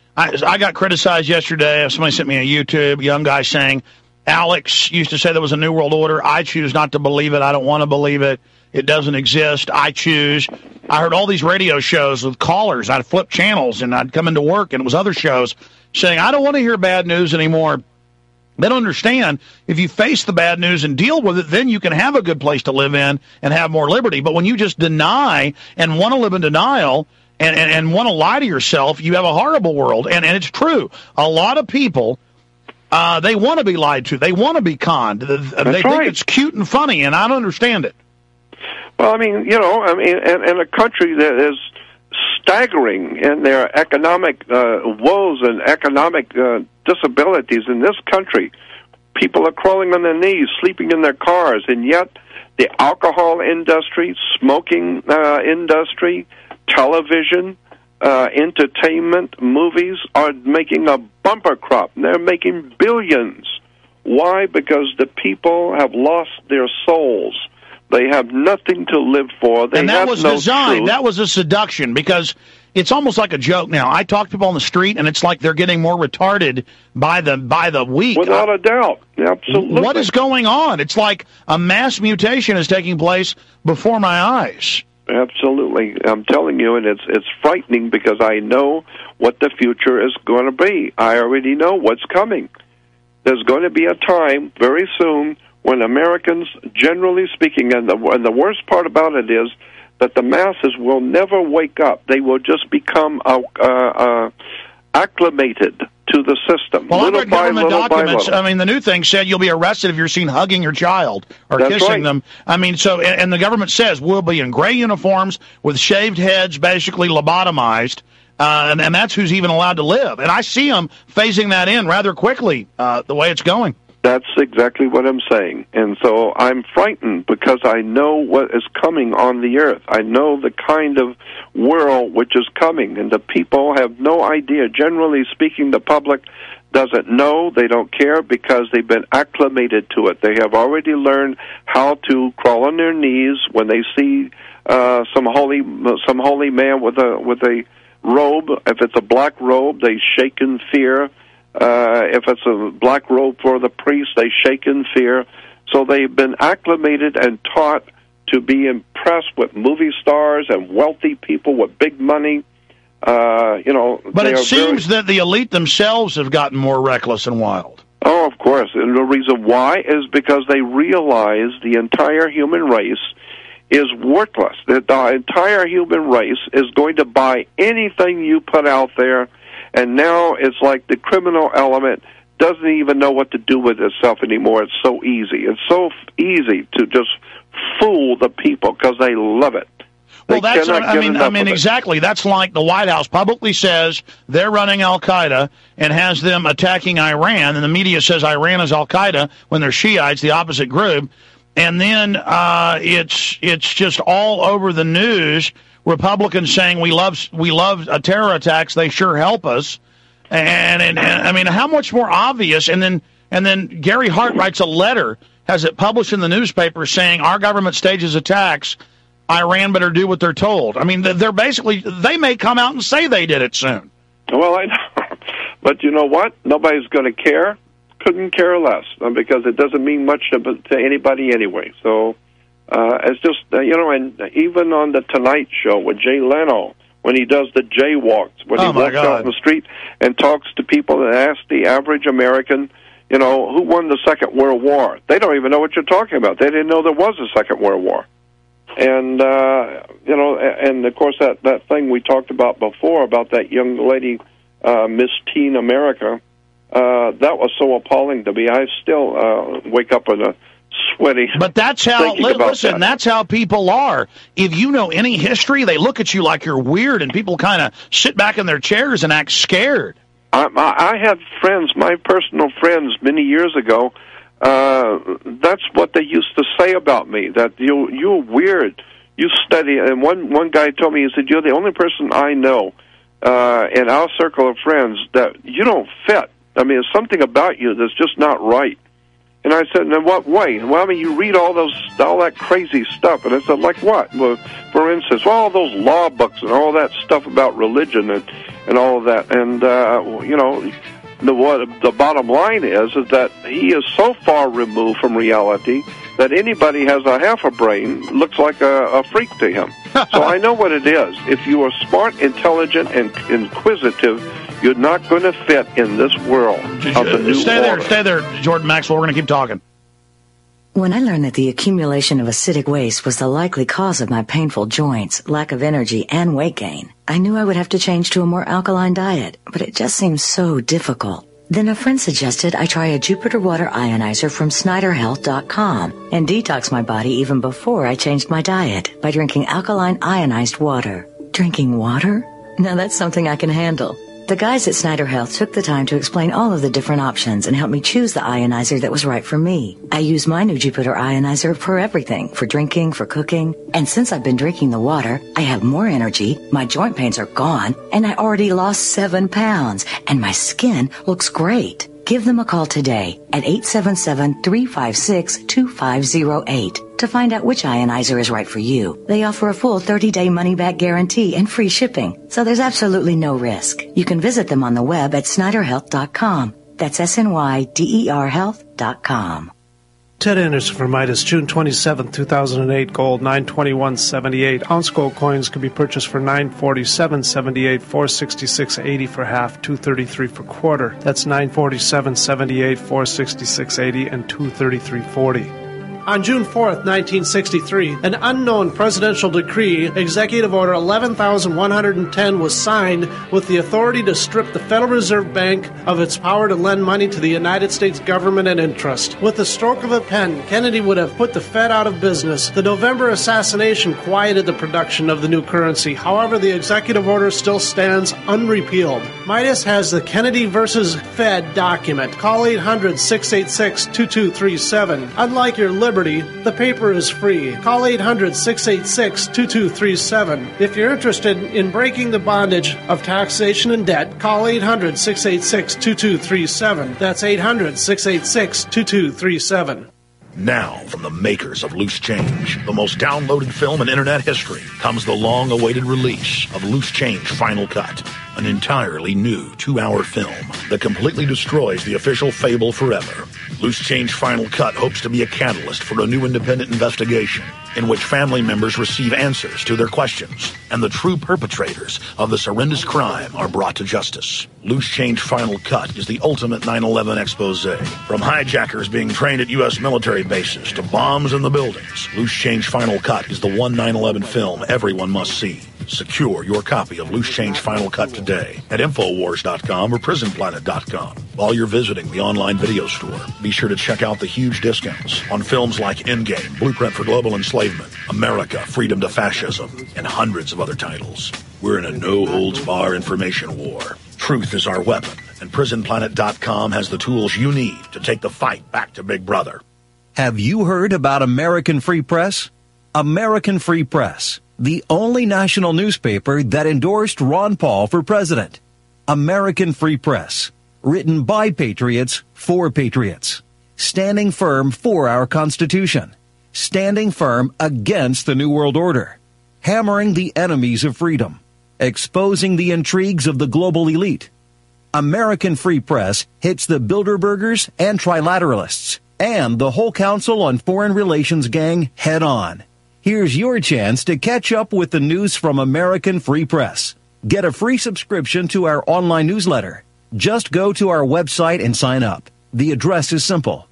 I got criticized yesterday. Somebody sent me a YouTube, young guy saying, Alex used to say there was a New World Order. I choose not to believe it. I don't want to believe it. It doesn't exist. I choose. I heard all these radio shows with callers. I'd flip channels, and I'd come into work, and it was other shows saying, I don't want to hear bad news anymore. They don't understand. If you face the bad news and deal with it, then you can have a good place to live in and have more liberty. But when you just deny and want to live in denial and want to lie to yourself, you have a horrible world. And it's true. A lot of people, they want to be lied to. They want to be conned. They think it's cute and funny, and I don't understand it. Well, I mean, in a country that is staggering in their economic woes and economic disabilities in this country, people are crawling on their knees, sleeping in their cars, and yet the alcohol industry, smoking industry, television, entertainment, movies are making a bumper crop. They're making billions. Why? Because the people have lost their souls. They have nothing to live for. They and that have was no designed. truth. That was a seduction, because it's almost like a joke now. I talk to people on the street, and it's like they're getting more retarded by the week. Without a doubt. Absolutely. What is going on? It's like a mass mutation is taking place before my eyes. Absolutely. I'm telling you, and it's frightening, because I know what the future is going to be. I already know what's coming. There's going to be a time very soon when Americans, generally speaking, and the worst part about it is that the masses will never wake up. They will just become acclimated to the system. Well, I've read government documents. Little. I mean, the new thing said you'll be arrested if you're seen hugging your child or That's kissing right. them. I mean, so, and the government says we'll be in gray uniforms with shaved heads, basically lobotomized, and that's who's even allowed to live. And I see them phasing that in rather quickly, the way it's going. That's exactly what I'm saying. And so I'm frightened, because I know what is coming on the earth. I know the kind of world which is coming, and the people have no idea. Generally speaking, the public doesn't know. They don't care, because they've been acclimated to it. They have already learned how to crawl on their knees when they see some holy man with a robe. If it's a black robe, they shake in fear. If it's a black robe for the priest, they shake in fear. So they've been acclimated and taught to be impressed with movie stars and wealthy people with big money. But it seems that the elite themselves have gotten more reckless and wild. Oh, of course. And the reason why is because they realize the entire human race is worthless. That the entire human race is going to buy anything you put out there. And now it's like the criminal element doesn't even know what to do with itself anymore. It's so easy. It's so easy to just fool the people because they love it. Well, that's I mean exactly. That's like the White House publicly says they're running Al-Qaeda and has them attacking Iran, and the media says Iran is Al-Qaeda when they're Shiites, the opposite group. And then it's just all over the news. Republicans saying we love terror attacks. They sure help us. And I mean, how much more obvious? And then Gary Hart writes a letter, has it published in the newspaper, saying our government stages attacks. Iran better do what they're told. I mean, they're basically, they may come out and say they did it soon. Well, I know. But you know what? Nobody's going to care. Couldn't care less, because it doesn't mean much to anybody anyway. So it's just, and even on the Tonight Show with Jay Leno, when he does the jaywalks, when he walks out in the street and talks to people and asks the average American, who won the Second World War? They don't even know what you're talking about. They didn't know there was a Second World War. And, and of course that thing we talked about before about that young lady, Miss Teen America, that was so appalling to me. I still wake up with a sweaty. But that's how, that's how people are. If you know any history, they look at you like you're weird, and people kind of sit back in their chairs and act scared. I had friends, my personal friends, many years ago, That's what they used to say about me, that you're weird. You study, and one guy told me, he said, you're the only person I know in our circle of friends that you don't fit. I mean, there's something about you that's just not right. And I said, in what way? Well, I mean, you read all that crazy stuff. And I said, like what? Well, for instance, all those law books and all that stuff about religion and all of that. And, the bottom line is that he is so far removed from reality that anybody has a half a brain looks like a freak to him. So I know what it is. If you are smart, intelligent, and inquisitive, you're not going to fit in this world of the new order. Stay there, Jordan Maxwell. We're going to keep talking. When I learned that the accumulation of acidic waste was the likely cause of my painful joints, lack of energy, and weight gain, I knew I would have to change to a more alkaline diet, but it just seemed so difficult. Then a friend suggested I try a Jupiter Water Ionizer from SnyderHealth.com and detox my body even before I changed my diet by drinking alkaline ionized water. Drinking water? Now that's something I can handle. The guys at Snyder Health took the time to explain all of the different options and help me choose the ionizer that was right for me. I use my new Jupiter Ionizer for everything, for drinking, for cooking. And since I've been drinking the water, I have more energy, my joint pains are gone, and I already lost 7 pounds, and my skin looks great. Give them a call today at 877-356-2508 to find out which ionizer is right for you. They offer a full 30-day money-back guarantee and free shipping, so there's absolutely no risk. You can visit them on the web at SnyderHealth.com. That's SNYDER Health.com. Ted Anderson for Midas, June 27, 2008, gold, $921.78. Ounce gold coins can be purchased for $947.78, $466.80 for half, $233 for quarter. That's $947.78, $466.80, and $233.40. On June 4th, 1963, an unknown presidential decree, Executive Order 11,110, was signed with the authority to strip the Federal Reserve Bank of its power to lend money to the United States government and interest. With the stroke of a pen, Kennedy would have put the Fed out of business. The November assassination quieted the production of the new currency. However, the executive order still stands unrepealed. Midas has the Kennedy versus Fed document. Call 800-686-2237. Unlike your Liberty, the paper is free. Call 800-686-2237. If you're interested in breaking the bondage of taxation and debt, call 800-686-2237. That's 800-686-2237. Now, from the makers of Loose Change, the most downloaded film in internet history, comes the long-awaited release of Loose Change Final Cut, an entirely new 2-hour film that completely destroys the official fable forever. Loose Change Final Cut hopes to be a catalyst for a new independent investigation in which family members receive answers to their questions and the true perpetrators of this horrendous crime are brought to justice. Loose Change Final Cut is the ultimate 9/11 expose. From hijackers being trained at U.S. military bases to bombs in the buildings, Loose Change Final Cut is the one 9/11 film everyone must see. Secure your copy of Loose Change Final Cut today at Infowars.com or PrisonPlanet.com. While you're visiting the online video store, be sure to check out the huge discounts on films like Endgame, Blueprint for Global Enslavement, America, Freedom to Fascism, and hundreds of other titles. We're in a no-holds-bar information war. Truth is our weapon, and PrisonPlanet.com has the tools you need to take the fight back to Big Brother. Have you heard about American Free Press? American Free Press, the only national newspaper that endorsed Ron Paul for president. American Free Press, written by patriots for patriots, standing firm for our Constitution, standing firm against the New World Order, hammering the enemies of freedom, exposing the intrigues of the global elite. American Free Press hits the Bilderbergers and Trilateralists and the whole Council on Foreign Relations gang head on. Here's your chance to catch up with the news from American Free Press. Get a free subscription to our online newsletter. Just go to our website and sign up. The address is simple,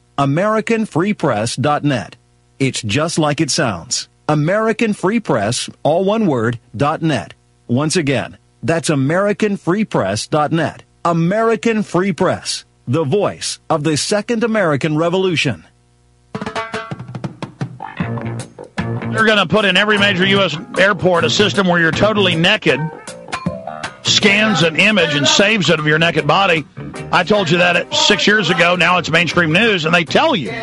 AmericanFreePress.net. It's just like it sounds. American Free Press, all one word, .net. Once again, that's AmericanFreePress.net. American Free Press, the voice of the Second American Revolution. They're going to put in every major U.S. airport a system where you're totally naked scans an image and saves it of your naked body. I told you that 6 years ago. Now it's mainstream news, and they tell you.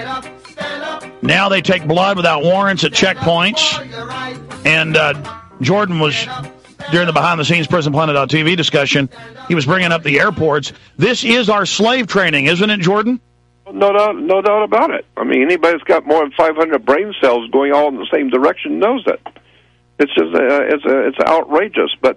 Now they take blood without warrants at checkpoints. And Jordan was, during the behind-the-scenes PrisonPlanet.tv discussion, he was bringing up the airports. This is our slave training, isn't it, Jordan? No doubt about it. I mean, anybody that's got more than 500 brain cells going all in the same direction knows it. It's just it's outrageous. But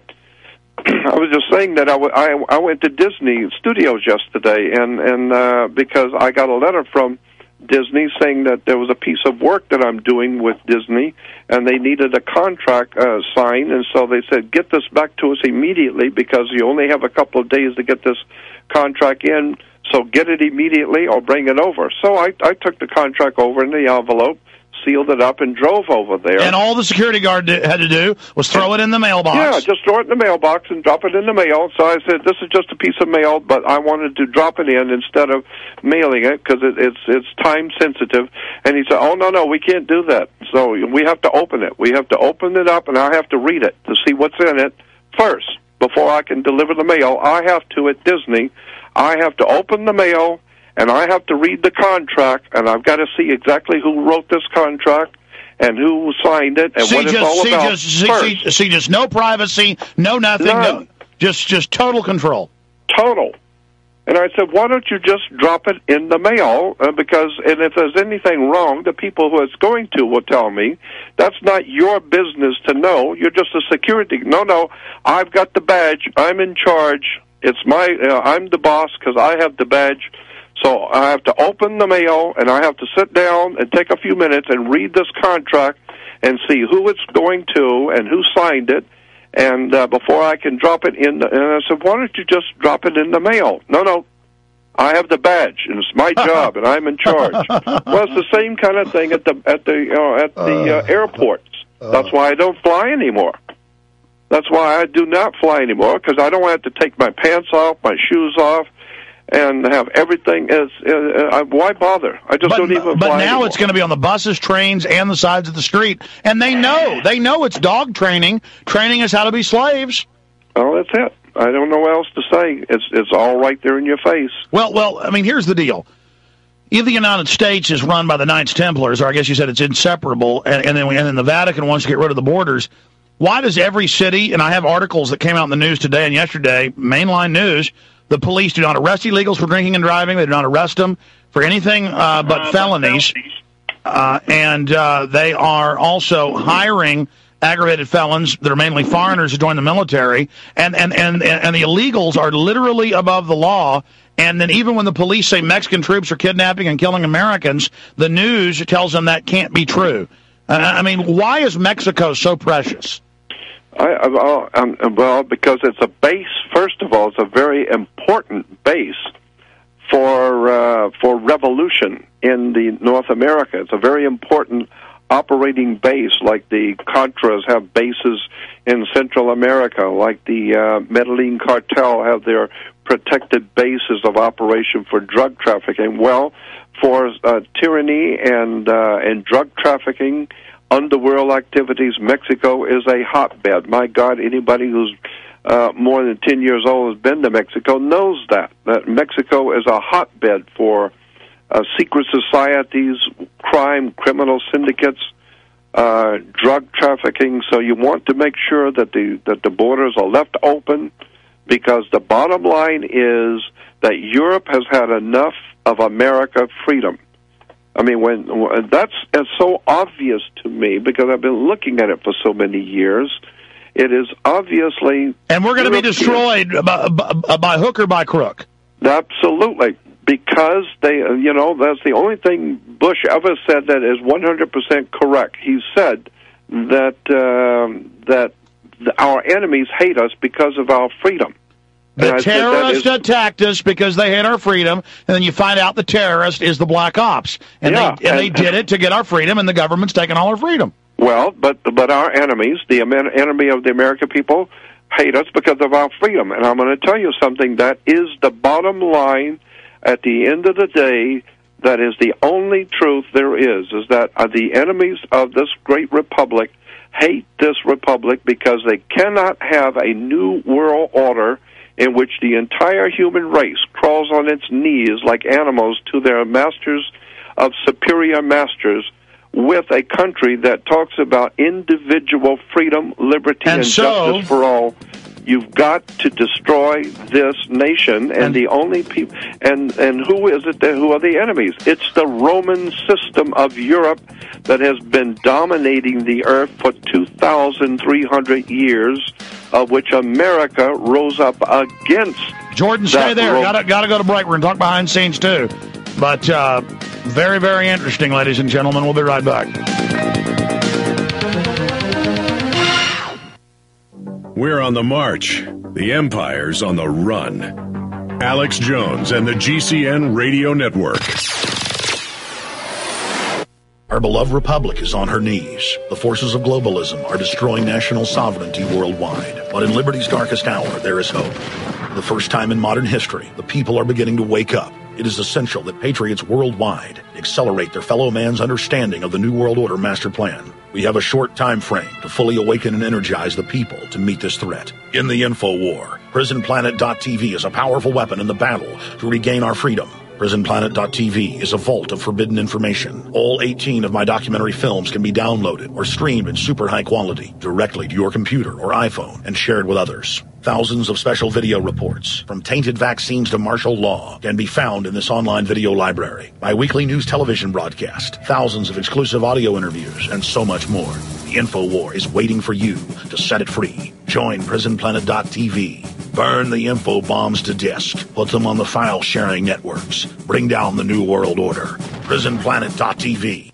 I was just saying that I went to Disney Studios yesterday, and because I got a letter from Disney saying that there was a piece of work that I'm doing with Disney, and they needed a contract signed, and so they said, get this back to us immediately because you only have a couple of days to get this contract in, so get it immediately or bring it over. So I took the contract over in the envelope, sealed it up, and drove over there. And all the security guard had to do was throw it in the mailbox. Yeah, just throw it in the mailbox and drop it in the mail. So I said, this is just a piece of mail, but I wanted to drop it in instead of mailing it because it's time sensitive. And he said, oh, no, we can't do that. So we have to open it. We have to open it up, and I have to read it to see what's in it first. Before I can deliver the mail, I have to, at Disney, I have to open the mail, and I have to read the contract, and I've got to see exactly who wrote this contract and who signed it and what it's all about. See, just no privacy, no nothing, no, just total control. Total. And I said, why don't you just drop it in the mail? Because if there's anything wrong, the people who it's going to will tell me. That's not your business to know. You're just a security. No, I've got the badge. I'm in charge. It's I'm the boss because I have the badge. So I have to open the mail, and I have to sit down and take a few minutes and read this contract and see who it's going to and who signed it, and before I can drop it in. And I said, why don't you just drop it in the mail? No, I have the badge, and it's my job, and I'm in charge. Well, it's the same kind of thing at the airports. That's why I don't fly anymore. That's why I do not fly anymore, because I don't have to take my pants off, my shoes off, and have everything. Why bother? I just don't even fly But now anymore. It's going to be on the buses, trains, and the sides of the street. And they know it's dog training us how to be slaves. Oh, that's it. I don't know what else to say. It's all right there in your face. Well, I mean, here's the deal. If the United States is run by the Knights Templars, or I guess you said it's inseparable, and then the Vatican wants to get rid of the borders, why does every city, and I have articles that came out in the news today and yesterday, mainline news, the police do not arrest illegals for drinking and driving. They do not arrest them for anything but felonies. And they are also hiring aggravated felons that are mainly foreigners to join the military. And the illegals are literally above the law. And then even when the police say Mexican troops are kidnapping and killing Americans, the news tells them that can't be true. I mean, why is Mexico so precious? Well, because it's a base. First of all, it's a very important base for revolution in the North America. It's a very important operating base, like the Contras have bases in Central America, like the Medellin cartel have their protected bases of operation for drug trafficking. Well, for tyranny and drug trafficking, underworld activities, Mexico is a hotbed. My God, anybody who's more than 10 years old has been to Mexico knows that Mexico is a hotbed for secret societies, crime, criminal syndicates, drug trafficking. So you want to make sure that the borders are left open, because the bottom line is that Europe has had enough of America freedom. I mean, when that's so obvious to me, because I've been looking at it for so many years. It is obviously, and we're going to be destroyed by hook or by crook. Absolutely, because that's the only thing Bush ever said that is 100% correct. He said that our enemies hate us because of our freedom. The terrorists attacked us because they hate our freedom, and then you find out the terrorist is the black ops, and they did it to get our freedom, and the government's taking all our freedom. Well, but our enemies, the enemy of the American people, hate us because of our freedom. And I'm going to tell you something that is the bottom line. At the end of the day, that is the only truth there is that the enemies of this great republic hate this republic because they cannot have a new world order in which the entire human race crawls on its knees like animals to their masters of superior masters, with a country that talks about individual freedom, liberty, and justice for all. You've got to destroy this nation, and the only people, and who is it who are the enemies? It's the Roman system of Europe that has been dominating the earth for 2,300 years, of which America rose up against. Jordan, stay there. Gotta go to break. We're going to talk behind scenes, too. But very, very interesting, ladies and gentlemen. We'll be right back. We're on the march. The Empire's on the run. Alex Jones and the GCN Radio Network. Our beloved republic is on her knees. The forces of globalism are destroying national sovereignty worldwide. But in liberty's darkest hour, there is hope. For the first time in modern history, the people are beginning to wake up. It is essential that patriots worldwide accelerate their fellow man's understanding of the New World Order master plan. We have a short time frame to fully awaken and energize the people to meet this threat. In the info war, PrisonPlanet.tv is a powerful weapon in the battle to regain our freedom. PrisonPlanet.tv is a vault of forbidden information. All 18 of my documentary films can be downloaded or streamed in super high quality directly to your computer or iPhone and shared with others. Thousands of special video reports, from tainted vaccines to martial law, can be found in this online video library. My weekly news television broadcast, thousands of exclusive audio interviews, and so much more. The InfoWar is waiting for you to set it free. Join PrisonPlanet.tv. Burn the info bombs to disk. Put them on the file-sharing networks. Bring down the New World Order. PrisonPlanet.tv.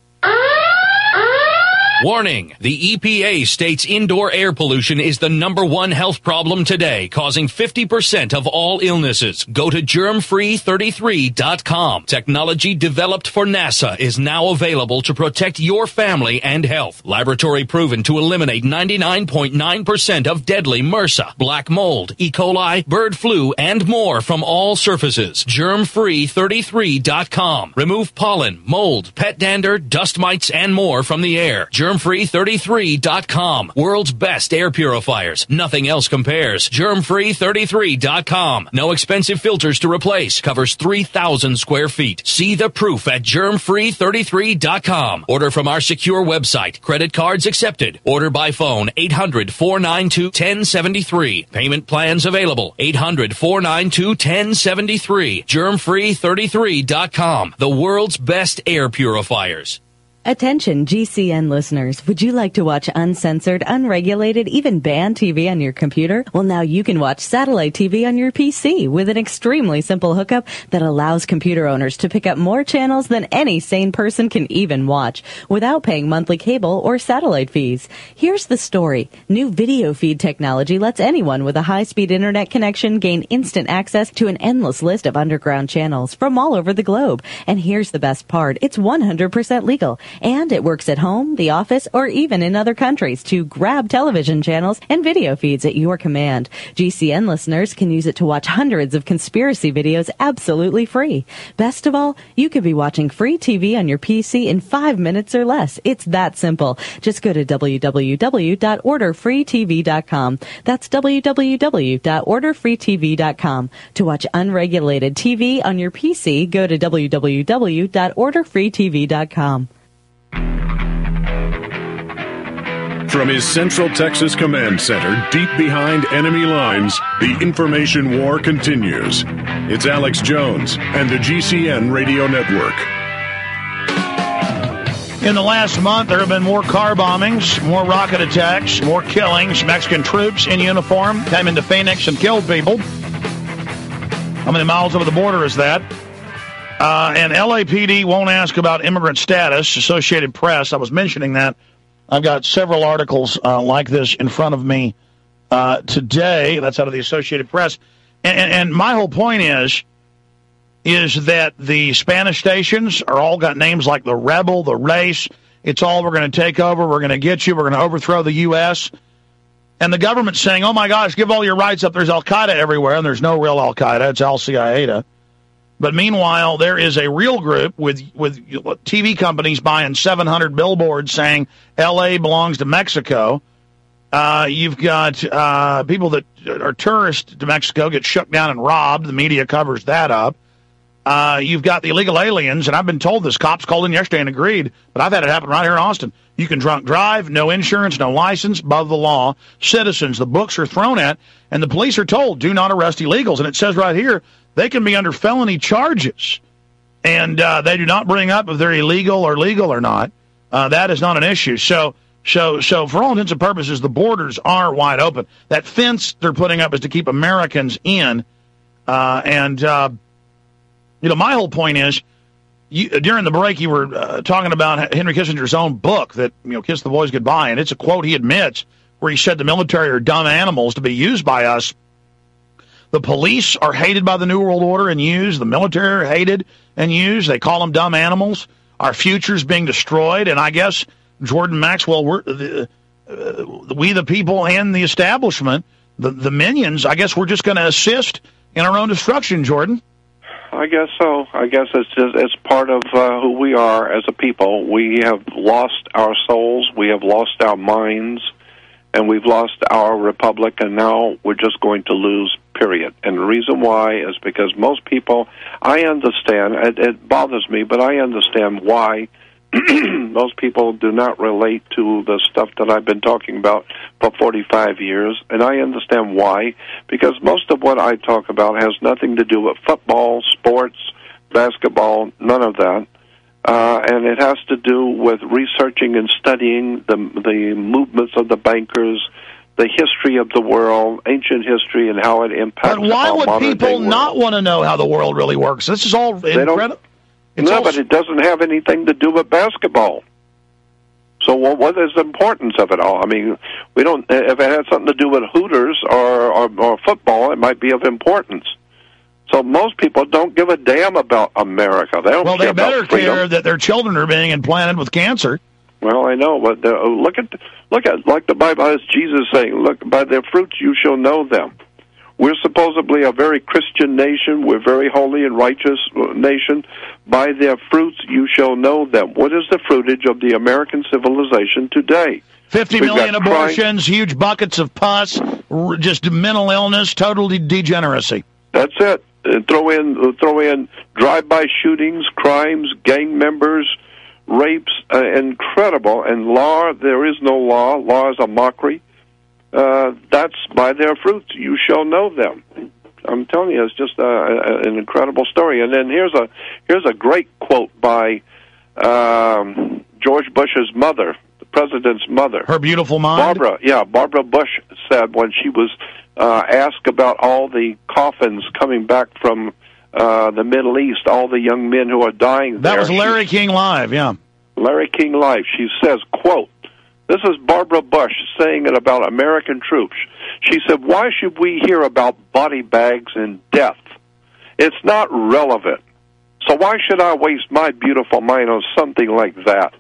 Warning, the EPA states indoor air pollution is the #1 health problem today, causing 50% of all illnesses. Go to germfree33.com. Technology developed for NASA is now available to protect your family and health. Laboratory proven to eliminate 99.9% of deadly MRSA, black mold, E. coli, bird flu, and more from all surfaces. Germfree33.com. Remove pollen, mold, pet dander, dust mites, and more from the air. Germfree33.com. World's best air purifiers. Nothing else compares. Germfree33.com. No expensive filters to replace. Covers 3,000 square feet. See the proof at Germfree33.com. Order from our secure website. Credit cards accepted. Order by phone 800-492-1073. Payment plans available. 800-492-1073. Germfree33.com. The world's best air purifiers. Attention GCN listeners, would you like to watch uncensored, unregulated, even banned TV on your computer? Well, now you can watch satellite TV on your PC with an extremely simple hookup that allows computer owners to pick up more channels than any sane person can even watch without paying monthly cable or satellite fees. Here's the story. New video feed technology lets anyone with a high-speed internet connection gain instant access to an endless list of underground channels from all over the globe. And here's the best part. It's 100% legal. And it works at home, the office, or even in other countries to grab television channels and video feeds at your command. GCN listeners can use it to watch hundreds of conspiracy videos absolutely free. Best of all, you could be watching free TV on your PC in 5 minutes or less. It's that simple. Just go to www.orderfreetv.com. That's www.orderfreetv.com. To watch unregulated TV on your PC, go to www.orderfreetv.com. From his Central Texas Command Center, deep behind enemy lines, the information war continues. It's Alex Jones and the GCN Radio Network. In the last month, there have been more car bombings, more rocket attacks, more killings. Mexican troops in uniform came into Phoenix and killed people. How many miles over the border is that? And LAPD won't ask about immigrant status. Associated Press, I was mentioning that. I've got several articles like this in front of me today. That's out of the Associated Press. And my whole point is that the Spanish stations are all got names like the Rebel, the Race. It's all we're going to take over. We're going to get you. We're going to overthrow the U.S. And the government's saying, oh, my gosh, give all your rights up. There's Al-Qaeda everywhere. And there's no real Al-Qaeda. It's Al-Qaeda. But meanwhile, there is a real group with TV companies buying 700 billboards saying L.A. belongs to Mexico. You've got people that are tourists to Mexico get shook down and robbed. The media covers that up. You've got the illegal aliens, and I've been told this. Cops called in yesterday and agreed, but I've had it happen right here in Austin. You can drunk drive, no insurance, no license, above the law. Citizens, the books are thrown at, and the police are told, do not arrest illegals. And it says right here, they can be under felony charges, and they do not bring up if they're illegal or legal or not. That is not an issue. So for all intents and purposes, the borders are wide open. That fence they're putting up is to keep Americans in, my whole point is, during the break, you were talking about Henry Kissinger's own book that, Kiss the Boys Goodbye, and it's a quote he admits where he said the military are dumb animals to be used by us. The police are hated by the New World Order and used. The military are hated and used. They call them dumb animals. Our future's being destroyed, and I guess, Jordan Maxwell, we the people and the establishment, the minions, I guess we're just going to assist in our own destruction, Jordan. I guess so. I guess it's part of who we are as a people. We have lost our souls, we have lost our minds, and we've lost our republic, and now we're just going to lose, period. And the reason why is because most people, I understand, it bothers me, but I understand why most people do not relate to the stuff that I've been talking about for 45 years, and I understand why, because most of what I talk about has nothing to do with football, sports, basketball, none of that, and it has to do with researching and studying the movements of the bankers, the history of the world, ancient history, and how it impacts. But why would people not want to know how the world really works? This is all incredible. But it doesn't have anything to do with basketball. So what is the importance of it all? I mean, we don't. If it had something to do with Hooters or football, it might be of importance. So most people don't give a damn about America. They don't. Well, they better care that their children are being implanted with cancer. Well, I know, but look at like the Bible has Jesus saying, "Look, by their fruits you shall know them." We're supposedly a very Christian nation. We're very holy and righteous nation. By their fruits you shall know them. What is the fruitage of the American civilization today? 50 million abortions, huge buckets of pus, just mental illness, total degeneracy. That's it. Throw in drive-by shootings, crimes, gang members, rapes, incredible. And law, there is no law. Law is a mockery. That's by their fruits you shall know them. I'm telling you, it's just an incredible story. And then here's a great quote by George Bush's mother, the president's mother. Her beautiful mind? Barbara Bush said when she was asked about all the coffins coming back from the Middle East, all the young men who are dying there. That was Larry King Live, yeah. Larry King Live. She says, quote, this is Barbara Bush saying it about American troops. She said, why should we hear about body bags and death? It's not relevant. So why should I waste my beautiful mind on something like that?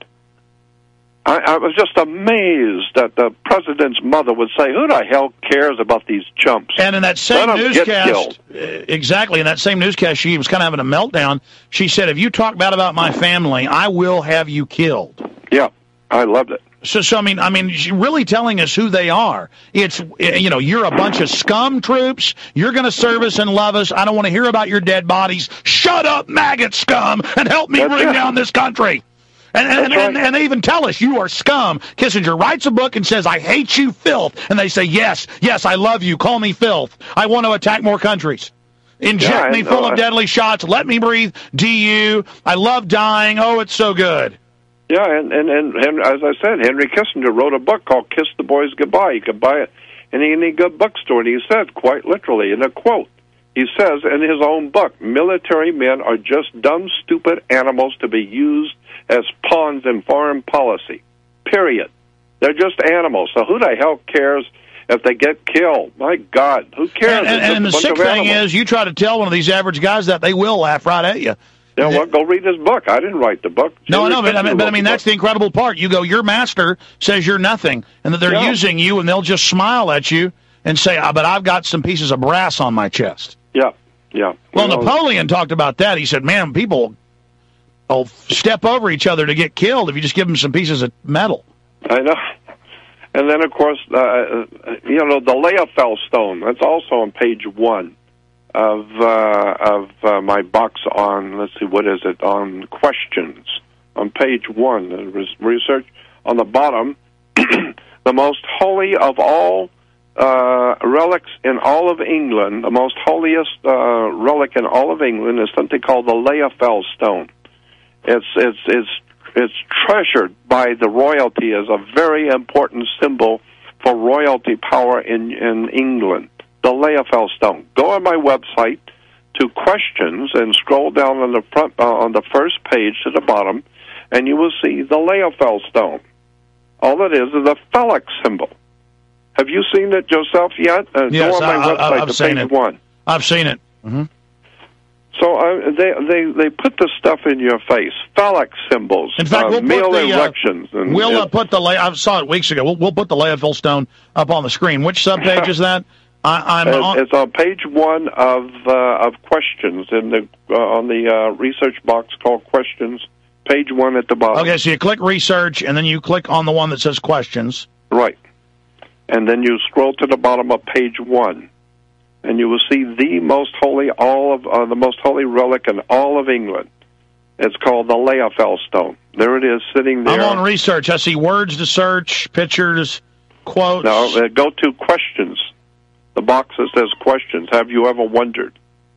I was just amazed that the president's mother would say, who the hell cares about these chumps? And in that same newscast, exactly, in that same newscast, she was kind of having a meltdown. She said, if you talk bad about my family, I will have you killed. Yeah, I loved it. So I mean, she's really telling us who they are. It's, you're a bunch of scum troops. You're going to serve us and love us. I don't want to hear about your dead bodies. Shut up, maggot scum, and help me bring down this country. And they even tell us you are scum. Kissinger writes a book and says, I hate you, filth. And they say, yes, I love you. Call me filth. I want to attack more countries. Inject me full of deadly shots. Let me breathe DU. I love dying. Oh, it's so good. Yeah, and as I said, Henry Kissinger wrote a book called Kiss the Boys Goodbye. You could buy it in any good bookstore. And he said, quite literally, in a quote, he says in his own book, military men are just dumb, stupid animals to be used as pawns in foreign policy, period. They're just animals. So who the hell cares if they get killed? My God, who cares? And the sick thing is, you try to tell one of these average guys that, they will laugh right at you. Yeah, well, go read his book. I didn't write the book. No, but I mean that's the incredible part. You go, your master says you're nothing, and that they're using you, and they'll just smile at you and say, but I've got some pieces of brass on my chest. Yeah, Yeah. Well, Napoleon talked about that. He said, man, people will step over each other to get killed if you just give them some pieces of metal. I know. And then, of course, the Leofel stone. That's also on page 1 of my box on, let's see, what is it, on questions. On page 1, the research on the bottom, the most holy of all relics in all of England, the most holiest relic in all of England is something called the Leofel stone. It's treasured by the royalty as a very important symbol for royalty power in England. The Leofel stone. Go on my website to questions and scroll down on the front on the first page to the bottom, and you will see the Leofel stone. All it is a phallic symbol. Have you seen it yourself yet? Yes, go on my website I've to seen page it. 1. I've seen it. Mm-hmm. So they put the stuff in your face. Phallic symbols. In fact, we'll male put the erections. put the I saw it weeks ago. We'll put the Leofel stone up on the screen. Which subpage is that? It's on page 1 of questions in the on the research box called questions. Page 1 at the bottom. Okay, so you click research, and then you click on the one that says questions. Right. And then you scroll to the bottom of page 1, and you will see the most holy the most holy relic in all of England. It's called the Leofel stone. There it is, sitting there. I'm on research. I see words to search, pictures, quotes. No, go to questions. The box that says questions. Have you ever wondered?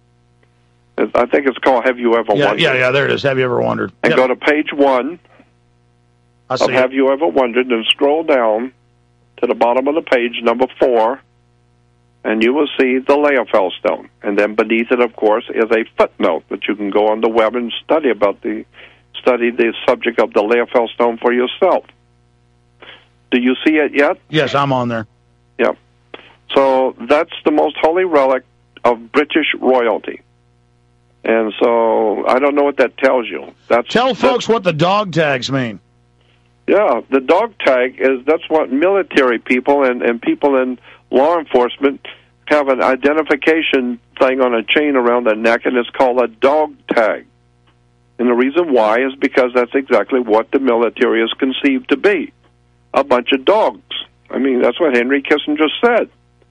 I think it's called Have You Ever Wondered? Yeah, there it is. Have you ever wondered? And go to page 1 of Have You Ever Wondered, and scroll down to the bottom of the page, number 4, and you will see the Leofel stone. And then beneath it, of course, is a footnote that you can go on the web and study the subject of the Leofel stone for yourself. Do you see it yet? Yes, I'm on there. Yep. So that's the most holy relic of British royalty. And so I don't know what that tells you. Tell folks what the dog tags mean. Yeah, the dog tag that's what military people and people in law enforcement have an identification thing on a chain around their neck, and it's called a dog tag. And the reason why is because that's exactly what the military is conceived to be, a bunch of dogs. I mean, that's what Henry Kissinger said.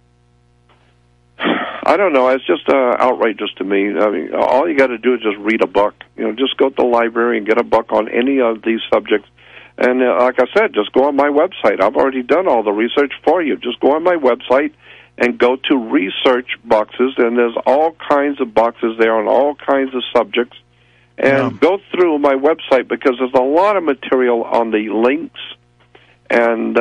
I don't know. It's just outrageous to me. I mean, all you got to do is just read a book. Just go to the library and get a book on any of these subjects. And like I said, just go on my website. I've already done all the research for you. Just go on my website and go to research boxes, and there's all kinds of boxes there on all kinds of subjects. And go through my website, because there's a lot of material on the links. And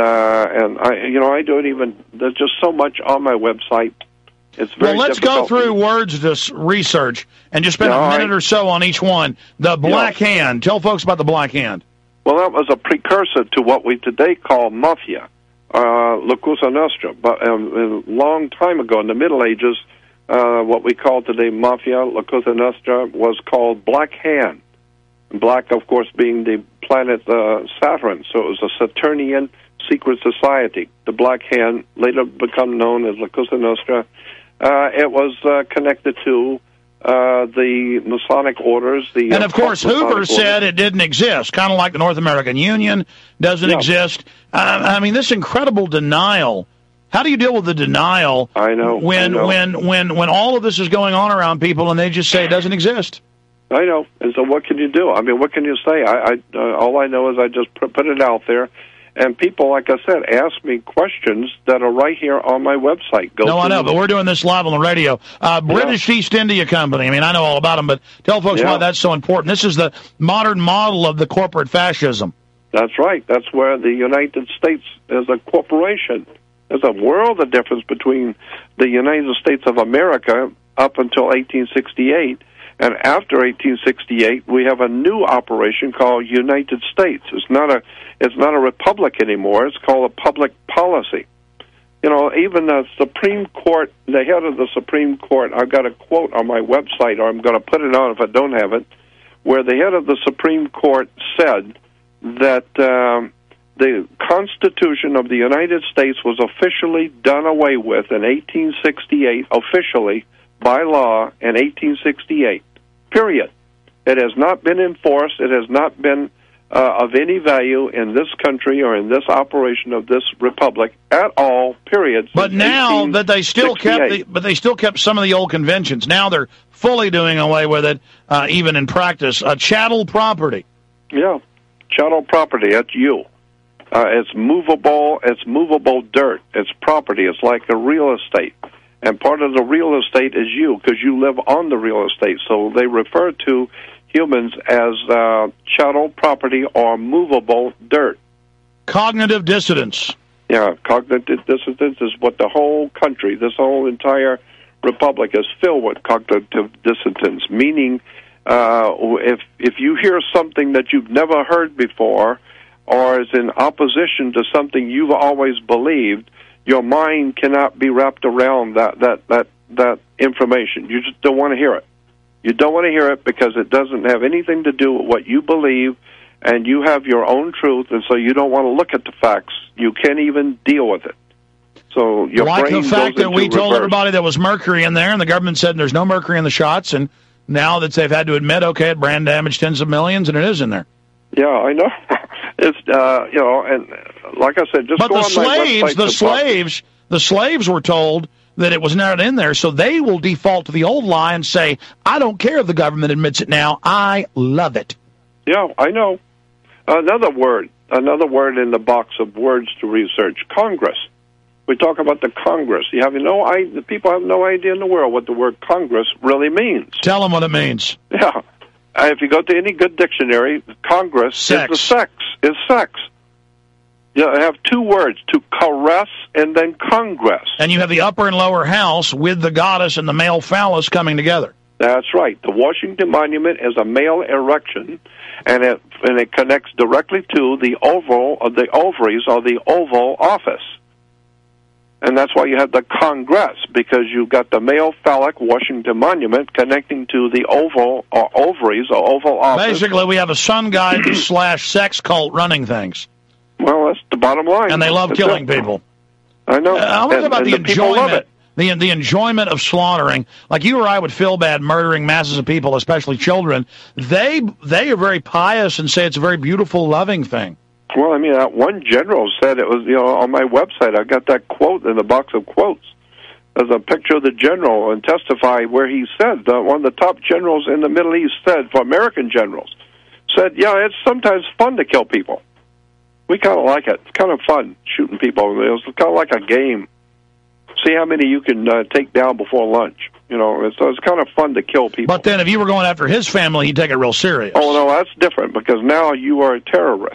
I don't even. There's just so much on my website. It's very let's difficult. go through words to research and just spend a minute or so on each one. The Black Hand. Tell folks about the Black Hand. Well, that was a precursor to what we today call mafia, La Cosa Nostra. But a long time ago, in the Middle Ages, what we call today mafia, La Cosa Nostra, was called Black Hand. Black, of course, being the planet Saturn, so it was a Saturnian secret society. The Black Hand, later become known as La Cosa Nostra. It was connected to the Masonic orders. And of course, Hoover said it didn't exist, kind of like the North American Union doesn't exist. I mean, this incredible denial. How do you deal with the denial? I know. When all of this is going on around people and they just say it doesn't exist. I know. And so what can you do? I mean, what can you say? All I know is I just put it out there. And people, like I said, ask me questions that are right here on my website. I know, but we're doing this live on the radio. British East India Company. I mean, I know all about them, but tell folks why that's so important. This is the modern model of the corporate fascism. That's right. That's where the United States is a corporation. There's a world of difference between the United States of America up until 1868. And after 1868, we have a new operation called United States. It's not a republic anymore. It's called a public policy. Even the Supreme Court, the head of the Supreme Court, I've got a quote on my website, or I'm going to put it on if I don't have it, where the head of the Supreme Court said that the Constitution of the United States was officially done away with in 1868, officially, by law in 1868. Period. It has not been enforced. It has not been of any value in this country or in this operation of this republic at all. Period. But now that they still kept some of the old conventions. Now they're fully doing away with it, even in practice. Chattel property. Yeah, chattel property. That's you. It's movable. It's movable dirt. It's property. It's like a real estate. And part of the real estate is you, because you live on the real estate. So they refer to humans as chattel property or movable dirt. Cognitive dissonance. Yeah, cognitive dissonance is what the whole country, this whole entire republic is filled with cognitive dissonance, meaning if you hear something that you've never heard before or is in opposition to something you've always believed, your mind cannot be wrapped around that information. You just don't want to hear it. You don't want to hear it because it doesn't have anything to do with what you believe, and you have your own truth, and so you don't want to look at the facts. You can't even deal with it. So your like brain the fact goes that we into told reverse. everybody there was mercury in there, and the government said there's no mercury in the shots, and now that they've had to admit, okay, it brand damaged tens of millions, and it is in there. Yeah, I know. It's and like I said, just but go on my website. The slaves were told that it was not in there, so they will default to the old lie and say, I don't care if the government admits it now. I love it. Yeah, I know. Another word in the box of words to research, Congress. We talk about the Congress. The people have no idea in the world what the word Congress really means. Tell them what it means. Yeah. If you go to any good dictionary, Congress is sex. You have two words, to caress and then Congress. And you have the upper and lower house with the goddess and the male phallus coming together. That's right. The Washington Monument is a male erection, and it connects directly to the ovaries or the Oval Office. And that's why you have the Congress, because you've got the male phallic Washington Monument connecting to the oval or ovaries or Oval Office. Basically, we have a sun guide / sex cult running things. Well, that's the bottom line. And they love killing people. I know. I want to talk about the enjoyment. It. The enjoyment of slaughtering. Like you or I would feel bad murdering masses of people, especially children. They are very pious and say it's a very beautiful, loving thing. Well, I mean, one general said it was, on my website, I got that quote in the box of quotes. There's a picture of the general and testify where he said, one of the top generals in the Middle East said, for American generals, said, yeah, it's sometimes fun to kill people. We kind of like it. It's kind of fun shooting people. It's kind of like a game. See how many you can take down before lunch. So it's kind of fun to kill people. But then if you were going after his family, he'd take it real serious. Oh, no, that's different because now you are a terrorist.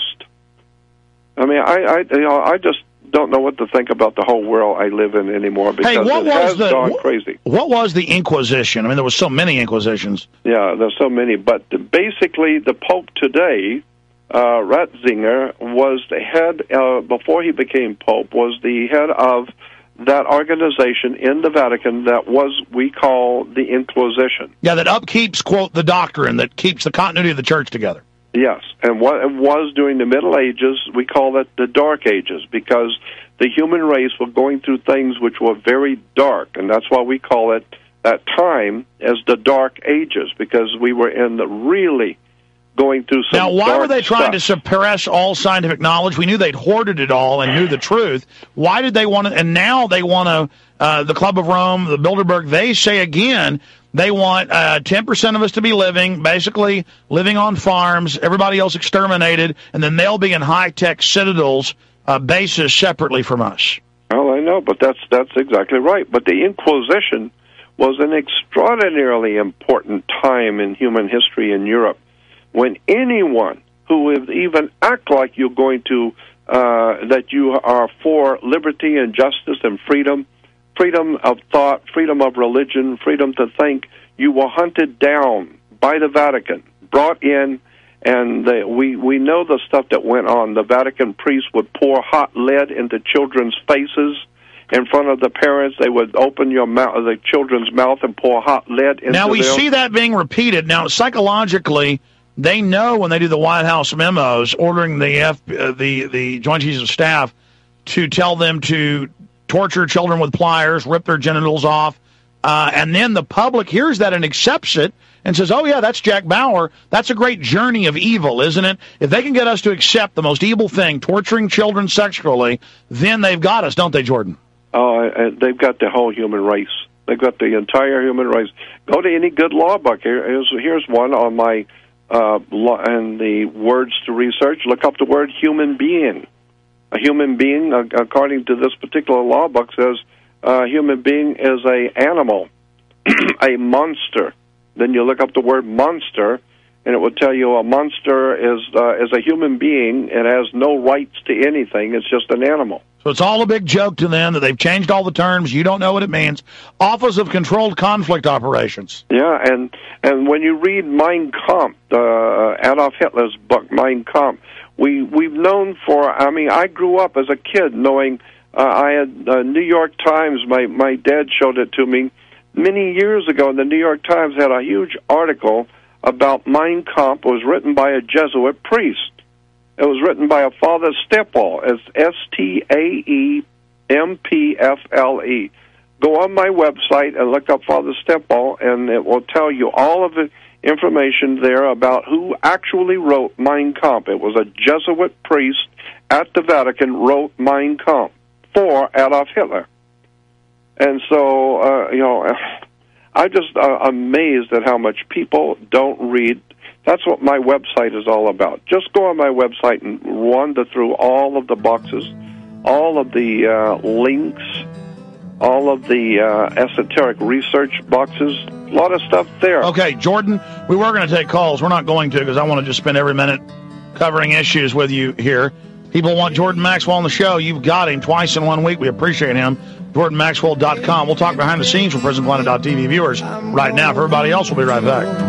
I mean, I just don't know what to think about the whole world I live in anymore because it has gone crazy. What was the Inquisition? I mean, there was so many Inquisitions. Yeah, there's so many. But basically, the Pope today, Ratzinger, was the head, before he became Pope, was the head of that organization in the Vatican that we call the Inquisition. Yeah, that upkeeps, quote, the doctrine, that keeps the continuity of the church together. Yes, and what it was during the Middle Ages, we call it the Dark Ages, because the human race were going through things which were very dark, and that's why we call it that time as the Dark Ages, because we were in the really going through some Now, why dark were they trying to stuff. suppress all scientific knowledge? We knew they'd hoarded it all and knew the truth. Why did they want to, and now they want to, the Club of Rome, the Bilderberg, they say again, they want 10% of us to be basically living on farms, everybody else exterminated, and then they'll be in high-tech citadels, bases separately from us. Well, I know, but that's exactly right. But the Inquisition was an extraordinarily important time in human history in Europe, when anyone who would even act like you're going to, that you are for liberty and justice and freedom of thought, freedom of religion, freedom to think, you were hunted down by the Vatican, brought in, and we know the stuff that went on. The Vatican priests would pour hot lead into children's faces in front of the parents. They would open the children's mouth and pour hot lead into Now, we them. see that being repeated. Now, psychologically, they know when they do the White House memos ordering the Joint Chiefs of Staff to tell them to torture children with pliers, rip their genitals off, And then the public hears that and accepts it and says, oh, yeah, that's Jack Bauer. That's a great journey of evil, isn't it? If they can get us to accept the most evil thing, torturing children sexually, then they've got us, don't they, Jordan? Oh, they've got the whole human race. They've got the entire human race. Go to any good law book. Here's one on my law and the words to research. Look up the word human being. A human being, according to this particular law book, says a human being is a animal, a monster. Then you look up the word monster, and it will tell you a monster is a human being. It has no rights to anything. It's just an animal. So it's all a big joke to them that they've changed all the terms. You don't know what it means. Office of Controlled Conflict Operations. Yeah, and when you read Mein Kampf, Adolf Hitler's book, Mein Kampf, we've known for, I grew up as a kid knowing, I had New York Times, my dad showed it to me many years ago, and the New York Times had a huge article about Mein Kampf. It was written by a Jesuit priest. It was written by a Father Stepple. It's Staempfle. Go on my website and look up Father Stepple, and it will tell you all of the information there about who actually wrote Mein Kampf. It was a Jesuit priest at the Vatican wrote Mein Kampf for Adolf Hitler. And so, I'm just amazed at how much people don't read. That's what my website is all about. Just go on my website and wander through all of the boxes, all of the links, all of the esoteric research boxes, a lot of stuff there. Okay, Jordan, we were going to take calls. We're not going to because I want to just spend every minute covering issues with you here. People want Jordan Maxwell on the show. You've got him twice in 1 week. We appreciate him. JordanMaxwell.com. We'll talk behind the scenes for PrisonPlanet.tv viewers right now. For everybody else, we'll be right back.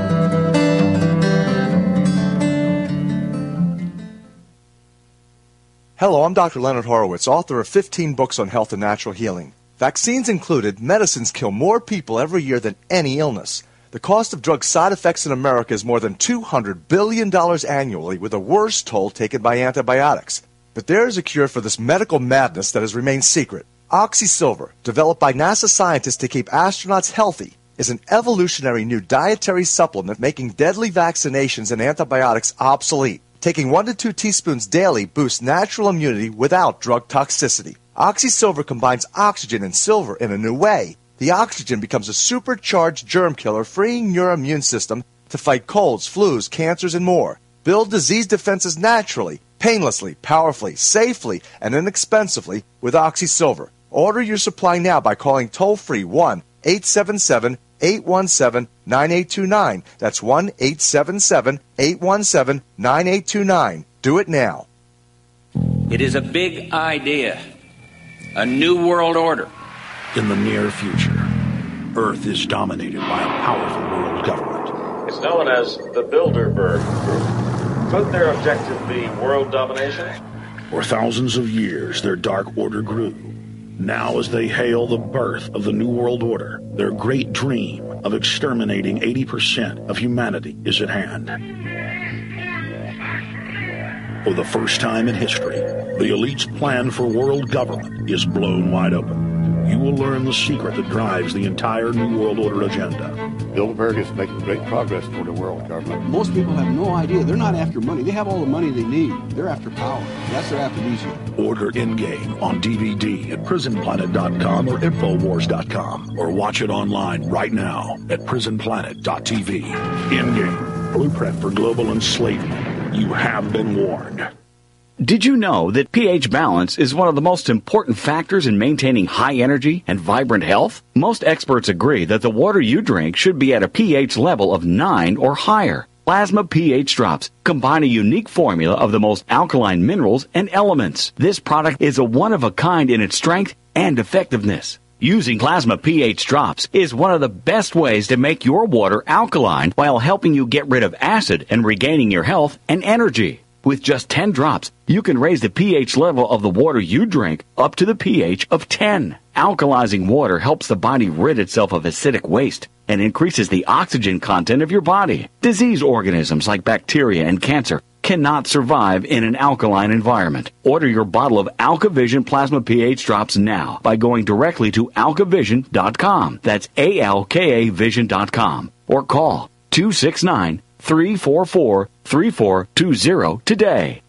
Hello, I'm Dr. Leonard Horowitz, author of 15 books on health and natural healing. Vaccines included, medicines kill more people every year than any illness. The cost of drug side effects in America is more than $200 billion annually, with the worst toll taken by antibiotics. But there is a cure for this medical madness that has remained secret. OxySilver, developed by NASA scientists to keep astronauts healthy, is an evolutionary new dietary supplement making deadly vaccinations and antibiotics obsolete. Taking 1 to 2 teaspoons daily boosts natural immunity without drug toxicity. OxySilver combines oxygen and silver in a new way. The oxygen becomes a supercharged germ killer, freeing your immune system to fight colds, flus, cancers, and more. Build disease defenses naturally, painlessly, powerfully, safely, and inexpensively with OxySilver. Order your supply now by calling toll-free 1-877-817-9829. That's 1-877-817-9829. Do it now. It is a big idea, a new world order. In the near future, Earth is dominated by a powerful world government. It's known as the Bilderberg Group. Could their objective be world domination? For thousands of years, their dark order grew. Now, as they hail the birth of the New World Order, their great dream of exterminating 80% of humanity is at hand. For the first time in history, the elite's plan for world government is blown wide open. You will learn the secret that drives the entire New World Order agenda. Bilderberg is making great progress toward a world government. Most people have no idea. They're not after money. They have all the money they need. They're after power. That's their aphrodisiac. Order Endgame on DVD at PrisonPlanet.com or Infowars.com, or watch it online right now at PrisonPlanet.tv. Endgame, blueprint for global enslavement. You have been warned. Did you know that pH balance is one of the most important factors in maintaining high energy and vibrant health? Most experts agree that the water you drink should be at a pH level of 9 or higher. Plasma pH drops combine a unique formula of the most alkaline minerals and elements. This product is a one-of-a-kind in its strength and effectiveness. Using Plasma pH drops is one of the best ways to make your water alkaline while helping you get rid of acid and regaining your health and energy. With just 10 drops, you can raise the pH level of the water you drink up to the pH of 10. Alkalizing water helps the body rid itself of acidic waste and increases the oxygen content of your body. Disease organisms like bacteria and cancer cannot survive in an alkaline environment. Order your bottle of AlkaVision Plasma pH Drops now by going directly to alkavision.com. That's ALKA Vision.com. Or call 269-344-3420 today.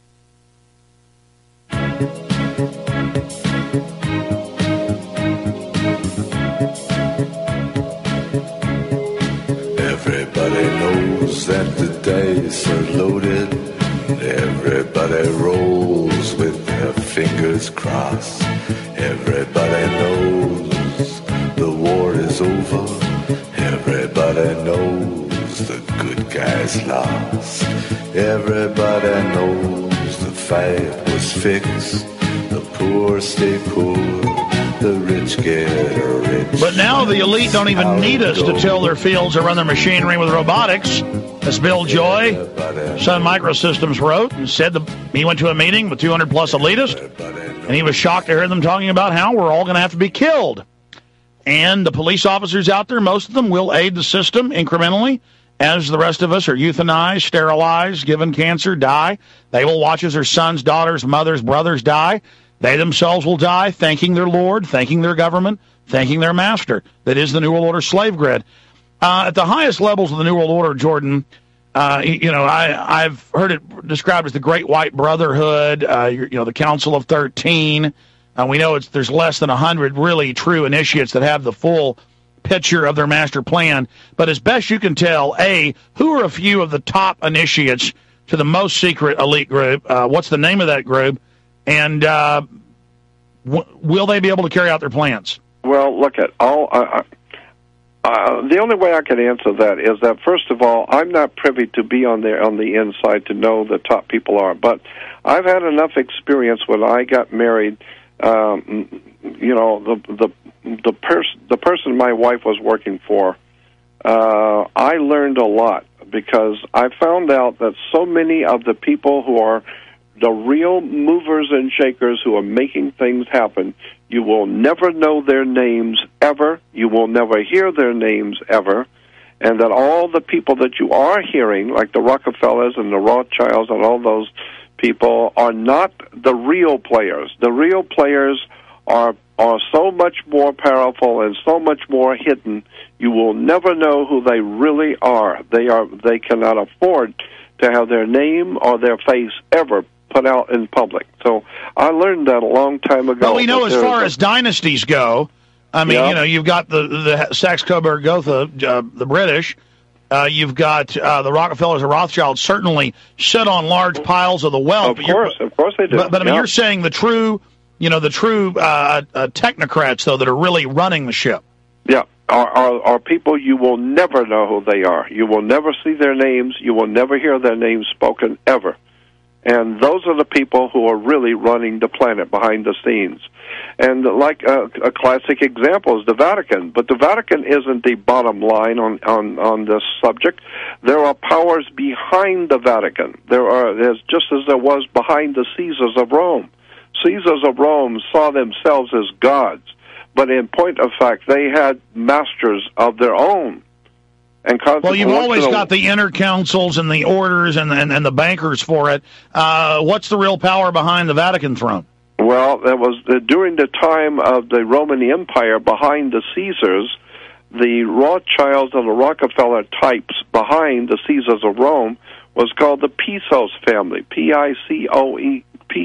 Everybody knows that the dice are loaded. Everybody rolls with their fingers crossed. Everybody knows the war is over. Everybody knows the good guys lost. Everybody knows the fight was fixed. The poor stay poor. The rich get rich. But now the elite don't even need us to till their fields or run their machinery with robotics. As Bill Joy, Sun Microsystems, wrote and said he went to a meeting with 200 plus elitists, and he was shocked to hear them talking about how we're all going to have to be killed. And the police officers out there, most of them will aid the system incrementally, as the rest of us are euthanized, sterilized, given cancer, die. They will watch as their sons, daughters, mothers, brothers die. They themselves will die, thanking their Lord, thanking their government, thanking their master. That is the New World Order slave grid. At the highest levels of the New World Order, Jordan, I've heard it described as the Great White Brotherhood, the Council of 13. We know there's less than 100 really true initiates that have the full picture of their master plan. But as best you can tell, who are a few of the top initiates to the most secret elite group? What's the name of that group? And will they be able to carry out their plans? Well, look at all. The only way I can answer that is that, first of all, I'm not privy to be on the inside to know the top people are. But I've had enough experience when I got married. The person my wife was working for. I learned a lot because I found out that so many of the people who are the real movers and shakers who are making things happen, you will never know their names ever. You will never hear their names ever. And that all the people that you are hearing, like the Rockefellers and the Rothschilds and all those people, are not the real players. The real players are so much more powerful and so much more hidden. You will never know who they really are. They cannot afford to have their name or their face ever put out in public. So I learned that a long time ago. Well, we know as far as dynasties go, I mean, you've got the Saxe-Coburg-Gotha, the British. You've got the Rockefellers and Rothschilds certainly sit on large piles of the wealth. Of course they do. But I mean, you're saying the true technocrats, though, that are really running the ship. Yeah, are people you will never know who they are. You will never see their names. You will never hear their names spoken ever. And those are the people who are really running the planet behind the scenes. And like a classic example is the Vatican. But the Vatican isn't the bottom line on this subject. There are powers behind the Vatican. There's just as there was behind the Caesars of Rome. Caesars of Rome saw themselves as gods. But in point of fact, they had masters of their own. Well, you've always got the inner councils and the orders and the bankers for it. What's the real power behind the Vatican throne? Well, that was during the time of the Roman Empire behind the Caesars, the Rothschilds and the Rockefeller types behind the Caesars of Rome was called the Pisos family, Picoes,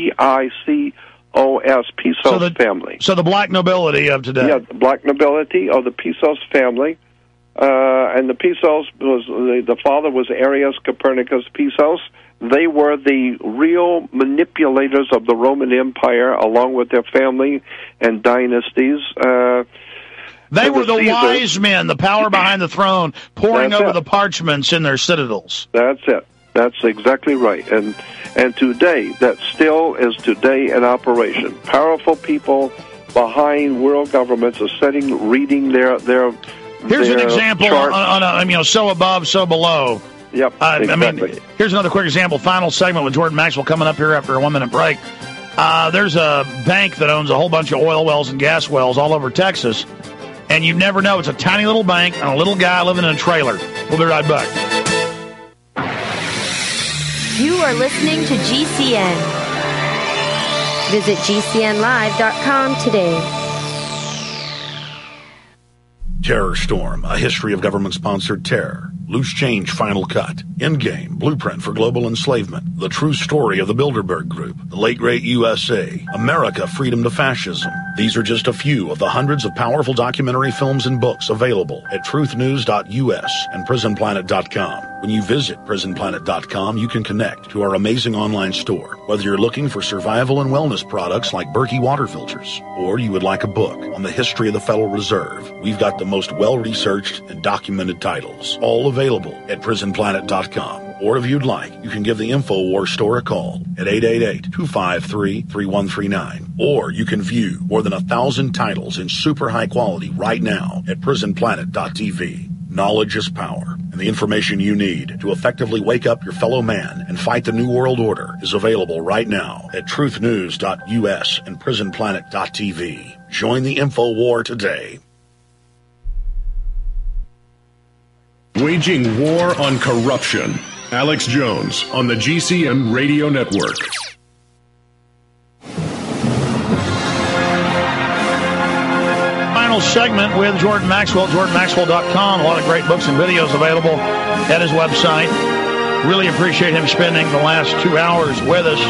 Pisos family. So the black nobility of today. Yeah, the black nobility of the Pisos family. And the Pisos the father was Arius Copernicus Pisos. They were the real manipulators of the Roman Empire, along with their family and dynasties. They were the wise men, the power behind the throne, poring over the parchments in their citadels. That's it. That's exactly right. And today, that still is today in operation. Powerful people behind world governments are reading their Here's an example on so above, so below. Yep, exactly. I mean, here's another quick example. Final segment with Jordan Maxwell coming up here after a 1-minute break. There's a bank that owns a whole bunch of oil wells and gas wells all over Texas, and you never know. It's a tiny little bank and a little guy living in a trailer. We'll be right back. You are listening to GCN. Visit GCNlive.com today. Terror Storm, a history of government-sponsored terror. Loose Change Final Cut. Endgame, Blueprint for Global Enslavement. The True Story of the Bilderberg Group. The Late Great USA. America, Freedom to Fascism. These are just a few of the hundreds of powerful documentary films and books available at truthnews.us and prisonplanet.com. When you visit prisonplanet.com, you can connect to our amazing online store. Whether you're looking for survival and wellness products like Berkey water filters, or you would like a book on the history of the Federal Reserve, we've got the most well-researched and documented titles, all available at prisonplanet.com. Or if you'd like, you can give the InfoWars store a call at 888-253-3139. Or you can view more than 1,000 titles in super high quality right now at prisonplanet.tv. Knowledge is power, and the information you need to effectively wake up your fellow man and fight the New World Order is available right now at truthnews.us and prisonplanet.tv. Join the InfoWar today. Waging war on corruption. Alex Jones on the GCN Radio Network. Final segment with Jordan Maxwell, jordanmaxwell.com. A lot of great books and videos available at his website. Really appreciate him spending the last 2 hours with us.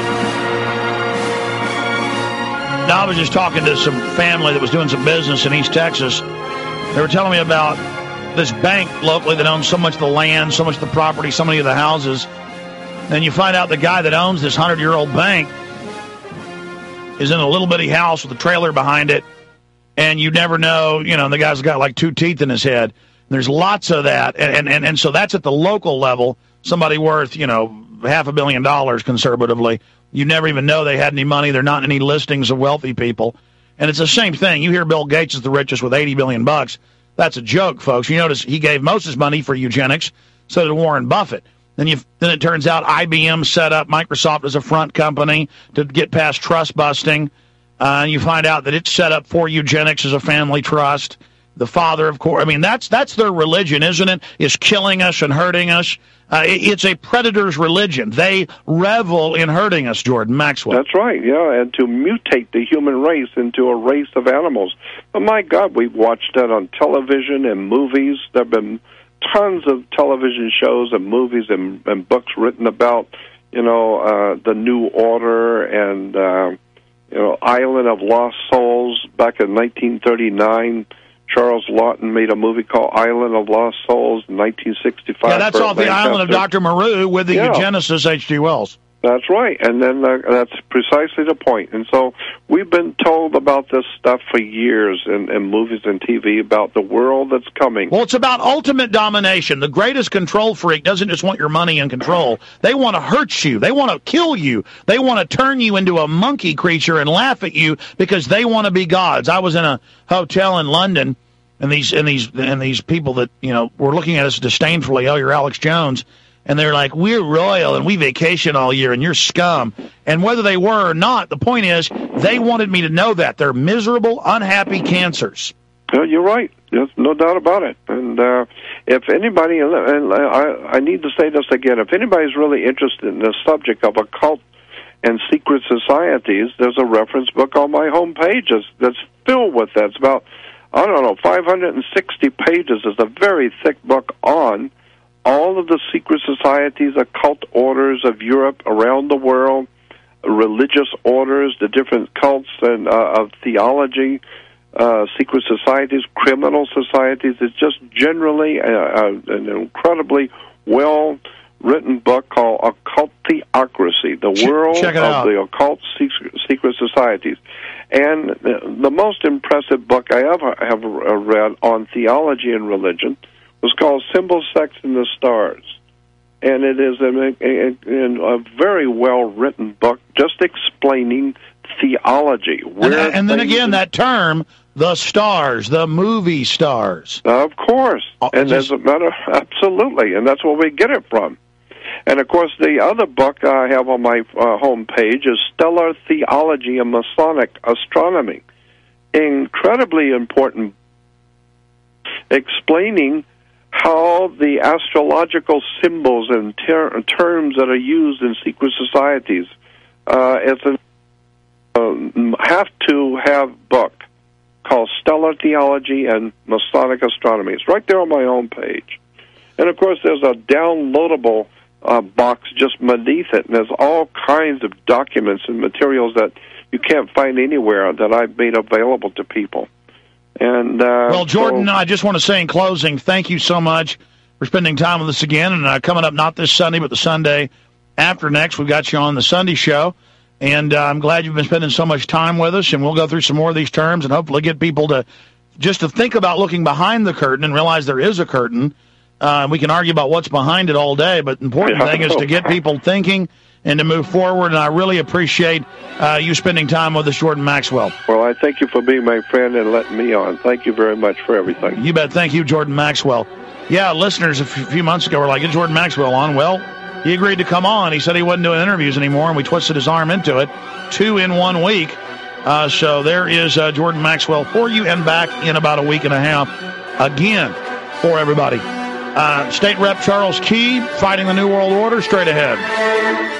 Now, I was just talking to some family that was doing some business in East Texas. They were telling me about this bank locally that owns so much of the land, so much of the property, so many of the houses. Then you find out the guy that owns this 100-year-old bank is in a little bitty house with a trailer behind it, and you never know, the guy's got like 2 teeth in his head. There's lots of that, and so that's at the local level. Somebody worth, $500 million conservatively. You never even know they had any money. They're not in any listings of wealthy people. And it's the same thing. You hear Bill Gates is the richest with $80 billion. That's a joke, folks. You notice he gave most of his money for eugenics, so did Warren Buffett. Then it turns out IBM set up Microsoft as a front company to get past trust busting. And you find out that it's set up for eugenics as a family trust. The father, of course, that's their religion, isn't it? Is killing us and hurting us. It's a predator's religion. They revel in hurting us, Jordan Maxwell. That's right, yeah, and to mutate the human race into a race of animals. But my God, we've watched that on television and movies. There have been tons of television shows and movies and books written about, the New Order and, Island of Lost Souls back in 1939. Charles Lawton made a movie called Island of Lost Souls in 1965. Yeah, that's off the island of Dr. Moreau with the eugenicist H.G. Wells. That's right, and then that's precisely the point. And so we've been told about this stuff for years in movies and TV about the world that's coming. Well, it's about ultimate domination. The greatest control freak doesn't just want your money and control. They want to hurt you. They want to kill you. They want to turn you into a monkey creature and laugh at you because they want to be gods. I was in a hotel in London, and these people that were looking at us disdainfully. Oh, you're Alex Jones. And they're like, we're royal and we vacation all year and you're scum. And whether they were or not, the point is they wanted me to know that. They're miserable, unhappy cancers. You're right. There's no doubt about it. And if anybody, and I need to say this again, if anybody's really interested in the subject of occult and secret societies, there's a reference book on my homepage that's filled with that. It's about, 560 pages. It's a very thick book on all of the secret societies, occult orders of Europe, around the world, religious orders, the different cults and of theology, secret societies, criminal societies. It's just generally an incredibly well-written book called Occult Theocracy, the world of the occult secret societies. And the most impressive book I ever have read on theology and religion was called Symbol, Sex, and the Stars. And it is a very well-written book just explaining theology. And then again, that term, the stars, the movie stars. Of course. And as a matter, absolutely. And that's where we get it from. And, of course, the other book I have on my homepage is Stellar Theology and Masonic Astronomy. Incredibly important, explaining how the astrological symbols and terms that are used in secret societies have to have book called Stellar Theology and Masonic Astronomy. It's right there on my own page. And, of course, there's a downloadable box just beneath it, and there's all kinds of documents and materials that you can't find anywhere that I've made available to people. And well, Jordan, I just want to say in closing, thank you so much for spending time with us again. And coming up, not this Sunday, but the Sunday after next, we've got you on the Sunday show. And I'm glad you've been spending so much time with us. And we'll go through some more of these terms and hopefully get people to think about looking behind the curtain and realize there is a curtain. We can argue about what's behind it all day, but the important thing is to get people thinking and to move forward, and I really appreciate you spending time with us, Jordan Maxwell. Well, I thank you for being my friend and letting me on. Thank you very much for everything. You bet. Thank you, Jordan Maxwell. Yeah, listeners a few months ago were like, get Jordan Maxwell on. Well, he agreed to come on. He said he wasn't doing interviews anymore, and we twisted his arm into it. 2 in 1 week. So there is Jordan Maxwell for you and back in about a week and a half again for everybody. State Rep Charles Key fighting the New World Order straight ahead.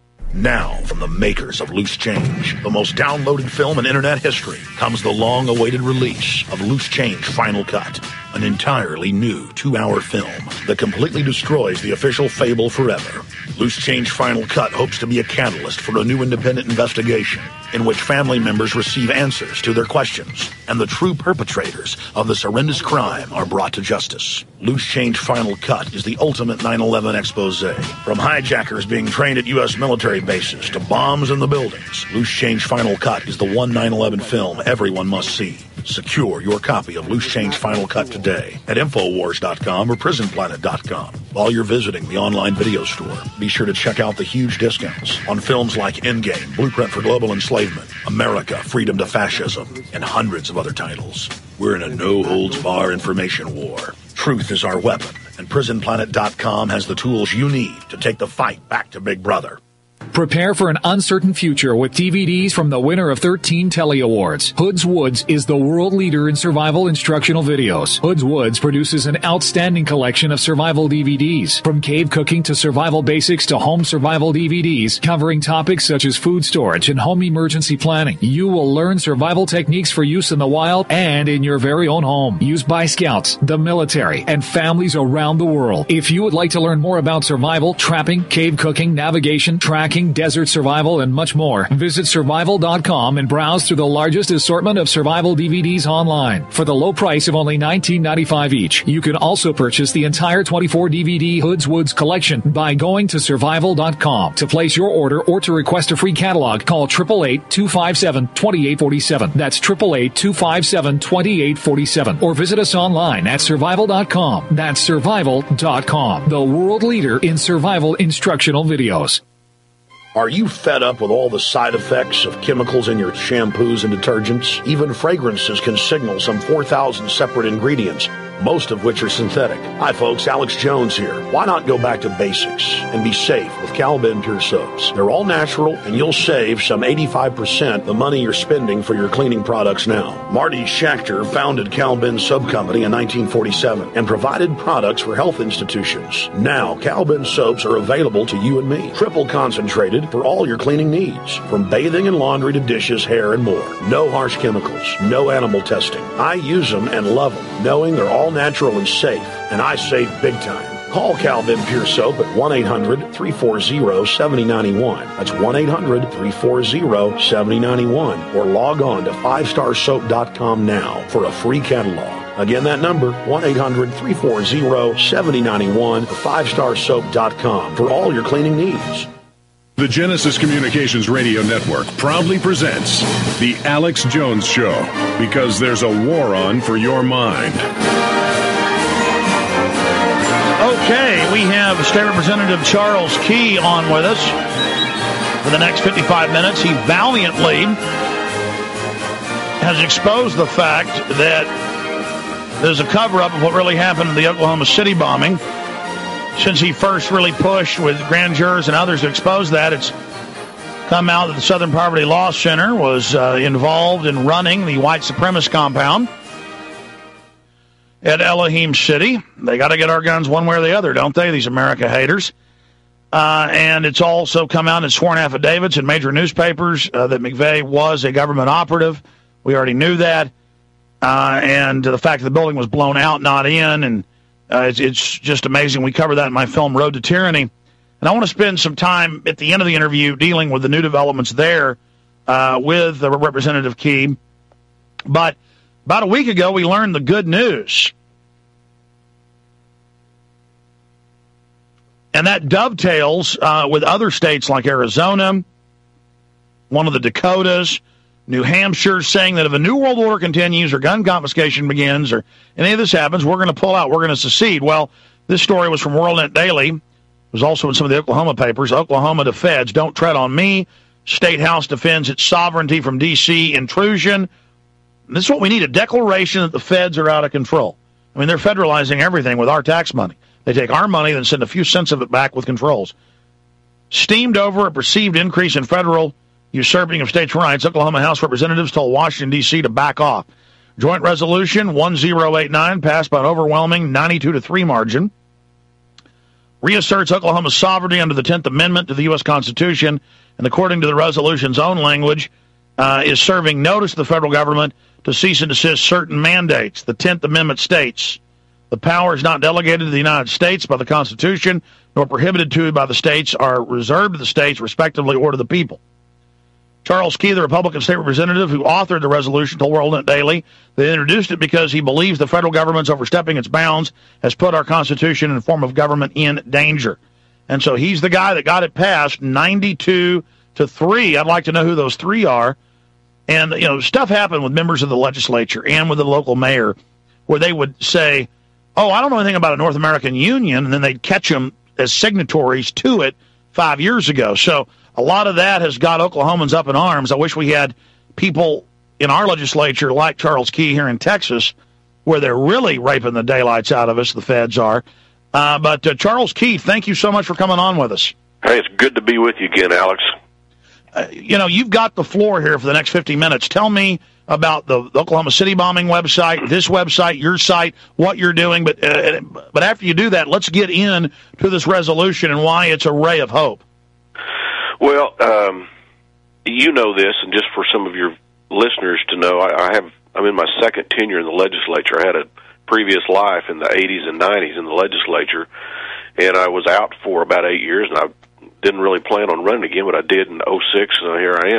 Now, from the makers of Loose Change, the most downloaded film in internet history, comes the long-awaited release of Loose Change Final Cut, an entirely new 2-hour film that completely destroys the official fable forever. Loose Change Final Cut hopes to be a catalyst for a new independent investigation in which family members receive answers to their questions and the true perpetrators of this horrendous crime are brought to justice. Loose Change Final Cut is the ultimate 9/11 expose. From hijackers being trained at U.S. military bases to bombs in the buildings, Loose Change Final Cut is the one 9/11 film everyone must see. Secure your copy of Loose Change Final Cut today at Infowars.com or PrisonPlanet.com. While you're visiting the online video store, be sure to check out the huge discounts on films like Endgame, Blueprint for Global Enslavement, America, Freedom to Fascism, and hundreds of other titles. We're in a no-holds-bar information war. Truth is our weapon, and PrisonPlanet.com has the tools you need to take the fight back to Big Brother. Prepare for an uncertain future with DVDs from the winner of 13 Telly Awards. Hoods Woods is the world leader in survival instructional videos. Hoods Woods produces an outstanding collection of survival DVDs, from cave cooking to survival basics to home survival DVDs, covering topics such as food storage and home emergency planning. You will learn survival techniques for use in the wild and in your very own home, used by scouts, the military, and families around the world. If you would like to learn more about survival, trapping, cave cooking, navigation, tracking, desert survival, and much more, visit survival.com and browse through the largest assortment of survival DVDs online for the low price of only $19.95 each. You can also purchase the entire 24 DVD Hoods Woods collection by going to survival.com. To place your order or to request a free catalog, call 888-257-2847. That's 888-257-2847. Or visit us online at survival.com. That's survival.com, the world leader in survival instructional videos. Are you fed up with all the side effects of chemicals in your shampoos and detergents? Even fragrances can signal some 4,000 separate ingredients, most of which are synthetic. Hi folks, Alex Jones here. Why not go back to basics and be safe with Cal-Ben Pure Soaps? They're all natural and you'll save some 85% the money you're spending for your cleaning products now. Marty Schachter founded Cal-Ben Soap Company in 1947 and provided products for health institutions. Now, Cal-Ben soaps are available to you and me. Triple concentrated for all your cleaning needs, from bathing and laundry to dishes, hair, and more. No harsh chemicals, no animal testing. I use them and love them, knowing they're all natural and safe, and I save big time. Call Cal-Ben Pure Soap at 1-800-340-7091. That's 1-800-340-7091. Or log on to 5starsoap.com now for a free catalog. Again, that number, 1-800-340-7091 or 5starsoap.com for all your cleaning needs. The Genesis Communications Radio Network proudly presents The Alex Jones Show, because there's a war on for your mind. Okay, we have State Representative Charles Key on with us for the next 55 minutes. He valiantly has exposed the fact that there's a cover-up of what really happened in the Oklahoma City bombing. Since he first really pushed with grand jurors and others to expose that, it's come out that the Southern Poverty Law Center was involved in running the white supremacist compound. at Elohim City. They got to get our guns one way or the other, don't they, these America haters? And it's also come out in sworn affidavits in major newspapers that McVeigh was a government operative. We already knew that. And the fact that the building was blown out, not in, and it's just amazing. We covered that in my film, Road to Tyranny. And I want to spend some time at the end of the interview dealing with the new developments there with Representative Key. But about a week ago, we learned the good news. And that dovetails with other states like Arizona, one of the Dakotas, New Hampshire, saying that if a new world order continues or gun confiscation begins or any of this happens, we're going to pull out, we're going to secede. Well, this story was from WorldNet Daily. It was also in some of the Oklahoma papers. Oklahoma to feds, don't tread on me. State House defends its sovereignty from D.C. intrusion. And this is what we need, a declaration that the feds are out of control. I mean, they're federalizing everything with our tax money. They take our money and send a few cents of it back with controls. Steamed over a perceived increase in federal usurping of states' rights, Oklahoma House representatives told Washington, D.C. to back off. Joint Resolution 1089 passed by an overwhelming 92-3 margin. Reasserts Oklahoma's sovereignty under the 10th Amendment to the U.S. Constitution, and according to the resolution's own language, is serving notice to the federal government to cease and desist certain mandates. The 10th Amendment states, the powers not delegated to the United States by the Constitution, nor prohibited to by the states, are reserved to the states, respectively, or to the people. Charles Key, the Republican state representative who authored the resolution, told WorldNet Daily they introduced it because he believes the federal government's overstepping its bounds has put our Constitution and form of government in danger. And so he's the guy that got it passed 92-3. I'd like to know who those three are. And, you know, stuff happened with members of the legislature and with the local mayor where they would say, oh, I don't know anything about a North American Union, and then they'd catch them as signatories to it 5 years ago. So a lot of that has got Oklahomans up in arms. I wish we had people in our legislature like Charles Key here in Texas where they're really raping the daylights out of us, the feds are. But Charles Key, thank you so much for coming on with us. Hey, it's good to be with you again, Alex. You know, you've got the floor here for the next 50 minutes. Tell me about the Oklahoma City bombing website, this website, your site, what you're doing. But after you do that, let's get in to this resolution and why it's a ray of hope. Well, you know this, and just for some of your listeners to know, I'm in my second tenure in the legislature. I had a previous life in the 80s and 90s in the legislature, and I was out for about 8 years, and I didn't really plan on running again, but I did in 2006, and here I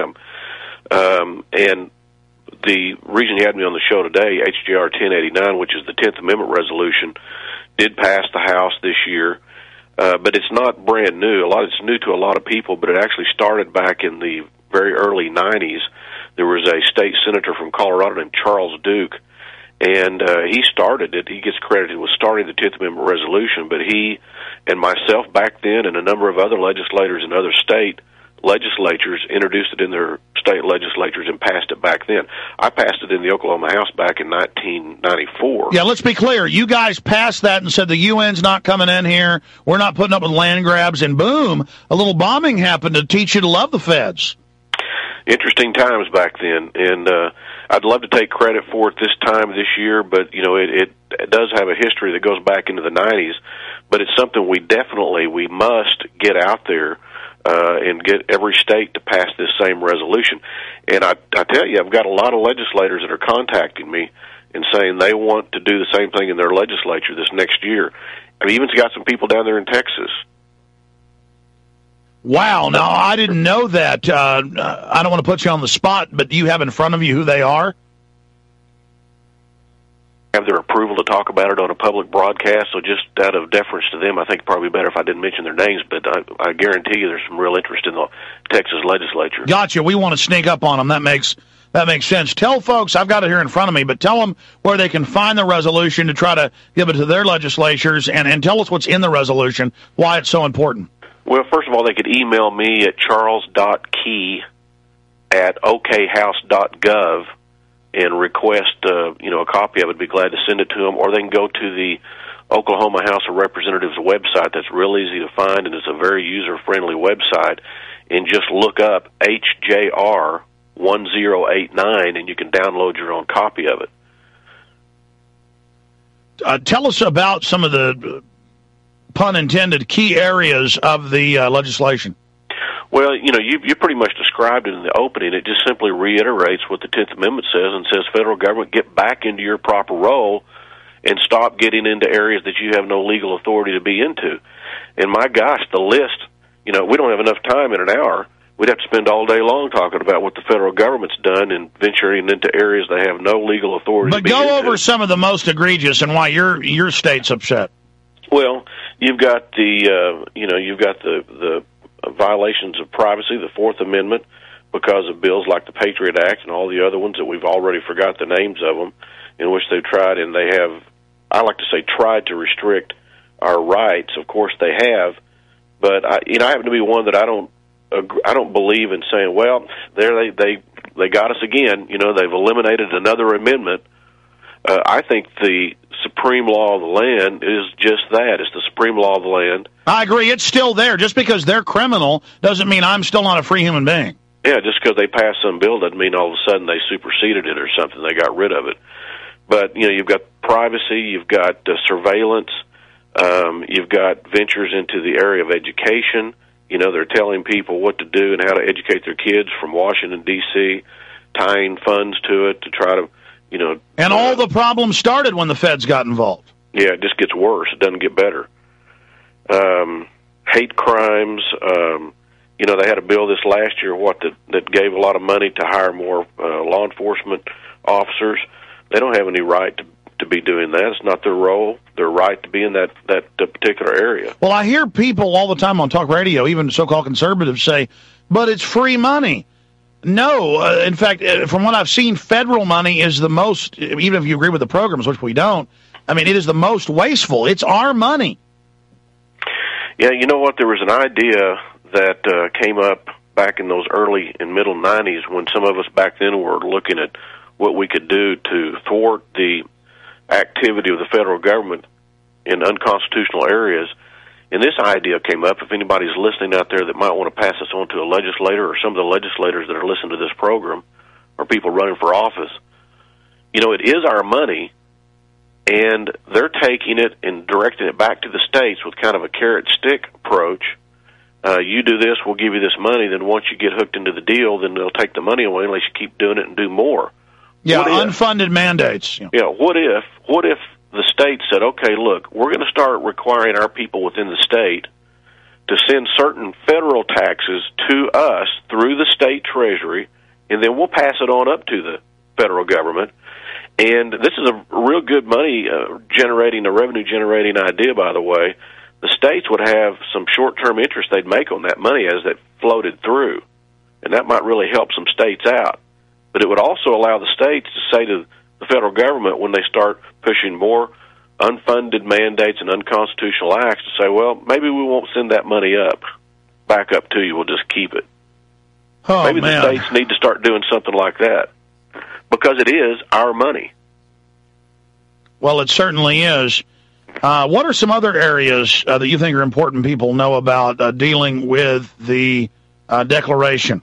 am. And the reason you had me on the show today, HJR 1089, which is the 10th Amendment resolution, did pass the House this year. But it's not brand new. It's new to a lot of people, but it actually started back in the very early 90s. There was a state senator from Colorado named Charles Duke, and he started it. He gets credited with starting the 10th Amendment resolution, but he and myself back then and a number of other legislators in other state legislatures introduced it in their state legislatures and passed it back then. I passed it in the Oklahoma House back in 1994. Yeah, let's be clear. You guys passed that and said the UN's not coming in here. We're not putting up with land grabs. And boom, a little bombing happened to teach you to love the feds. Interesting times back then. And I'd love to take credit for it this time this year, but, you know, it does have a history that goes back into the 90s. But it's something we must get out there and get every state to pass this same resolution. And I tell you, I've got a lot of legislators that are contacting me and saying they want to do the same thing in their legislature this next year. I've even got some people down there in Texas. Wow. Now, I didn't know that. I don't want to put you on the spot, but do you have in front of you who they are? Have their approval to talk about it on a public broadcast, so just out of deference to them, I think probably better if I didn't mention their names, but I guarantee you there's some real interest in the Texas legislature. Gotcha. We want to sneak up on them. That makes sense. Tell folks, I've got it here in front of me, but tell them where they can find the resolution to try to give it to their legislatures, and tell us what's in the resolution, why it's so important. Well, first of all, they could email me at charles.key@okhouse.gov and request, a copy of it. I'd be glad to send it to them. Or they can go to the Oklahoma House of Representatives website. That's real easy to find, and it's a very user-friendly website. And just look up HJR 1089, and you can download your own copy of it. Tell us about some of the, pun intended, key areas of the legislation. Well, you pretty much described it in the opening. It just simply reiterates what the 10th Amendment says and says, federal government, get back into your proper role and stop getting into areas that you have no legal authority to be into. And my gosh, the list, we don't have enough time in an hour. We'd have to spend all day long talking about what the federal government's done and venturing into areas they have no legal authority to be into. But go over some of the most egregious and why your state's upset. Well, you've got the violations of privacy, the Fourth Amendment, because of bills like the Patriot Act and all the other ones that we've already forgot the names of them, in which they've tried, and they have, I like to say, tried to restrict our rights. Of course, they have, but I happen to be one that I don't believe in saying, well, there they got us again. They've eliminated another amendment. I think the supreme law of the land is just that. It's the supreme law of the land. I agree. It's still there. Just because they're criminal doesn't mean I'm still not a free human being. Yeah, just because they passed some bill doesn't mean all of a sudden they superseded it or something. They got rid of it. But, you've got privacy, you've got surveillance, you've got ventures into the area of education. They're telling people what to do and how to educate their kids from Washington, D.C., tying funds to it to try to, And all the problems started when the feds got involved. Yeah, it just gets worse. It doesn't get better. Hate crimes. They had a bill this last year that gave a lot of money to hire more law enforcement officers. They don't have any right to be doing that. It's not their role. Their right to be in that particular area. Well, I hear people all the time on talk radio, even so-called conservatives, say, but it's free money. No, in fact, from what I've seen, federal money is the most, even if you agree with the programs, which we don't, it is the most wasteful. It's our money. Yeah, you know what? There was an idea that came up back in those early and middle 90s when some of us back then were looking at what we could do to thwart the activity of the federal government in unconstitutional areas. And this idea came up, if anybody's listening out there that might want to pass this on to a legislator or some of the legislators that are listening to this program or people running for office, it is our money, and they're taking it and directing it back to the states with kind of a carrot-stick approach. You do this, we'll give you this money, then once you get hooked into the deal, then they'll take the money away unless you keep doing it and do more. Yeah, unfunded mandates. Yeah, what if the state said, okay, look, we're going to start requiring our people within the state to send certain federal taxes to us through the state treasury, and then we'll pass it on up to the federal government. And this is a real good revenue-generating idea, by the way. The states would have some short-term interest they'd make on that money as it floated through, and that might really help some states out. But it would also allow the states to say to the federal government when they start pushing more unfunded mandates and unconstitutional acts to say, well, maybe we won't send that money back up to you. We'll just keep it. Maybe the states need to start doing something like that because it is our money. Well, it certainly is. What are some other areas that you think are important people know about dealing with the Declaration?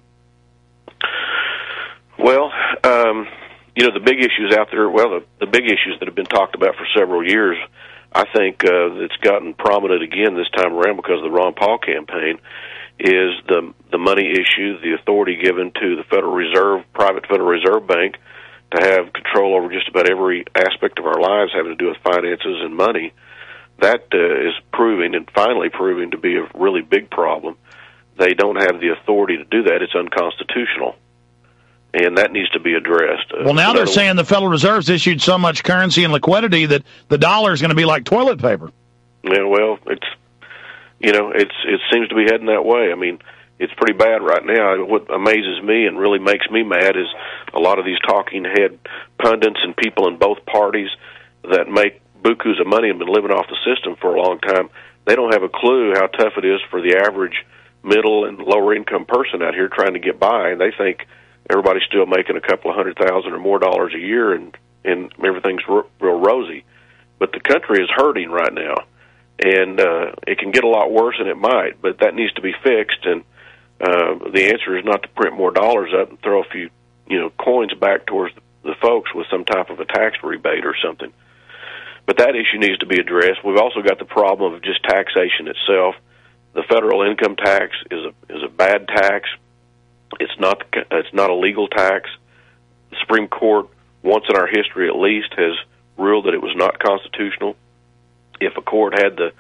Well, the big issues out there, the big issues that have been talked about for several years, I think it's gotten prominent again this time around because of the Ron Paul campaign, is the money issue, the authority given to the Federal Reserve, private Federal Reserve Bank, to have control over just about every aspect of our lives having to do with finances and money. That is finally proving to be a really big problem. They don't have the authority to do that. It's unconstitutional. And that needs to be addressed. Well, now they're saying the Federal Reserve's issued so much currency and liquidity that the dollar is going to be like toilet paper. Yeah, well, it seems to be heading that way. It's pretty bad right now. What amazes me and really makes me mad is a lot of these talking head pundits and people in both parties that make bukus of money and been living off the system for a long time. They don't have a clue how tough it is for the average middle and lower income person out here trying to get by, and they think everybody's still making a couple of $100,000 or more a year, and everything's real rosy. But the country is hurting right now, and it can get a lot worse than it might, but that needs to be fixed, and the answer is not to print more dollars up and throw a few coins back towards the folks with some type of a tax rebate or something. But that issue needs to be addressed. We've also got the problem of just taxation itself. The federal income tax is a bad tax. It's not a legal tax. The Supreme Court, once in our history at least, has ruled that it was not constitutional. If a court had the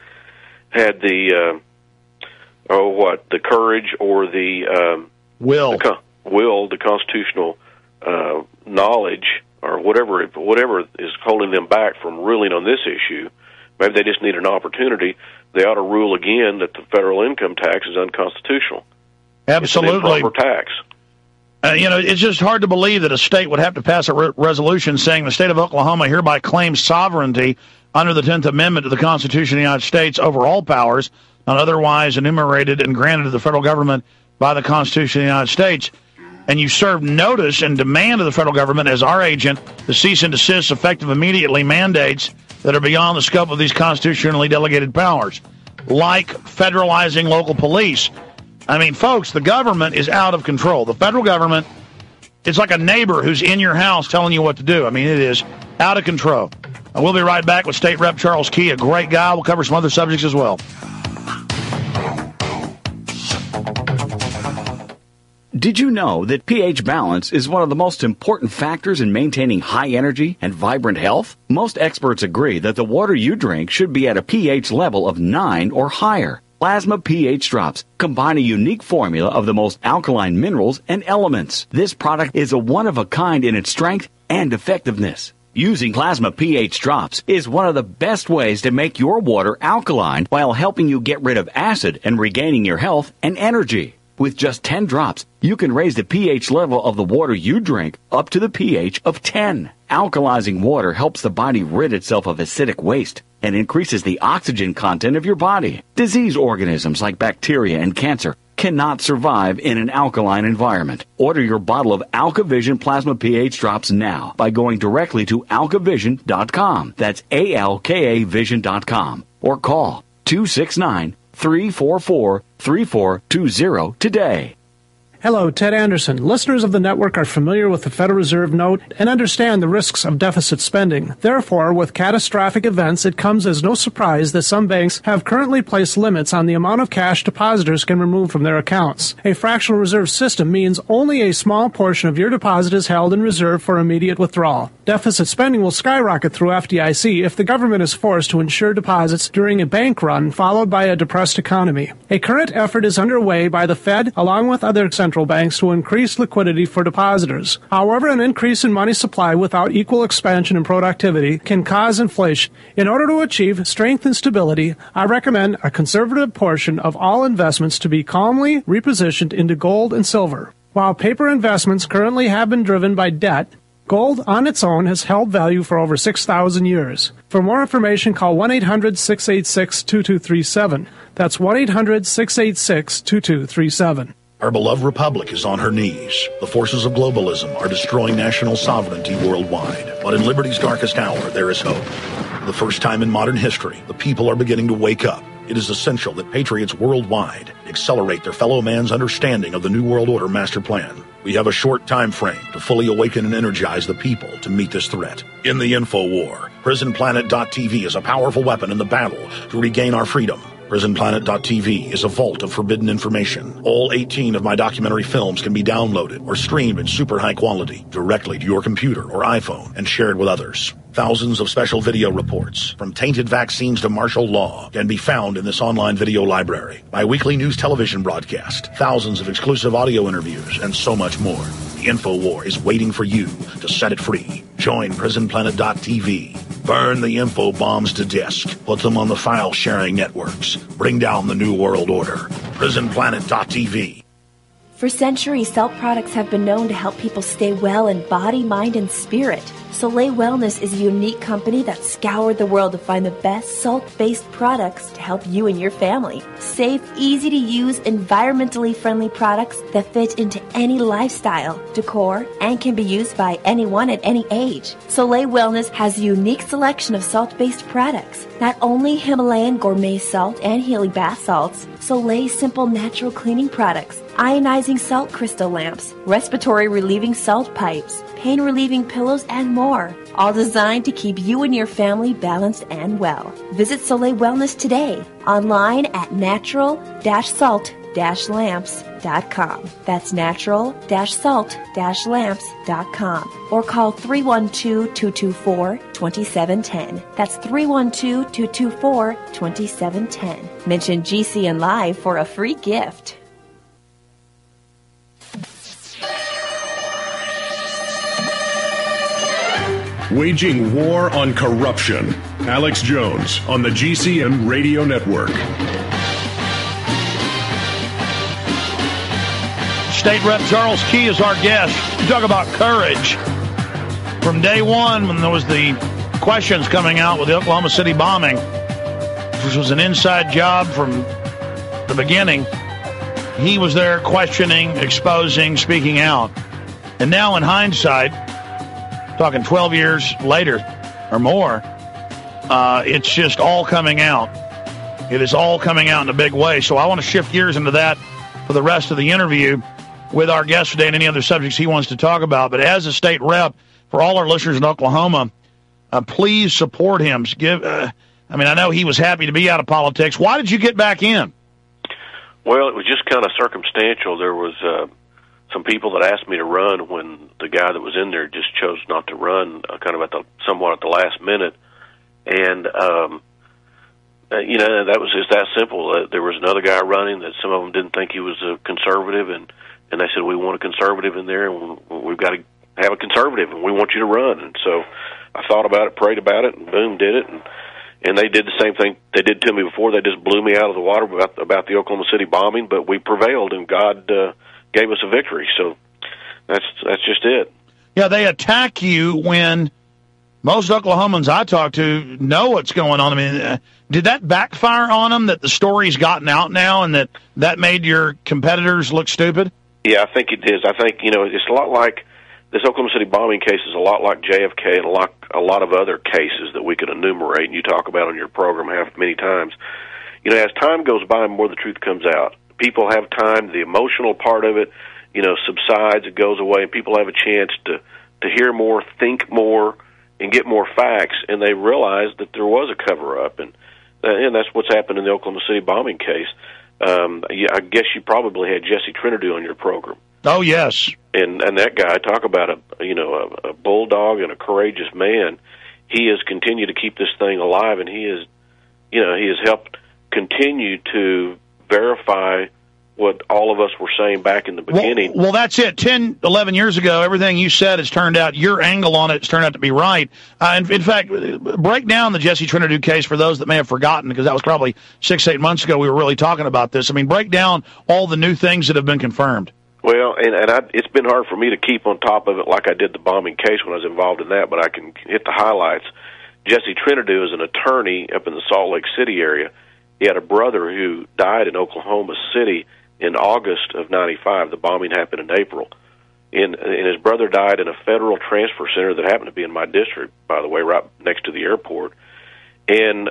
courage or the the constitutional knowledge, or whatever is holding them back from ruling on this issue, maybe they just need an opportunity. They ought to rule again that the federal income tax is unconstitutional. Absolutely. It's an improper tax. It's just hard to believe that a state would have to pass a resolution saying the state of Oklahoma hereby claims sovereignty under the 10th Amendment to the Constitution of the United States over all powers not otherwise enumerated and granted to the federal government by the Constitution of the United States. And you serve notice and demand of the federal government as our agent the cease and desist effective immediately mandates that are beyond the scope of these constitutionally delegated powers, like federalizing local police. I mean, folks, the government is out of control. The federal government, it's like a neighbor who's in your house telling you what to do. I mean, it is out of control. We'll be right back with State Rep Charles Key, a great guy. We'll cover some other subjects as well. Did you know that pH balance is one of the most important factors in maintaining high energy and vibrant health? Most experts agree that the water you drink should be at a pH level of 9 or higher. Plasma pH drops combine a unique formula of the most alkaline minerals and elements. This product is a one-of-a-kind in its strength and effectiveness. Using Plasma pH drops is one of the best ways to make your water alkaline while helping you get rid of acid and regaining your health and energy. With just 10 drops, you can raise the pH level of the water you drink up to the pH of 10. Alkalizing water helps the body rid itself of acidic waste and increases the oxygen content of your body. Disease organisms like bacteria and cancer cannot survive in an alkaline environment. Order your bottle of AlkaVision Plasma pH drops now by going directly to alkavision.com. That's ALKAvision.com. Or call 269-344-3420 today. Hello, Ted Anderson. Listeners of the network are familiar with the Federal Reserve note and understand the risks of deficit spending. Therefore, with catastrophic events, it comes as no surprise that some banks have currently placed limits on the amount of cash depositors can remove from their accounts. A fractional reserve system means only a small portion of your deposit is held in reserve for immediate withdrawal. Deficit spending will skyrocket through FDIC if the government is forced to insure deposits during a bank run followed by a depressed economy. A current effort is underway by the Fed along with other central banks to increase liquidity for depositors. However, an increase in money supply without equal expansion and productivity can cause inflation. In order to achieve strength and stability, I recommend a conservative portion of all investments to be calmly repositioned into gold and silver. While paper investments currently have been driven by debt, gold on its own has held value for over 6,000 years. For more information, call 1-800-686-2237. That's 1-800-686-2237. Our beloved republic is on her knees. The forces of globalism are destroying national sovereignty worldwide. But in liberty's darkest hour, there is hope. For the first time in modern history, the people are beginning to wake up. It is essential that patriots worldwide accelerate their fellow man's understanding of the New World Order master plan. We have a short time frame to fully awaken and energize the people to meet this threat. In the info war, PrisonPlanet.tv is a powerful weapon in the battle to regain our freedom. PrisonPlanet.tv is a vault of forbidden information. All 18 of my documentary films can be downloaded or streamed in super high quality directly to your computer or iPhone and shared with others. Thousands of special video reports, from tainted vaccines to martial law, can be found in this online video library. My weekly news television broadcast, thousands of exclusive audio interviews, and so much more. The InfoWar is waiting for you to set it free. Join PrisonPlanet.tv. Burn the info bombs to disk. Put them on the file-sharing networks. Bring down the New World Order. PrisonPlanet.tv. For centuries, Salt products have been known to help people stay well in body, mind, and spirit. Soleil Wellness is a unique company that scoured the world to find the best salt-based products to help you and your family. Safe, easy-to-use, environmentally friendly products that fit into any lifestyle, decor, and can be used by anyone at any age. Soleil Wellness has a unique selection of salt-based products. Not only Himalayan gourmet salt and Healy bath salts, Soleil's simple natural cleaning products ionizing salt crystal lamps, respiratory relieving salt pipes, pain relieving pillows, and more. All designed to keep you and your family balanced and well. Visit Soleil Wellness today, online at natural-salt-lamps.com. That's natural-salt-lamps.com. Or call 312-224-2710. That's 312-224-2710. Mention GCN Live for a free gift. Waging war on corruption. Alex Jones on the GCN Radio Network. State Rep Charles Key is our guest. We talk about courage. From day one, when there was the questions coming out with the Oklahoma City bombing, which was an inside job from the beginning, he was there questioning, exposing, speaking out. And now in hindsight, talking 12 years later or more, it's just all coming out. It is all coming out in a big way. So I want to shift gears into that for the rest of the interview with our guest today and any other subjects he wants to talk about. But as a state rep, for all our listeners in Oklahoma, please support him. I know he was happy to be out of politics. Why did you get back in? Well, it was just kind of circumstantial. There was some people that asked me to run when the guy that was in there just chose not to run, kind of somewhat at the last minute. And, that was just that simple. There was another guy running that some of them didn't think he was a conservative, and they said, we want a conservative in there, and we've got to have a conservative, and we want you to run. And so I thought about it, prayed about it, and boom, did it. And they did the same thing they did to me before. They just blew me out of the water about the Oklahoma City bombing, but we prevailed, and God gave us a victory. So that's just it. Yeah, they attack you when most Oklahomans I talk to know what's going on. I mean, did that backfire on them, that the story's gotten out now and that made your competitors look stupid? Yeah, I think it is. I think, it's a lot like this Oklahoma City bombing case is a lot like JFK and a lot of other cases that we could enumerate and you talk about on your program many times. As time goes by, more the truth comes out. People have time, the emotional part of it, subsides, it goes away, and people have a chance to hear more, think more, and get more facts, and they realize that there was a cover-up, and that's what's happened in the Oklahoma City bombing case. I guess you probably had Jesse Trinidad on your program. Oh, yes. And that guy, talk about a bulldog and a courageous man. He has continued to keep this thing alive, and he has helped continue to verify what all of us were saying back in the beginning. Well, that's it. 10, 11 years ago, everything you said has turned out, your angle on it has turned out to be right. In fact, break down the Jesse Trinidad case for those that may have forgotten, because that was probably 6-8 months ago we were really talking about this. I mean, break down all the new things that have been confirmed. Well, it's been hard for me to keep on top of it like I did the bombing case when I was involved in that, but I can hit the highlights. Jesse Trinidad is an attorney up in the Salt Lake City area. He had a brother who died in Oklahoma City in August of 95. The bombing happened in April. And his brother died in a federal transfer center that happened to be in my district, by the way, right next to the airport. And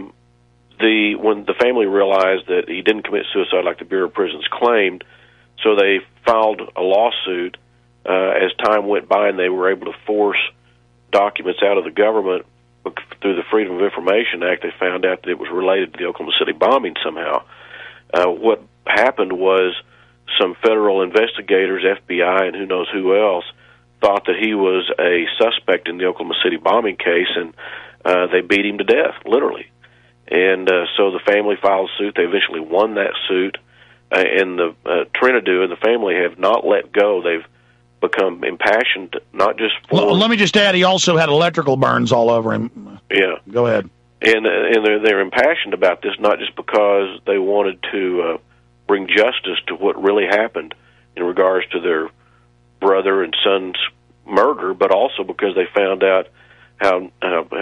when the family realized that he didn't commit suicide like the Bureau of Prisons claimed, so they filed a lawsuit. As time went by and they were able to force documents out of the government through the Freedom of Information Act, they found out that it was related to the Oklahoma City bombing somehow. What happened was some federal investigators, FBI, and who knows who else, thought that he was a suspect in the Oklahoma City bombing case, and they beat him to death, literally. And so the family filed a suit. They eventually won that suit, and the Trinidad and the family have not let go. They've become impassioned, not just for... Well, let me just add, he also had electrical burns all over him. Yeah. Go ahead. And they're impassioned about this, not just because they wanted to bring justice to what really happened in regards to their brother and son's murder, but also because they found out how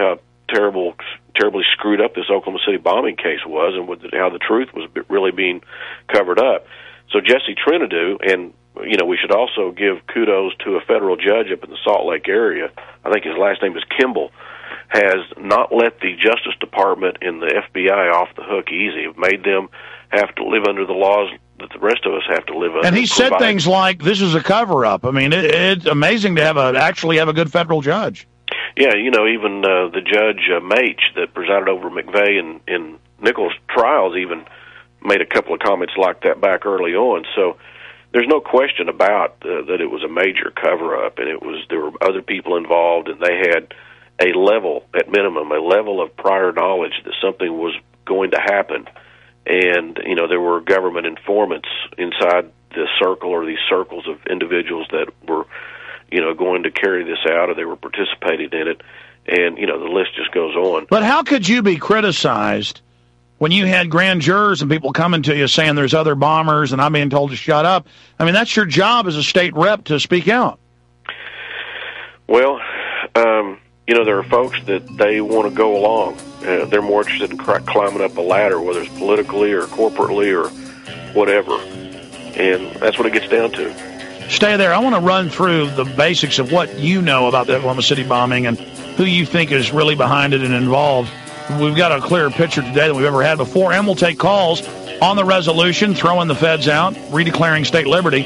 terribly screwed up this Oklahoma City bombing case was, and how the truth was really being covered up. So Jesse Trinidad, and we should also give kudos to a federal judge up in the Salt Lake area. I think his last name is Kimball. Has not let the Justice Department and the FBI off the hook easy. Have made them have to live under the laws that the rest of us have to live under. And he said things like, "This is a cover-up." I mean, it's amazing to actually have a good federal judge. Yeah, even the judge Mach that presided over McVeigh in Nichols' trials even made a couple of comments like that back early on. So there's no question about that it was a major cover-up, and there were other people involved, and they had at minimum, a level of prior knowledge that something was going to happen. And, there were government informants inside this circle or these circles of individuals that were, going to carry this out, or they were participating in it. And, the list just goes on. But how could you be criticized when you had grand jurors and people coming to you saying there's other bombers and I'm being told to shut up? I mean, that's your job as a state rep to speak out. Well, there are folks that they want to go along. They're more interested in climbing up a ladder, whether it's politically or corporately or whatever. And that's what it gets down to. Stay there. I want to run through the basics of what you know about the Oklahoma City bombing and who you think is really behind it and involved. We've got a clearer picture today than we've ever had before, and we'll take calls on the resolution, throwing the feds out, redeclaring state liberty.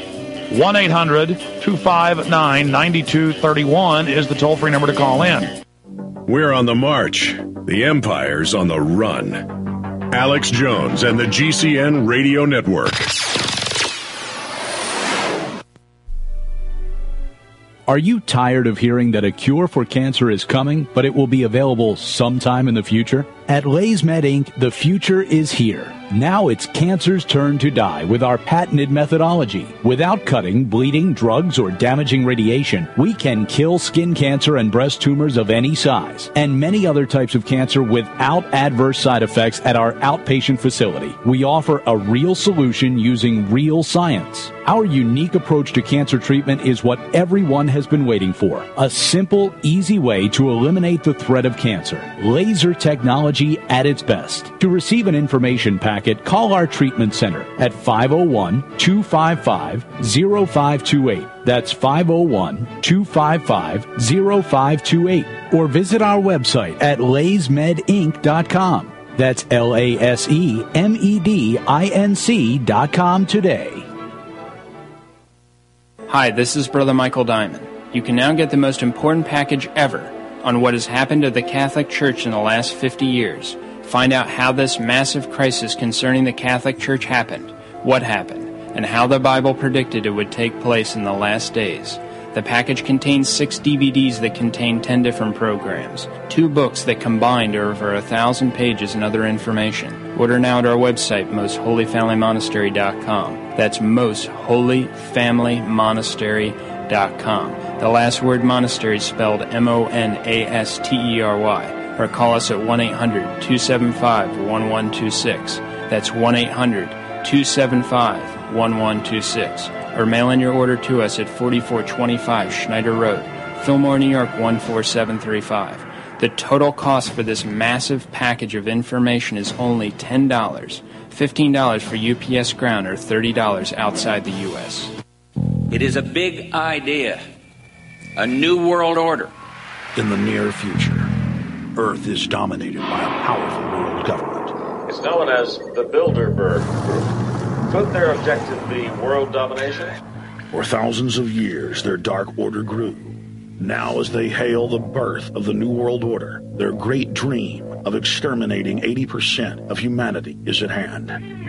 1-800-259-9231 is the toll-free number to call in. We're on the march. The empire's on the run. Alex Jones and the GCN Radio Network. Are you tired of hearing that a cure for cancer is coming, but it will be available sometime in the future? At LaysMed Inc., the future is here. Now it's cancer's turn to die with our patented methodology. Without cutting, bleeding, drugs, or damaging radiation, we can kill skin cancer and breast tumors of any size, and many other types of cancer without adverse side effects at our outpatient facility. We offer a real solution using real science. Our unique approach to cancer treatment is what everyone has been waiting for. A simple, easy way to eliminate the threat of cancer. Laser technology at its best. To receive an information packet, call our treatment center at 501-255-0528. That's 501-255-0528. Or visit our website at laysmedinc.com. That's LASEMEDINC.com today. Hi, this is Brother Michael Diamond. You can now get the most important package ever on what has happened to the Catholic Church in the last 50 years. Find out how this massive crisis concerning the Catholic Church happened, what happened, and how the Bible predicted it would take place in the last days. The package contains 6 DVDs that contain 10 different programs, 2 books that combined are over 1,000 pages and other information. Order now at our website, mostholyfamilymonastery.com. That's mostholyfamilymonastery.com. The last word monastery is spelled MONASTERY. Or call us at 1-800-275-1126. That's 1-800-275-1126. Or mail in your order to us at 4425 Schneider Road, Fillmore, New York 14735. The total cost for this massive package of information is only $10, $15 for UPS Ground, or $30 outside the U.S. It is a big idea, a new world order. In the near future, Earth is dominated by a powerful world government. It's known as the Bilderberg Group. Could their objective be world domination? For thousands of years, their dark order grew. Now, as they hail the birth of the New World Order, their great dream of exterminating 80% of humanity is at hand.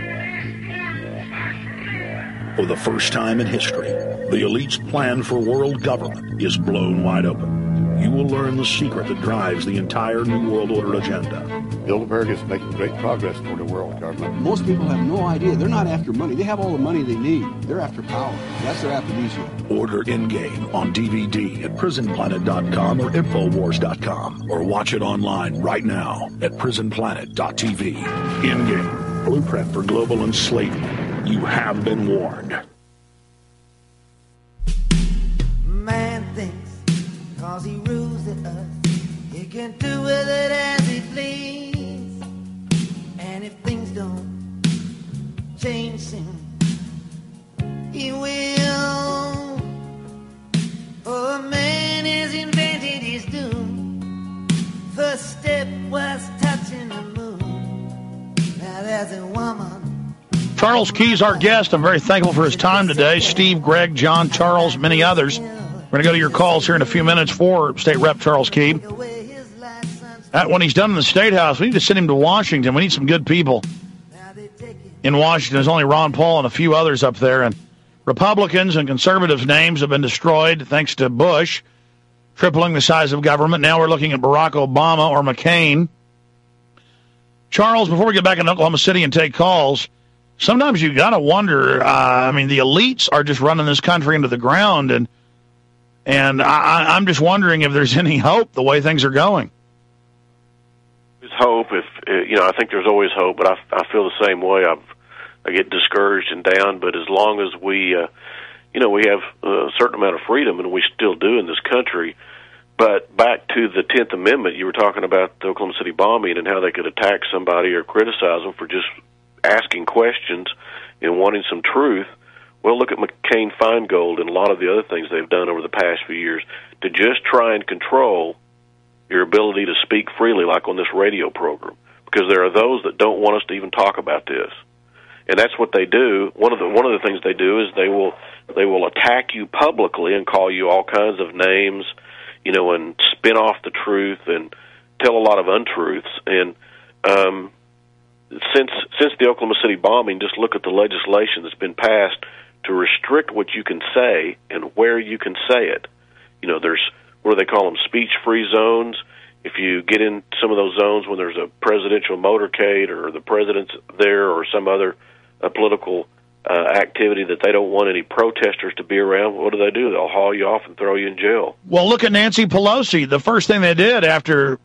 For the first time in history, the elite's plan for world government is blown wide open. You will learn the secret that drives the entire New World Order agenda. Bilderberg is making great progress toward a world government. Most people have no idea. They're not after money. They have all the money they need. They're after power. That's their aphrodisiac. Order In-Game on DVD at prisonplanet.com or Infowars.com, or watch it online right now at prisonplanet.tv. In-Game, blueprint for global enslavement. You have been warned. Man thinks cause he rules at us, he can do with it as he please. And if things don't change soon, he will. For man has invented his doom. First step was touching the moon. Now there's a woman Charles Key's our guest. I'm very thankful for his time today. Steve, Greg, John, Charles, many others. We're going to go to your calls here in a few minutes for State Rep Charles Key. When he's done in the State House, we need to send him to Washington. We need some good people in Washington. There's only Ron Paul and a few others up there. And Republicans and conservatives' names have been destroyed thanks to Bush tripling the size of government. Now we're looking at Barack Obama or McCain. Charles, before we get back in Oklahoma City and take calls, sometimes you got to wonder, the elites are just running this country into the ground, and I'm just wondering if there's any hope the way things are going. There's hope. I think there's always hope, but I feel the same way. I get discouraged and down, but as long as we have a certain amount of freedom, and we still do in this country. But back to the 10th Amendment, you were talking about the Oklahoma City bombing and how they could attack somebody or criticize them for just asking questions and wanting some truth. Well, look at McCain-Feingold and a lot of the other things they've done over the past few years to just try and control your ability to speak freely, like on this radio program, because there are those that don't want us to even talk about this. And that's what they do. One of the things they do is they will attack you publicly and call you all kinds of names, and spin off the truth and tell a lot of untruths. And since the Oklahoma City bombing, just look at the legislation that's been passed to restrict what you can say and where you can say it. There's, what do they call them, speech-free zones. If you get in some of those zones when there's a presidential motorcade or the president's there or some other political activity that they don't want any protesters to be around, what do? They'll haul you off and throw you in jail. Well, look at Nancy Pelosi. The first thing they did after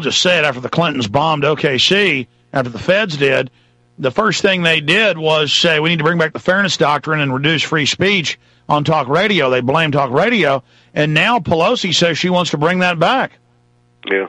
the Clintons bombed OKC, after the feds did, the first thing they did was say, we need to bring back the fairness doctrine and reduce free speech on talk radio. They blamed talk radio, and now Pelosi says she wants to bring that back. Yeah.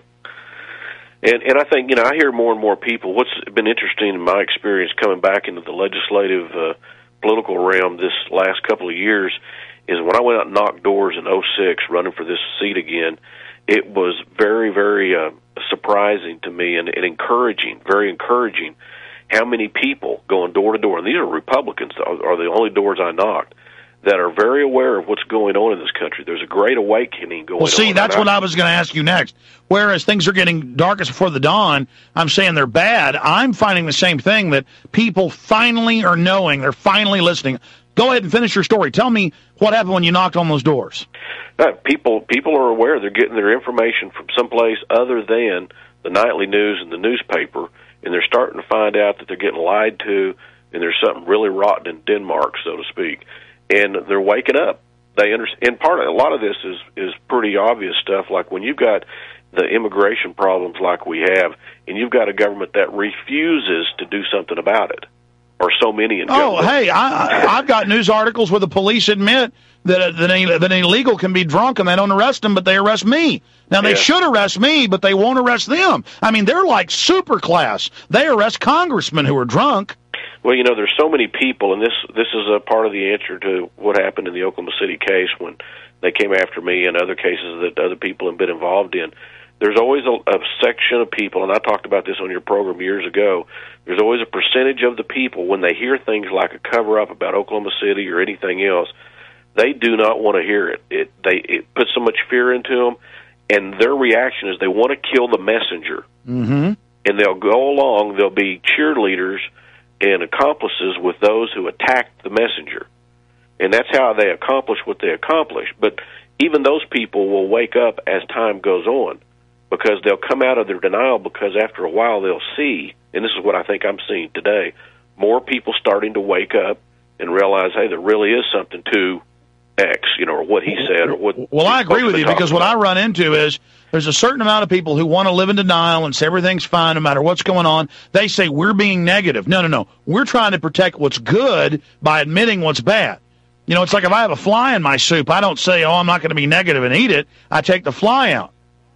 And I think, I hear more and more people. What's been interesting in my experience coming back into the legislative political realm this last couple of years is when I went out and knocked doors in 2006 running for this seat again, it was very, very surprising to me and encouraging, very encouraging, how many people going door to door, and these are Republicans, are the only doors I knocked, that are very aware of what's going on in this country. There's a great awakening going on. Well, see, that's what I was going to ask you next. Whereas things are getting darkest before the dawn, I'm saying they're bad. I'm finding the same thing, that people finally are knowing, they're finally listening. Go ahead and finish your story. Tell me what happened when you knocked on those doors. People are aware. They're getting their information from someplace other than the nightly news and the newspaper, and they're starting to find out that they're getting lied to, and there's something really rotten in Denmark, so to speak. And they're waking up. They understand. And a lot of this is pretty obvious stuff, like when you've got the immigration problems like we have, and you've got a government that refuses to do something about it, or so many in government. Oh, hey, I've got news articles where the police admit that an illegal can be drunk and they don't arrest them, but they arrest me. Now, they should arrest me, but they won't arrest them. They're like super class. They arrest congressmen who are drunk. Well, there's so many people, and this is a part of the answer to what happened in the Oklahoma City case when they came after me and other cases that other people have been involved in. There's always a section of people, and I talked about this on your program years ago, there's always a percentage of the people, when they hear things like a cover-up about Oklahoma City or anything else, they do not want to hear it. It puts so much fear into them, and their reaction is they want to kill the messenger. Mm-hmm. And they'll go along, they'll be cheerleaders and accomplices with those who attacked the messenger. And that's how they accomplish what they accomplish. But even those people will wake up as time goes on, because they'll come out of their denial, because after a while they'll see, and this is what I think I'm seeing today, more people starting to wake up and realize, hey, there really is something to X, or what he said, or what. Well, I agree with you, because what I run into is there's a certain amount of people who want to live in denial and say everything's fine no matter what's going on. They say we're being negative. No. We're trying to protect what's good by admitting what's bad. It's like if I have a fly in my soup, I don't say, I'm not going to be negative and eat it. I take the fly out.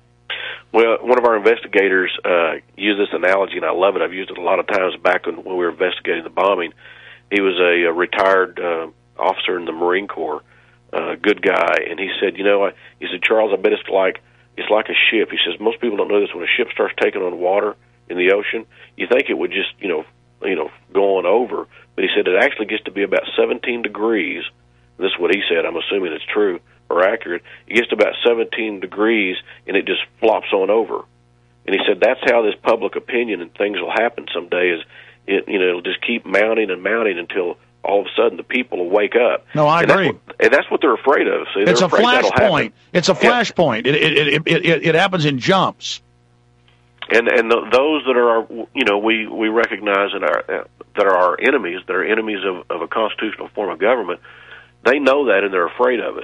Well, one of our investigators used this analogy, and I love it. I've used it a lot of times back when we were investigating the bombing. He was a retired officer in the Marine Corps, good guy, and he said, he said, Charles, I bet it's like a ship. He says, most people don't know this. When a ship starts taking on water in the ocean, you think it would just, going over. But he said it actually gets to be about 17 degrees. This is what he said. I'm assuming it's true or accurate. It gets to about 17 degrees, and it just flops on over. And he said that's how this public opinion and things will happen someday. Is it'll just keep mounting and mounting until all of a sudden the people will wake up. No, I agree. That's what they're afraid of. See, it's a flashpoint. It's a flashpoint. It happens in jumps. And those that are we recognize that are our enemies, that are enemies of a constitutional form of government, they know that and they're afraid of it.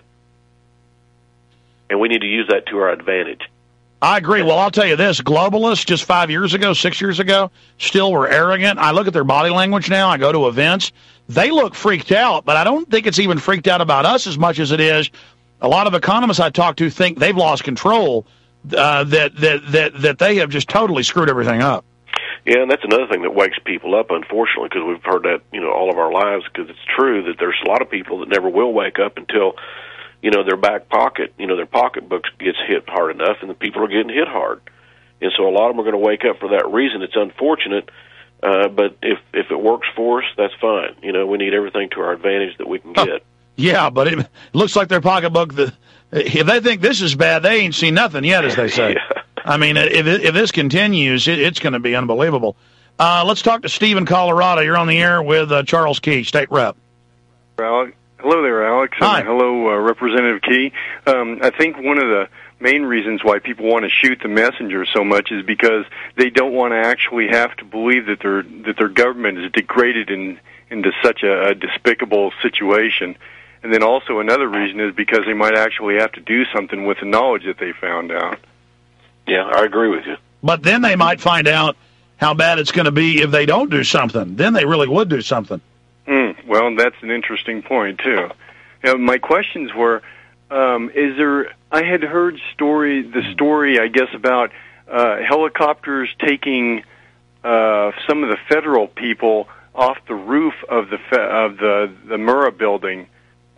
And we need to use that to our advantage. I agree. Well, I'll tell you this. Globalists just 5 years ago, 6 years ago, still were arrogant. I look at their body language now. I go to events. They look freaked out, but I don't think it's even freaked out about us as much as it is. A lot of economists I talk to think they've lost control, that they have just totally screwed everything up. Yeah, and that's another thing that wakes people up, unfortunately, because we've heard that all of our lives, because it's true that there's a lot of people that never will wake up until their back pocket, their pocketbooks gets hit hard enough, and the people are getting hit hard. And so a lot of them are going to wake up for that reason. It's unfortunate, but if it works for us, that's fine. We need everything to our advantage that we can get. Yeah, but it looks like their pocketbook, if they think this is bad, they ain't seen nothing yet, as they say. Yeah. I mean, if this continues, it's going to be unbelievable. Let's talk to Steve in Colorado. You're on the air with Charles Key, State Rep. Hello there, Alex. Hi. Hello, Representative Key. I think one of the main reasons why people want to shoot the messenger so much is because they don't want to actually have to believe that their government is degraded into such a despicable situation. And then also another reason is because they might actually have to do something with the knowledge that they found out. Yeah, I agree with you. But then they might find out how bad it's going to be if they don't do something. Then they really would do something. Well, that's an interesting point, too. My questions were, I had heard the story, I guess, about helicopters taking some of the federal people off the roof of the Murrah building.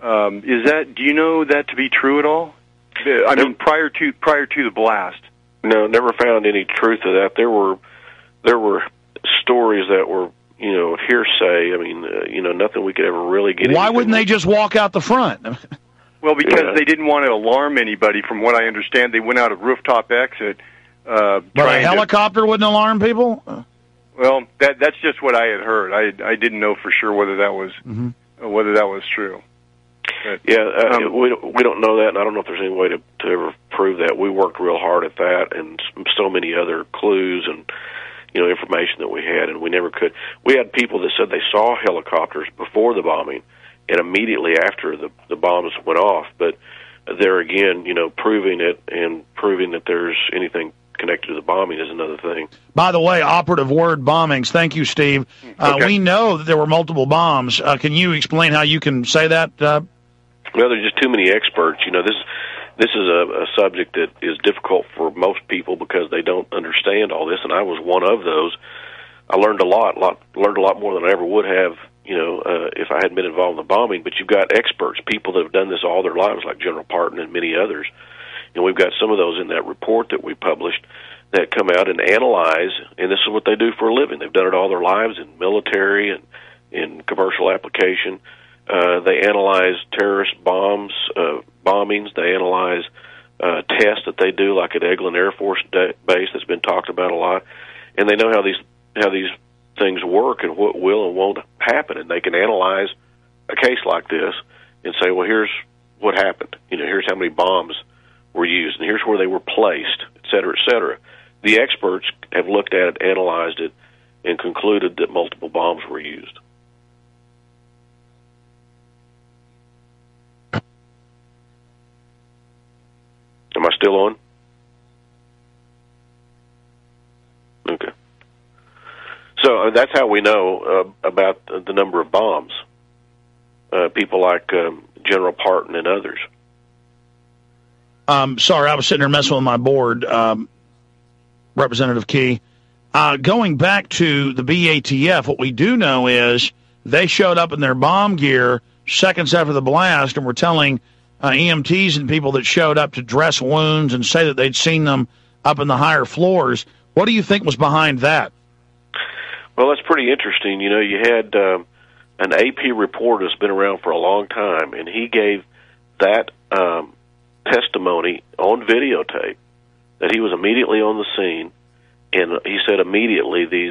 Do you know that to be true at all? I mean, prior to the blast. No, never found any truth to that. There were stories that were, hearsay. I mean, nothing we could ever really get into. Why wouldn't they just walk out the front? Well, because they didn't want to alarm anybody, from what I understand. They went out a rooftop exit. But a helicopter wouldn't alarm people? Well, that's just what I had heard. I didn't know for sure whether that was true. But, we don't know that, and I don't know if there's any way to ever prove that. We worked real hard at that, and so many other clues and information that we had, and we never could. We had people that said they saw helicopters before the bombing and immediately after the bombs went off. But there again, proving it and proving that there's anything connected to the bombing is another thing. By the way, operative word, bombings. Thank you, Steve. Okay. We know that there were multiple bombs. Can you explain how you can say that? Well, there's just too many experts. This is a subject that is difficult for most people because they don't understand all this, and I was one of those. I learned a lot more than I ever would have, if I hadn't been involved in the bombing. But you've got experts, people that have done this all their lives, like General Parton and many others. And we've got some of those in that report that we published that come out and analyze, and this is what they do for a living. They've done it all their lives in military and in commercial application. They analyze terrorist bombings. They analyze tests that they do, like at Eglin Air Force Base, that's been talked about a lot. And they know how these things work and what will and won't happen. And they can analyze a case like this and say, well, here's what happened. Here's how many bombs were used, and here's where they were placed, et cetera, et cetera. The experts have looked at it, analyzed it, and concluded that multiple bombs were used. Am I still on? Okay. So that's how we know about the number of bombs. People like General Parton and others. Sorry, I was sitting there messing with my board, Representative Key. Going back to the BATF, what we do know is they showed up in their bomb gear seconds after the blast and were telling EMTs and people that showed up to dress wounds and say that they'd seen them up in the higher floors. What do you think was behind that? Well, that's pretty interesting. You know, you had an AP reporter that's been around for a long time, and he gave that testimony on videotape that he was immediately on the scene, and he said immediately these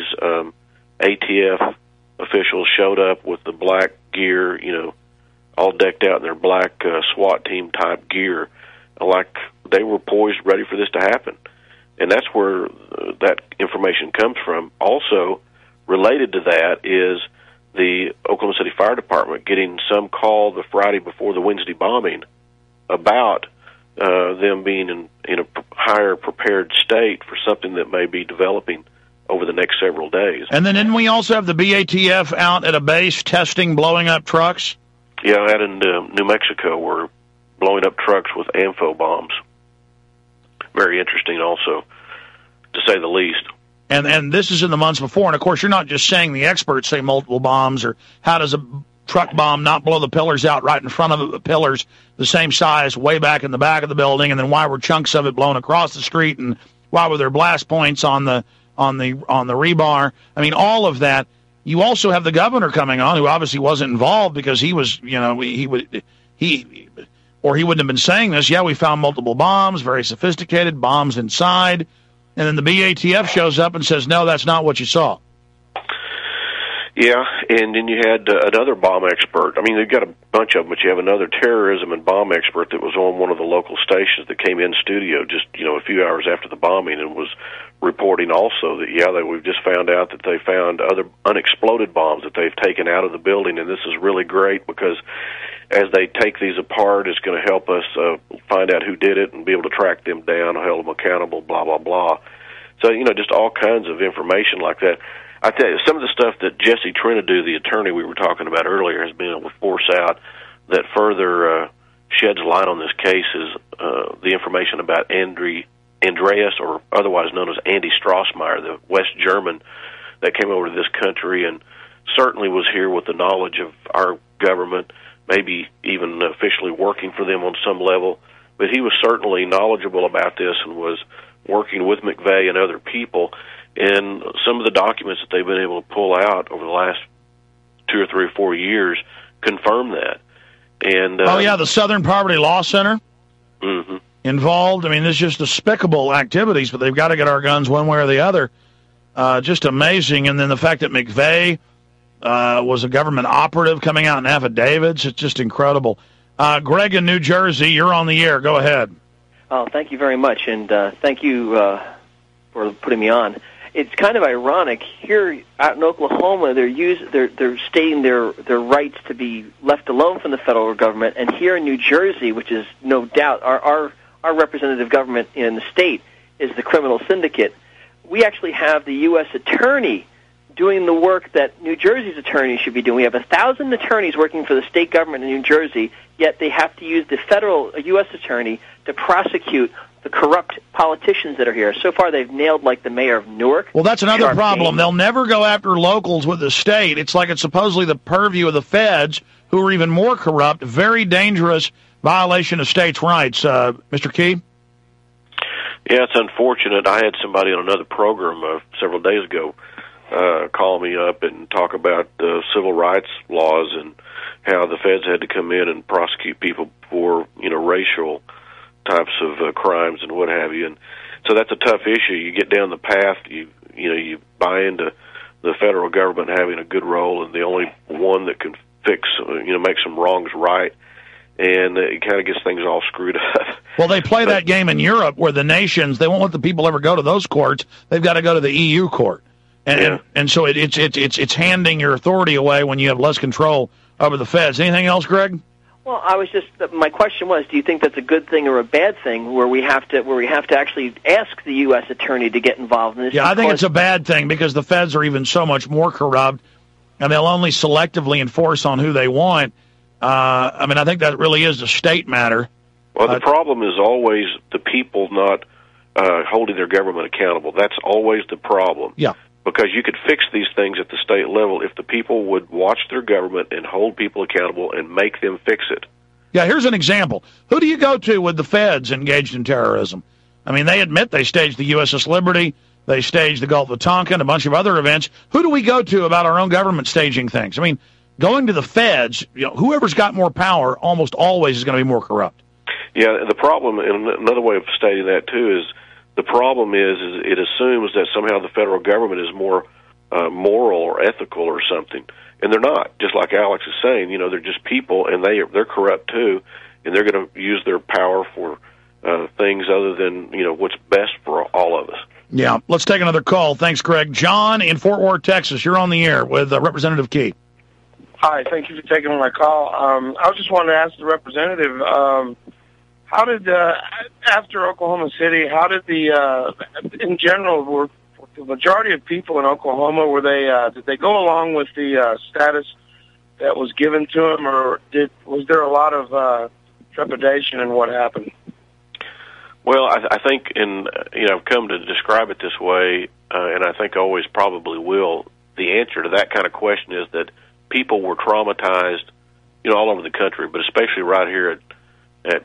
ATF officials showed up with the black gear, you know, all decked out in their black SWAT team type gear, like they were poised, ready for this to happen. And that's where that information comes from. Also, related to that is the Oklahoma City Fire Department getting some call the Friday before the Wednesday bombing about them being in a higher prepared state for something that may be developing over the next several days. And then didn't we also have the BATF out at a base testing blowing up trucks? Yeah, out in New Mexico, we're blowing up trucks with AMPHO bombs. Very interesting also, to say the least. And this is in the months before, and of course you're not just saying the experts say multiple bombs, or how does a truck bomb not blow the pillars out right in front of the pillars the same size way back in the back of the building, and then why were chunks of it blown across the street, and why were there blast points on the rebar? I mean, all of that. You also have the governor coming on, who obviously wasn't involved because he was, you know, he wouldn't have been saying this. Yeah, we found multiple bombs, very sophisticated bombs inside, and then the BATF shows up and says, no, that's not what you saw. Yeah, and then you had another bomb expert. I mean, they've got a bunch of them, but you have another terrorism and bomb expert that was on one of the local stations that came in studio just, you know, a few hours after the bombing and was reporting also that, yeah, we've just found out that they found other unexploded bombs that they've taken out of the building, and this is really great because as they take these apart, it's going to help us find out who did it and be able to track them down, hold them accountable, blah, blah, blah. So, you know, just all kinds of information like that. I tell you, some of the stuff that Jesse Trinidad, the attorney we were talking about earlier, has been able to force out that further sheds light on this case is the information about Andreas, or otherwise known as Andy Strassmeyer, the West German that came over to this country and certainly was here with the knowledge of our government, maybe even officially working for them on some level. But he was certainly knowledgeable about this and was working with McVeigh and other people. And some of the documents that they've been able to pull out over the last 2 or 3 or 4 years confirm that. And the Southern Poverty Law Center mm-hmm. involved. I mean, there's just despicable activities, but they've got to get our guns one way or the other. Just amazing. And then the fact that McVeigh was a government operative coming out in affidavits, it's just incredible. Greg in New Jersey, you're on the air. Go ahead. Oh, thank you very much, and thank you for putting me on. It's kind of ironic here out in Oklahoma. They're stating their rights to be left alone from the federal government, and here in New Jersey, which is no doubt our representative government in the state is the criminal syndicate. We actually have the U.S. attorney doing the work that New Jersey's attorney should be doing. We have 1,000 attorneys working for the state government in New Jersey, yet they have to use the federal U.S. attorney to prosecute the corrupt politicians that are here. So far, they've nailed, like, the mayor of Newark. Well, that's another problem. Payne. They'll never go after locals with the state. It's like it's supposedly the purview of the feds, who are even more corrupt, very dangerous violation of states' rights. Mr. Key? Yeah, it's unfortunate. I had somebody on another program several days ago call me up and talk about civil rights laws and how the feds had to come in and prosecute people for, you know, racial types of crimes and what have you. And so that's a tough issue. You get down the path, you buy into the federal government having a good role and the only one that can fix, make some wrongs right. And it kind of gets things all screwed up. Well, they play that game in Europe where the nations, they won't let the people ever go to those courts. They've got to go to the EU court. And so it's handing your authority away when you have less control over the feds. Anything else, Greg? Well, my question was, do you think that's a good thing or a bad thing where we have to actually ask the U.S. attorney to get involved in this? Yeah, I think it's a bad thing because the feds are even so much more corrupt, and they'll only selectively enforce on who they want. I think that really is a state matter. Well, the problem is always the people not holding their government accountable. That's always the problem. Yeah. Because you could fix these things at the state level if the people would watch their government and hold people accountable and make them fix it. Yeah, here's an example. Who do you go to with the feds engaged in terrorism? I mean, they admit they staged the USS Liberty. They staged the Gulf of Tonkin, a bunch of other events. Who do we go to about our own government staging things? I mean, going to the feds, whoever's got more power almost always is going to be more corrupt. Yeah, the problem, and another way of stating that, too, is the problem is it assumes that somehow the federal government is more moral or ethical or something. And they're not, just like Alex is saying. They're just people, and they're corrupt, too, and they're going to use their power for things other than, what's best for all of us. Yeah, let's take another call. Thanks, Greg. John in Fort Worth, Texas, you're on the air with Representative Key. Hi, thank you for taking my call. I just wanted to ask the representative, how did, after Oklahoma City, how did in general, were the majority of people in Oklahoma, did they go along with the status that was given to them, or was there a lot of trepidation in what happened? Well, I think, I've come to describe it this way, and I think I always probably will. The answer to that kind of question is that people were traumatized, all over the country, but especially right here at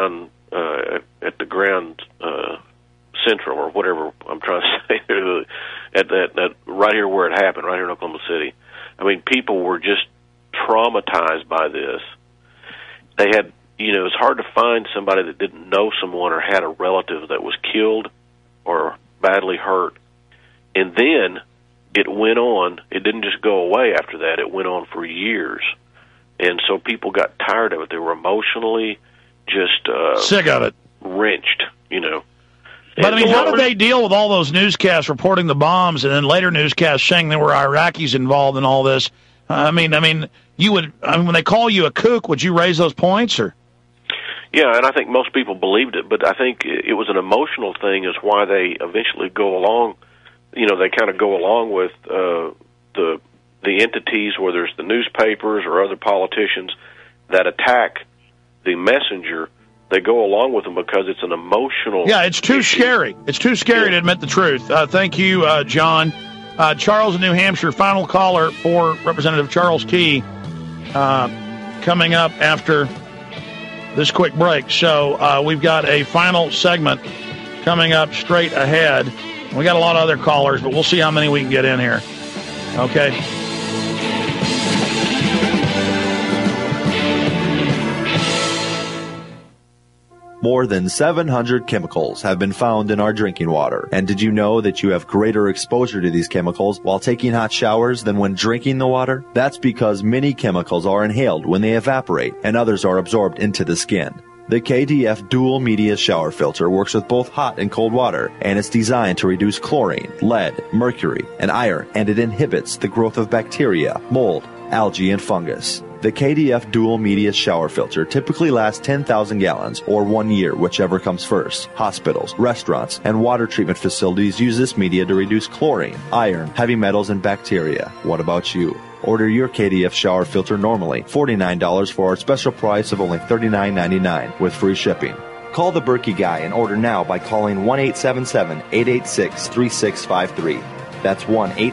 the Ground Central, or whatever I'm trying to say, at that right here where it happened, right here in Oklahoma City. I mean, people were just traumatized by this. They had, it's hard to find somebody that didn't know someone or had a relative that was killed or badly hurt. And then it went on. It didn't just go away after that. It went on for years. And so people got tired of it. They were emotionally just sick of it, wrenched, But, how did they deal with all those newscasts reporting the bombs and then later newscasts saying there were Iraqis involved in all this? When they call you a kook, would you raise those points? Or? Yeah, and I think most people believed it, but I think it was an emotional thing is why they eventually go along. They kind of go along with the entities, whether it's the newspapers or other politicians that attack the messenger. They go along with them because it's an emotional. Yeah, it's too scary. It's too scary to admit the truth. Thank you, John. Charles in New Hampshire, final caller for Representative Charles Key, coming up after this quick break. So we've got a final segment coming up straight ahead. We got a lot of other callers, but we'll see how many we can get in here. Okay. More than 700 chemicals have been found in our drinking water. And did you know that you have greater exposure to these chemicals while taking hot showers than when drinking the water? That's because many chemicals are inhaled when they evaporate and others are absorbed into the skin. The KDF Dual Media Shower Filter works with both hot and cold water, and it's designed to reduce chlorine, lead, mercury, and iron, and it inhibits the growth of bacteria, mold, algae, and fungus. The KDF Dual Media Shower Filter typically lasts 10,000 gallons, or 1 year, whichever comes first. Hospitals, restaurants, and water treatment facilities use this media to reduce chlorine, iron, heavy metals, and bacteria. What about you? Order your KDF shower filter normally, $49 for our special price of only $39.99 with free shipping. Call the Berkey Guy and order now by calling 1-877-886-3653. That's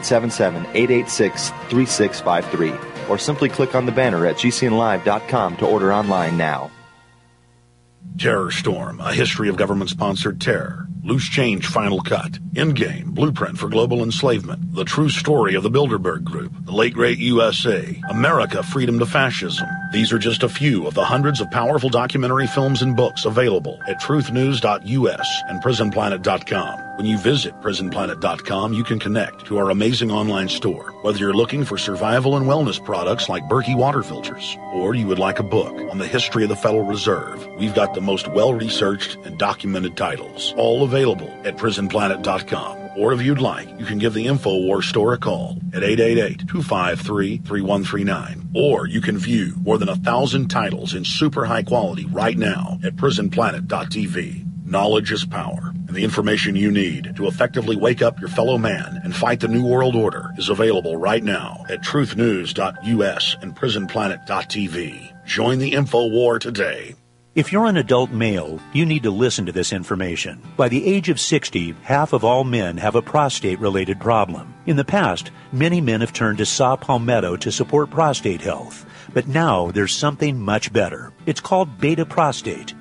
1-877-886-3653. Or simply click on the banner at gcnlive.com to order online now. Terror Storm, a history of government-sponsored terror. Loose Change Final Cut. Endgame, Blueprint for Global Enslavement. The True Story of the Bilderberg Group. The Late Great USA. America, Freedom to Fascism. These are just a few of the hundreds of powerful documentary films and books available at truthnews.us and prisonplanet.com. When you visit prisonplanet.com, you can connect to our amazing online store. Whether you're looking for survival and wellness products like Berkey water filters, or you would like a book on the history of the Federal Reserve, we've got the most well-researched and documented titles, all available at prisonplanet.com. Or if you'd like, you can give the InfoWars store a call at 888-253-3139. Or you can view more than 1,000 titles in super high quality right now at prisonplanet.tv. Knowledge is power, and the information you need to effectively wake up your fellow man and fight the New World Order is available right now at truthnews.us and prisonplanet.tv. Join the InfoWar today. If you're an adult male, you need to listen to this information. By the age of 60, half of all men have a prostate-related problem. In the past, many men have turned to Saw Palmetto to support prostate health. But now there's something much better. It's called Beta Prostate.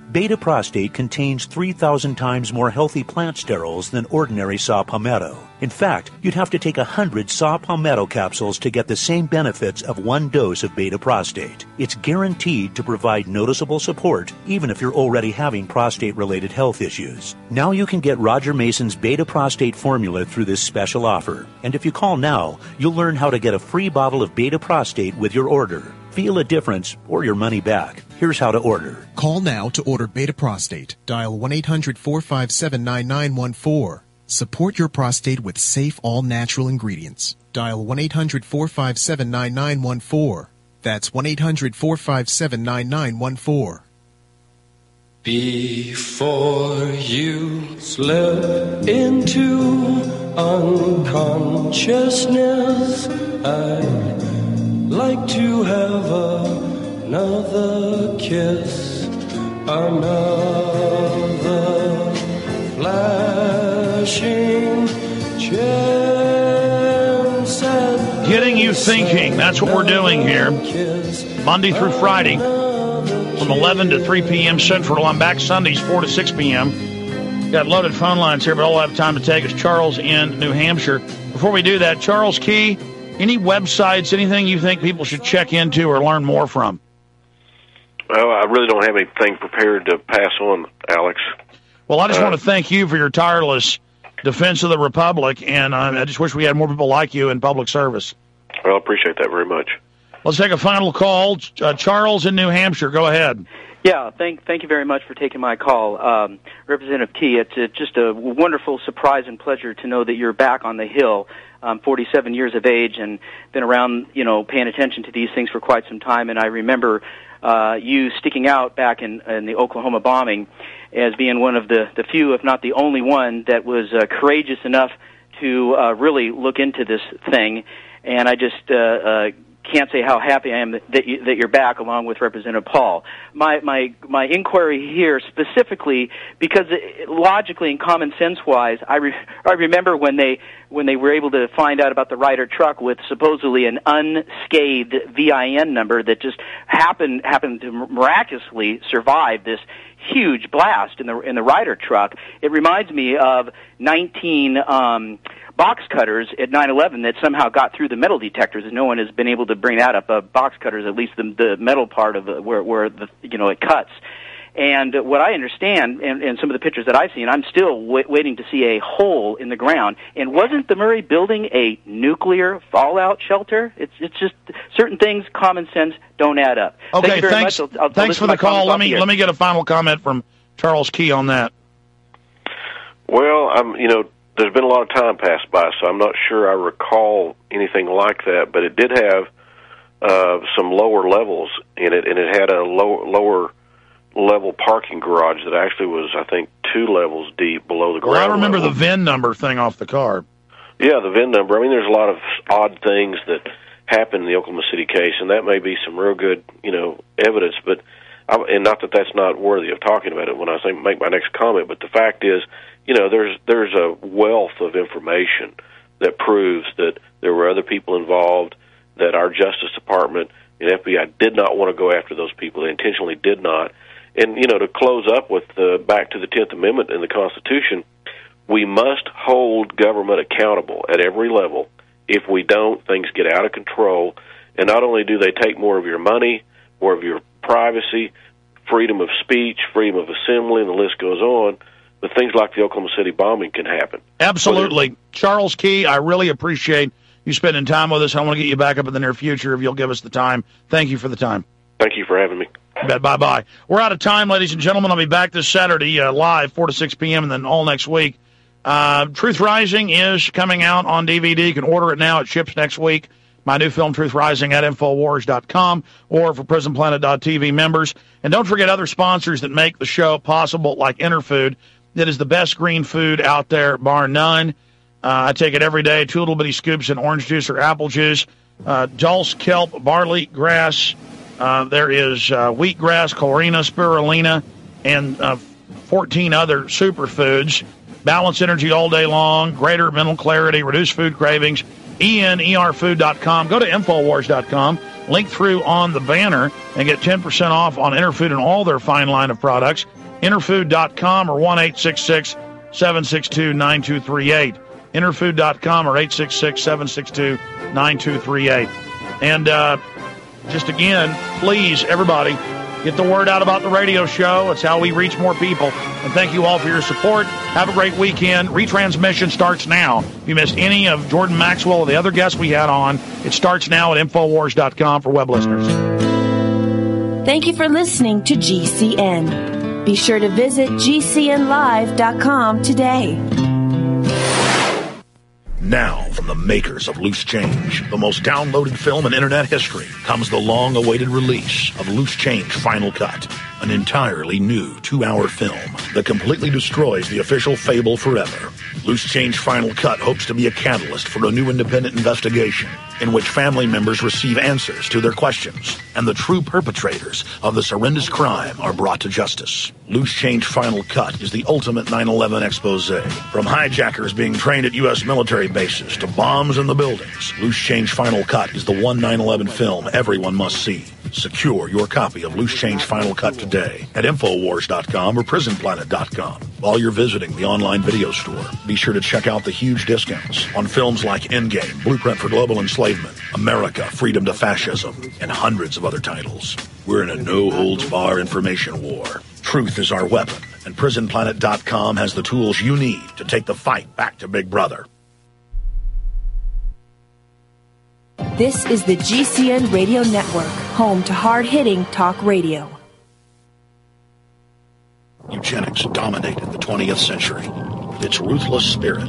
Beta Prostate contains 3,000 times more healthy plant sterols than ordinary saw palmetto. In fact, you'd have to take 100 saw palmetto capsules to get the same benefits of one dose of Beta Prostate. It's guaranteed to provide noticeable support, even if you're already having prostate-related health issues. Now you can get Roger Mason's Beta Prostate formula through this special offer. And if you call now, you'll learn how to get a free bottle of Beta Prostate with your order. Feel a difference or your money back. Here's how to order. Call now to order Beta Prostate. Dial 1-800-457-9914. Support your prostate with safe, all-natural ingredients. Dial 1-800-457-9914. That's 1-800-457-9914. Before you slip into unconsciousness, I'd like to have another kiss, another flashing chance. Getting you thinking. That's what we're doing here. Monday through Friday from 11 to 3 p.m. Central. I'm back Sundays 4 to 6 p.m. Got loaded phone lines here, but all I have time to take is Charles in New Hampshire. Before we do that, Charles Key, any websites, anything you think people should check into or learn more from? Well, I really don't have anything prepared to pass on, Alex. Well, I just want to thank you for your tireless defense of the Republic, and I just wish we had more people like you in public service. Well, I appreciate that very much. Let's take a final call. Charles in New Hampshire, go ahead. Yeah, thank you very much for taking my call. Representative Key, it's just a wonderful surprise and pleasure to know that you're back on the Hill. 47 years of age and been around, paying attention to these things for quite some time, and I remember you sticking out back in the Oklahoma bombing as being one of the few, if not the only one, that was courageous enough to really look into this thing. And I just can't say how happy I am that you're back, along with Representative Paul. My inquiry here specifically, because logically and common sense wise, I remember when they were able to find out about the Ryder truck with supposedly an unscathed VIN number that just happened to miraculously survive this huge blast in the Ryder truck. It reminds me of 19 box cutters at 9/11 that somehow got through the metal detectors, and no one has been able to bring that up. Box cutters, at least the metal part of where it cuts. And what I understand, and some of the pictures that I've seen, I'm still waiting to see a hole in the ground. And wasn't the Murray building a nuclear fallout shelter? It's just certain things, common sense, don't add up. Okay, Thank you very thanks. much. I'll thanks for the call. Let me get a final comment from Charles Key on that. Well, there's been a lot of time passed by, so I'm not sure I recall anything like that. But it did have some lower levels in it, and it had a lower level parking garage that actually was, I think, 2 levels deep below the ground. Well, I remember level. the VIN number thing off the car. Yeah, the VIN number. I mean, there's a lot of odd things that happened in the Oklahoma City case, and that may be some real good, evidence. But and not that that's not worthy of talking about it when I make my next comment. But the fact is, there's a wealth of information that proves that there were other people involved, that our Justice Department and FBI did not want to go after those people. They intentionally did not. And, to close up with back to the 10th Amendment in the Constitution, we must hold government accountable at every level. If we don't, things get out of control. And not only do they take more of your money, more of your privacy, freedom of speech, freedom of assembly, and the list goes on, but things like the Oklahoma City bombing can happen. Absolutely. Charles Key, I really appreciate you spending time with us. I want to get you back up in the near future if you'll give us the time. Thank you for the time. Thank you for having me. Bye-bye. We're out of time, ladies and gentlemen. I'll be back this Saturday live, 4 to 6 p.m., and then all next week. Truth Rising is coming out on DVD. You can order it now. It ships next week. My new film, Truth Rising, at Infowars.com or for PrisonPlanet.tv members. And don't forget other sponsors that make the show possible, like Interfood. That is the best green food out there, bar none. I take it every day, 2 little bitty scoops in orange juice or apple juice. Dulse, kelp, barley, grass. There is wheatgrass, chlorina, spirulina, and 14 other superfoods. Balance energy all day long, greater mental clarity, reduced food cravings. ENERfood.com. Go to Infowars.com. Link through on the banner and get 10% off on Interfood and all their fine line of products. Interfood.com or 1-866-762-9238. Interfood.com or 866-762-9238. And just again, please, everybody, get the word out about the radio show. It's how we reach more people. And thank you all for your support. Have a great weekend. Retransmission starts now. If you missed any of Jordan Maxwell or the other guests we had on, it starts now at Infowars.com for web listeners. Thank you for listening to GCN. Be sure to visit GCNlive.com today. Now, from the makers of Loose Change, the most downloaded film in internet history, comes the long-awaited release of Loose Change Final Cut, an entirely new 2-hour film that completely destroys the official fable forever. Loose Change Final Cut hopes to be a catalyst for a new independent investigation in which family members receive answers to their questions and the true perpetrators of this horrendous crime are brought to justice. Loose Change Final Cut is the ultimate 9/11 expose. From hijackers being trained at U.S. military bases to bombs in the buildings, Loose Change Final Cut is the one 9/11 film everyone must see. Secure your copy of Loose Change Final Cut today at Infowars.com or PrisonPlanet.com. While you're visiting the online video store, be sure to check out the huge discounts on films like Endgame, Blueprint for Global Enslavement, America, Freedom to Fascism, and hundreds of other titles. We're in a no-holds-bar information war. Truth is our weapon, and PrisonPlanet.com has the tools you need to take the fight back to Big Brother. This is the GCN Radio Network, home to hard-hitting talk radio. Eugenics dominated the 20th century. Its ruthless spirit